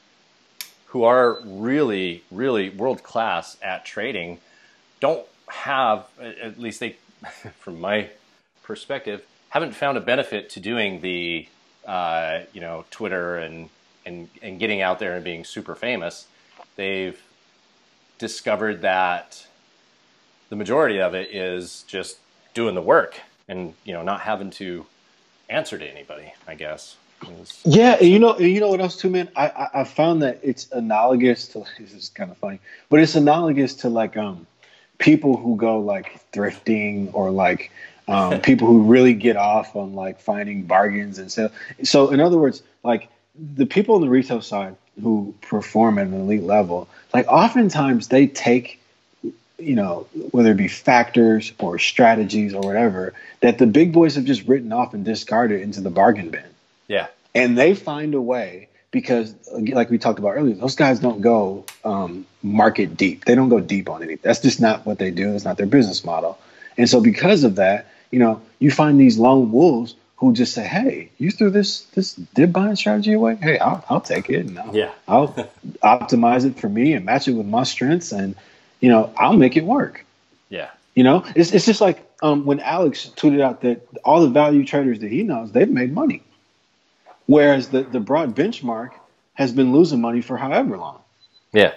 who are really, really world class at trading, don't have, at least they, from my perspective, haven't found a benefit to doing the, uh, you know, Twitter and, and, and getting out there and being super famous. They've discovered that the majority of it is just doing the work and, you know, not having to answer to anybody, I guess. Is, yeah, and you know, and you know what else too, man? I, I I found that it's analogous to this is kind of funny, but it's analogous to like um people who go like thrifting or like um people who really get off on like finding bargains and so so in other words, like the people on the retail side who perform at an elite level, like oftentimes they take, you know, whether it be factors or strategies or whatever, that the big boys have just written off and discarded into the bargain bin. Yeah. And they find a way because, like we talked about earlier, those guys don't go um, market deep. They don't go deep on anything. That's just not what they do. It's not their business model. And so because of that, you know, you find these lone wolves who just say, hey, you threw this this dip buying strategy away? Hey, I'll, I'll take it. And I'll, yeah. I'll optimize it for me and match it with my strengths. And, you know, I'll make it work. Yeah. You know, it's, it's just like um, when Alex tweeted out that all the value traders that he knows, they've made money. Whereas the, the broad benchmark has been losing money for however long. Yeah.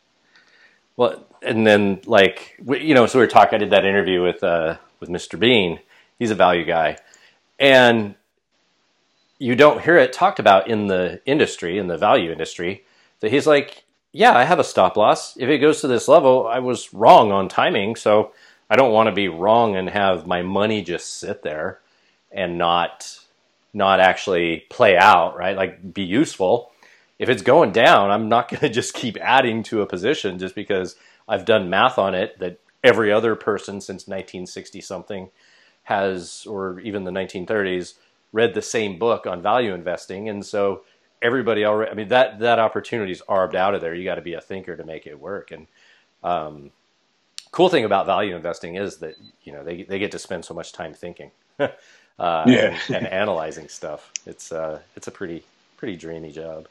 Well, and then like, you know, so we were talking, I did that interview with, uh, with Mister Bean. He's a value guy. And you don't hear it talked about in the industry, in the value industry, that he's like, yeah, I have a stop loss. If it goes to this level, I was wrong on timing. So I don't want to be wrong and have my money just sit there and not... not actually play out, right? Like be useful. If it's going down, I'm not going to just keep adding to a position just because I've done math on it that every other person since nineteen sixty something has, or even the nineteen thirties, read the same book on value investing. And so everybody already, I mean, that, that opportunity is arbed out of there. You got to be a thinker to make it work. And, um, cool thing about value investing is that, you know, they they get to spend so much time thinking, uh, Yeah. and, and analyzing stuff. It's uh, it's a pretty pretty dreamy job.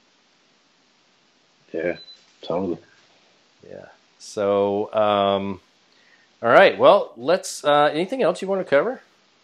Yeah, totally. Yeah. So, um, all right. Well, let's. Uh, anything else you want to cover?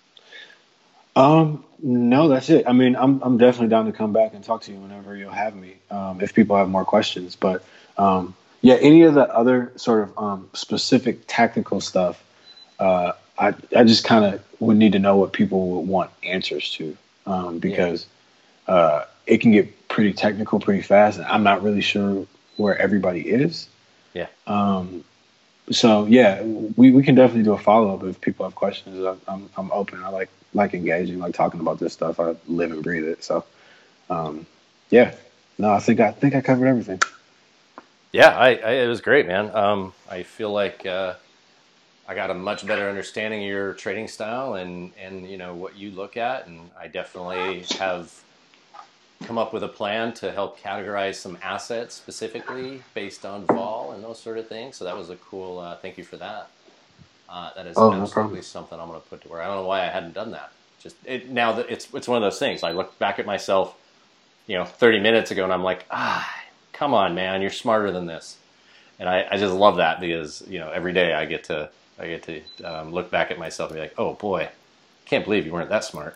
Um, no, that's it. I mean, I'm I'm definitely down to come back and talk to you whenever you'll have me. Um, if people have more questions, but um, yeah, any of the other sort of um, specific tactical stuff, uh, I I just kind of would need to know what people would want answers to, um, because uh, it can get pretty technical pretty fast, and I'm not really sure where everybody is. Yeah. Um, so yeah, we, we can definitely do a follow up if people have questions. I'm I'm, I'm open. I like like engaging, like talking about this stuff. I live and breathe it. So um, yeah, no, I think I think I covered everything. Yeah, I, I it was great, man. Um, I feel like uh, I got a much better understanding of your trading style and and you know what you look at, and I definitely have come up with a plan to help categorize some assets specifically based on vol and those sort of things. So that was a cool. Uh, thank you for that. Uh, that is Oh, no absolutely problem. something I'm going to put to work. I don't know why I hadn't done that. Just it, now that it's it's one of those things. I look back at myself, you know, thirty minutes ago, and I'm like, ah, come on, man, you're smarter than this. And I, I just love that because you know every day I get to I get to um, look back at myself and be like, oh boy, can't believe you weren't that smart.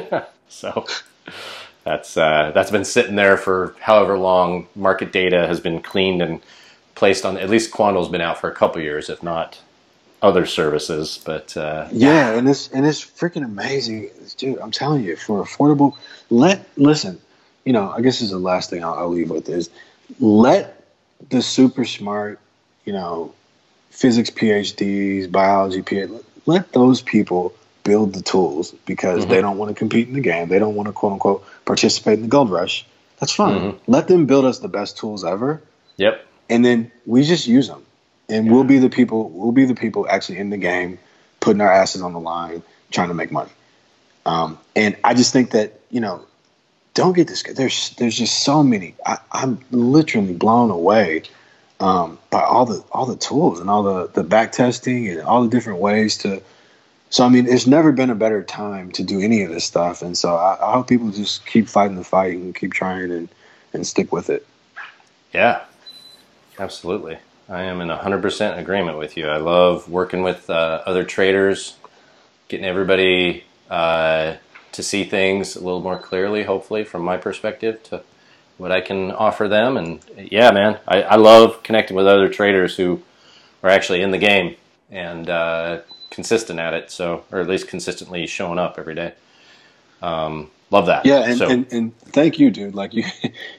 So that's uh, that's been sitting there for however long. Market data has been cleaned and placed on. At least Quandel's been out for a couple years, if not other services. But uh, Yeah, and it's and it's freaking amazing, dude. I'm telling you, for affordable, let listen. You know, I guess this is the last thing I'll, I'll leave with is let the super smart, you know, physics PhDs, biology PhDs, let those people build the tools because mm-hmm. they don't want to compete in the game. They don't want to quote unquote participate in the gold rush. That's fine. Mm-hmm. Let them build us the best tools ever. Yep. And then we just use them. And Yeah. we'll be the people. We'll be the people actually in the game, putting our asses on the line, trying to make money. Um, and I just think that you know, don't get this. There's there's just so many. I, I'm literally blown away um, by all the all the tools and all the the back testing and all the different ways to. So I mean, it's never been a better time to do any of this stuff. And so I, I hope people just keep fighting the fight and keep trying and and stick with it. Yeah. Absolutely. I am in one hundred percent agreement with you. I love working with uh, other traders, getting everybody uh, to see things a little more clearly, hopefully, from my perspective to what I can offer them. And yeah, man, I, I love connecting with other traders who are actually in the game and uh, consistent at it, so or at least consistently showing up every day. Um, love that. Yeah, and, so, and, and thank you, dude. Like you,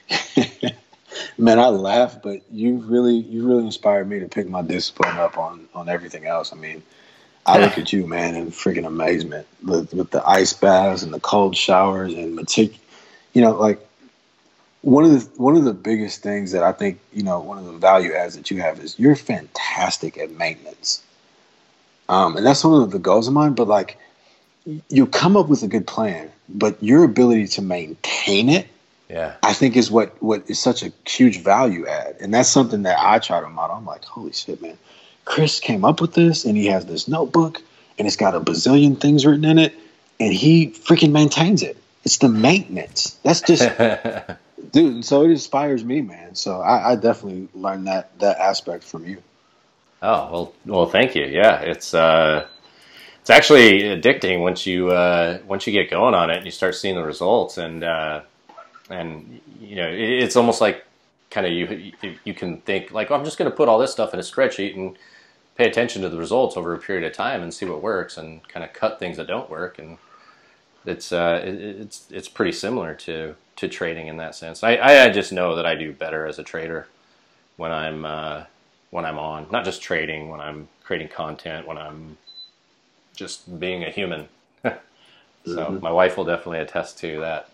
man, I laugh, but you really, you really inspired me to pick my discipline up on on everything else. I mean, I look at you, man, in freaking amazement with with the ice baths and the cold showers and metic, you know, like one of the one of the biggest things that I think you know one of the value adds that you have is you're fantastic at maintenance, um, and that's one of the goals of mine. But like, you come up with a good plan, but your ability to maintain it, yeah, I think is what, what is such a huge value add. And that's something that I try to model. I'm like, holy shit, man. Chris came up with this and he has this notebook and it's got a bazillion things written in it and he freaking maintains it. It's the maintenance. That's just, dude. And so it inspires me, man. So I, I definitely learned that, that aspect from you. Oh, well, well, thank you. Yeah, it's uh, it's actually addicting once you uh, once you get going on it and you start seeing the results, and uh, and you know, it, it's almost like kind of you you can think like, oh, I'm just going to put all this stuff in a spreadsheet and pay attention to the results over a period of time and see what works, and kind of cut things that don't work, and it's uh, it, it's it's pretty similar to to trading in that sense. I I just know that I do better as a trader when I'm uh, when I'm on, not just trading, when I'm creating content, when I'm just being a human. So mm-hmm. My wife will definitely attest to that.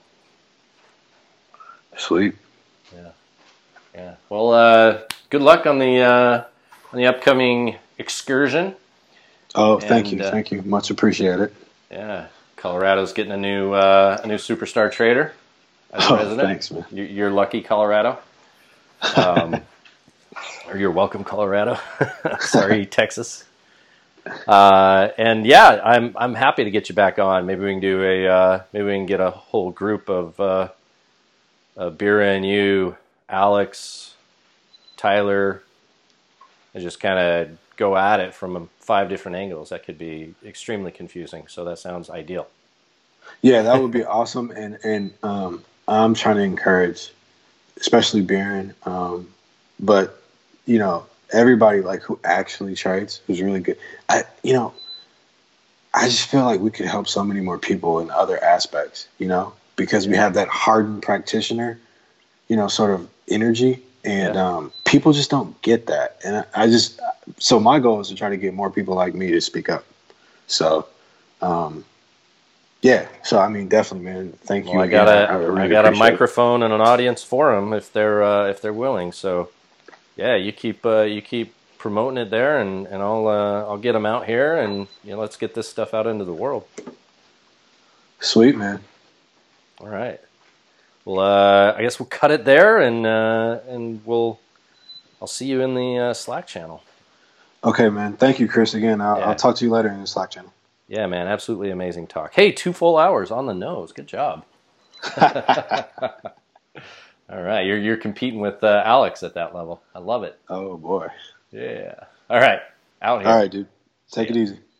Sweet. Yeah. Yeah. Well, uh, good luck on the uh, on the upcoming excursion. Oh, and, thank you, uh, thank you, much appreciated. Yeah, Colorado's getting a new uh, a new superstar trader as a oh, resident. Thanks, man. You're lucky, Colorado. Um, or you're welcome, Colorado. Sorry, Texas. Uh, and yeah, I'm I'm happy to get you back on. Maybe we can do a uh, maybe we can get a whole group of uh, uh, Bira and you, Alex, Tyler, and just kind of go at it from five different angles. That could be extremely confusing. So that sounds ideal. Yeah, that would be awesome. And and um, I'm trying to encourage, especially Baron, um, but you know, everybody like who actually trades, who's really good. I you know, I just feel like we could help so many more people in other aspects. You know, because we have that hardened practitioner, you know, sort of energy, and Yeah. um, people just don't get that. And I, I just so my goal is to try to get more people like me to speak up. So. Um, Yeah, so I mean, definitely, man. Thank Well, you. I again. got a I really I got a appreciate it. microphone and an audience for them if they're uh, if they're willing. So yeah, you keep uh, you keep promoting it there, and and I'll uh, I'll get them out here, and you know, let's get this stuff out into the world. Sweet, man. All right. Well, uh, I guess we'll cut it there, and uh, and we'll I'll see you in the uh, Slack channel. Okay, man. Thank you, Chris. Again, I'll, Yeah. I'll talk to you later in the Slack channel. Yeah, man, absolutely amazing talk. Hey, two full hours on the nose. Good job. All right, you're you're competing with uh, Alex at that level. I love it. Oh boy. Yeah. All right, out here. All right, dude. Take it easy.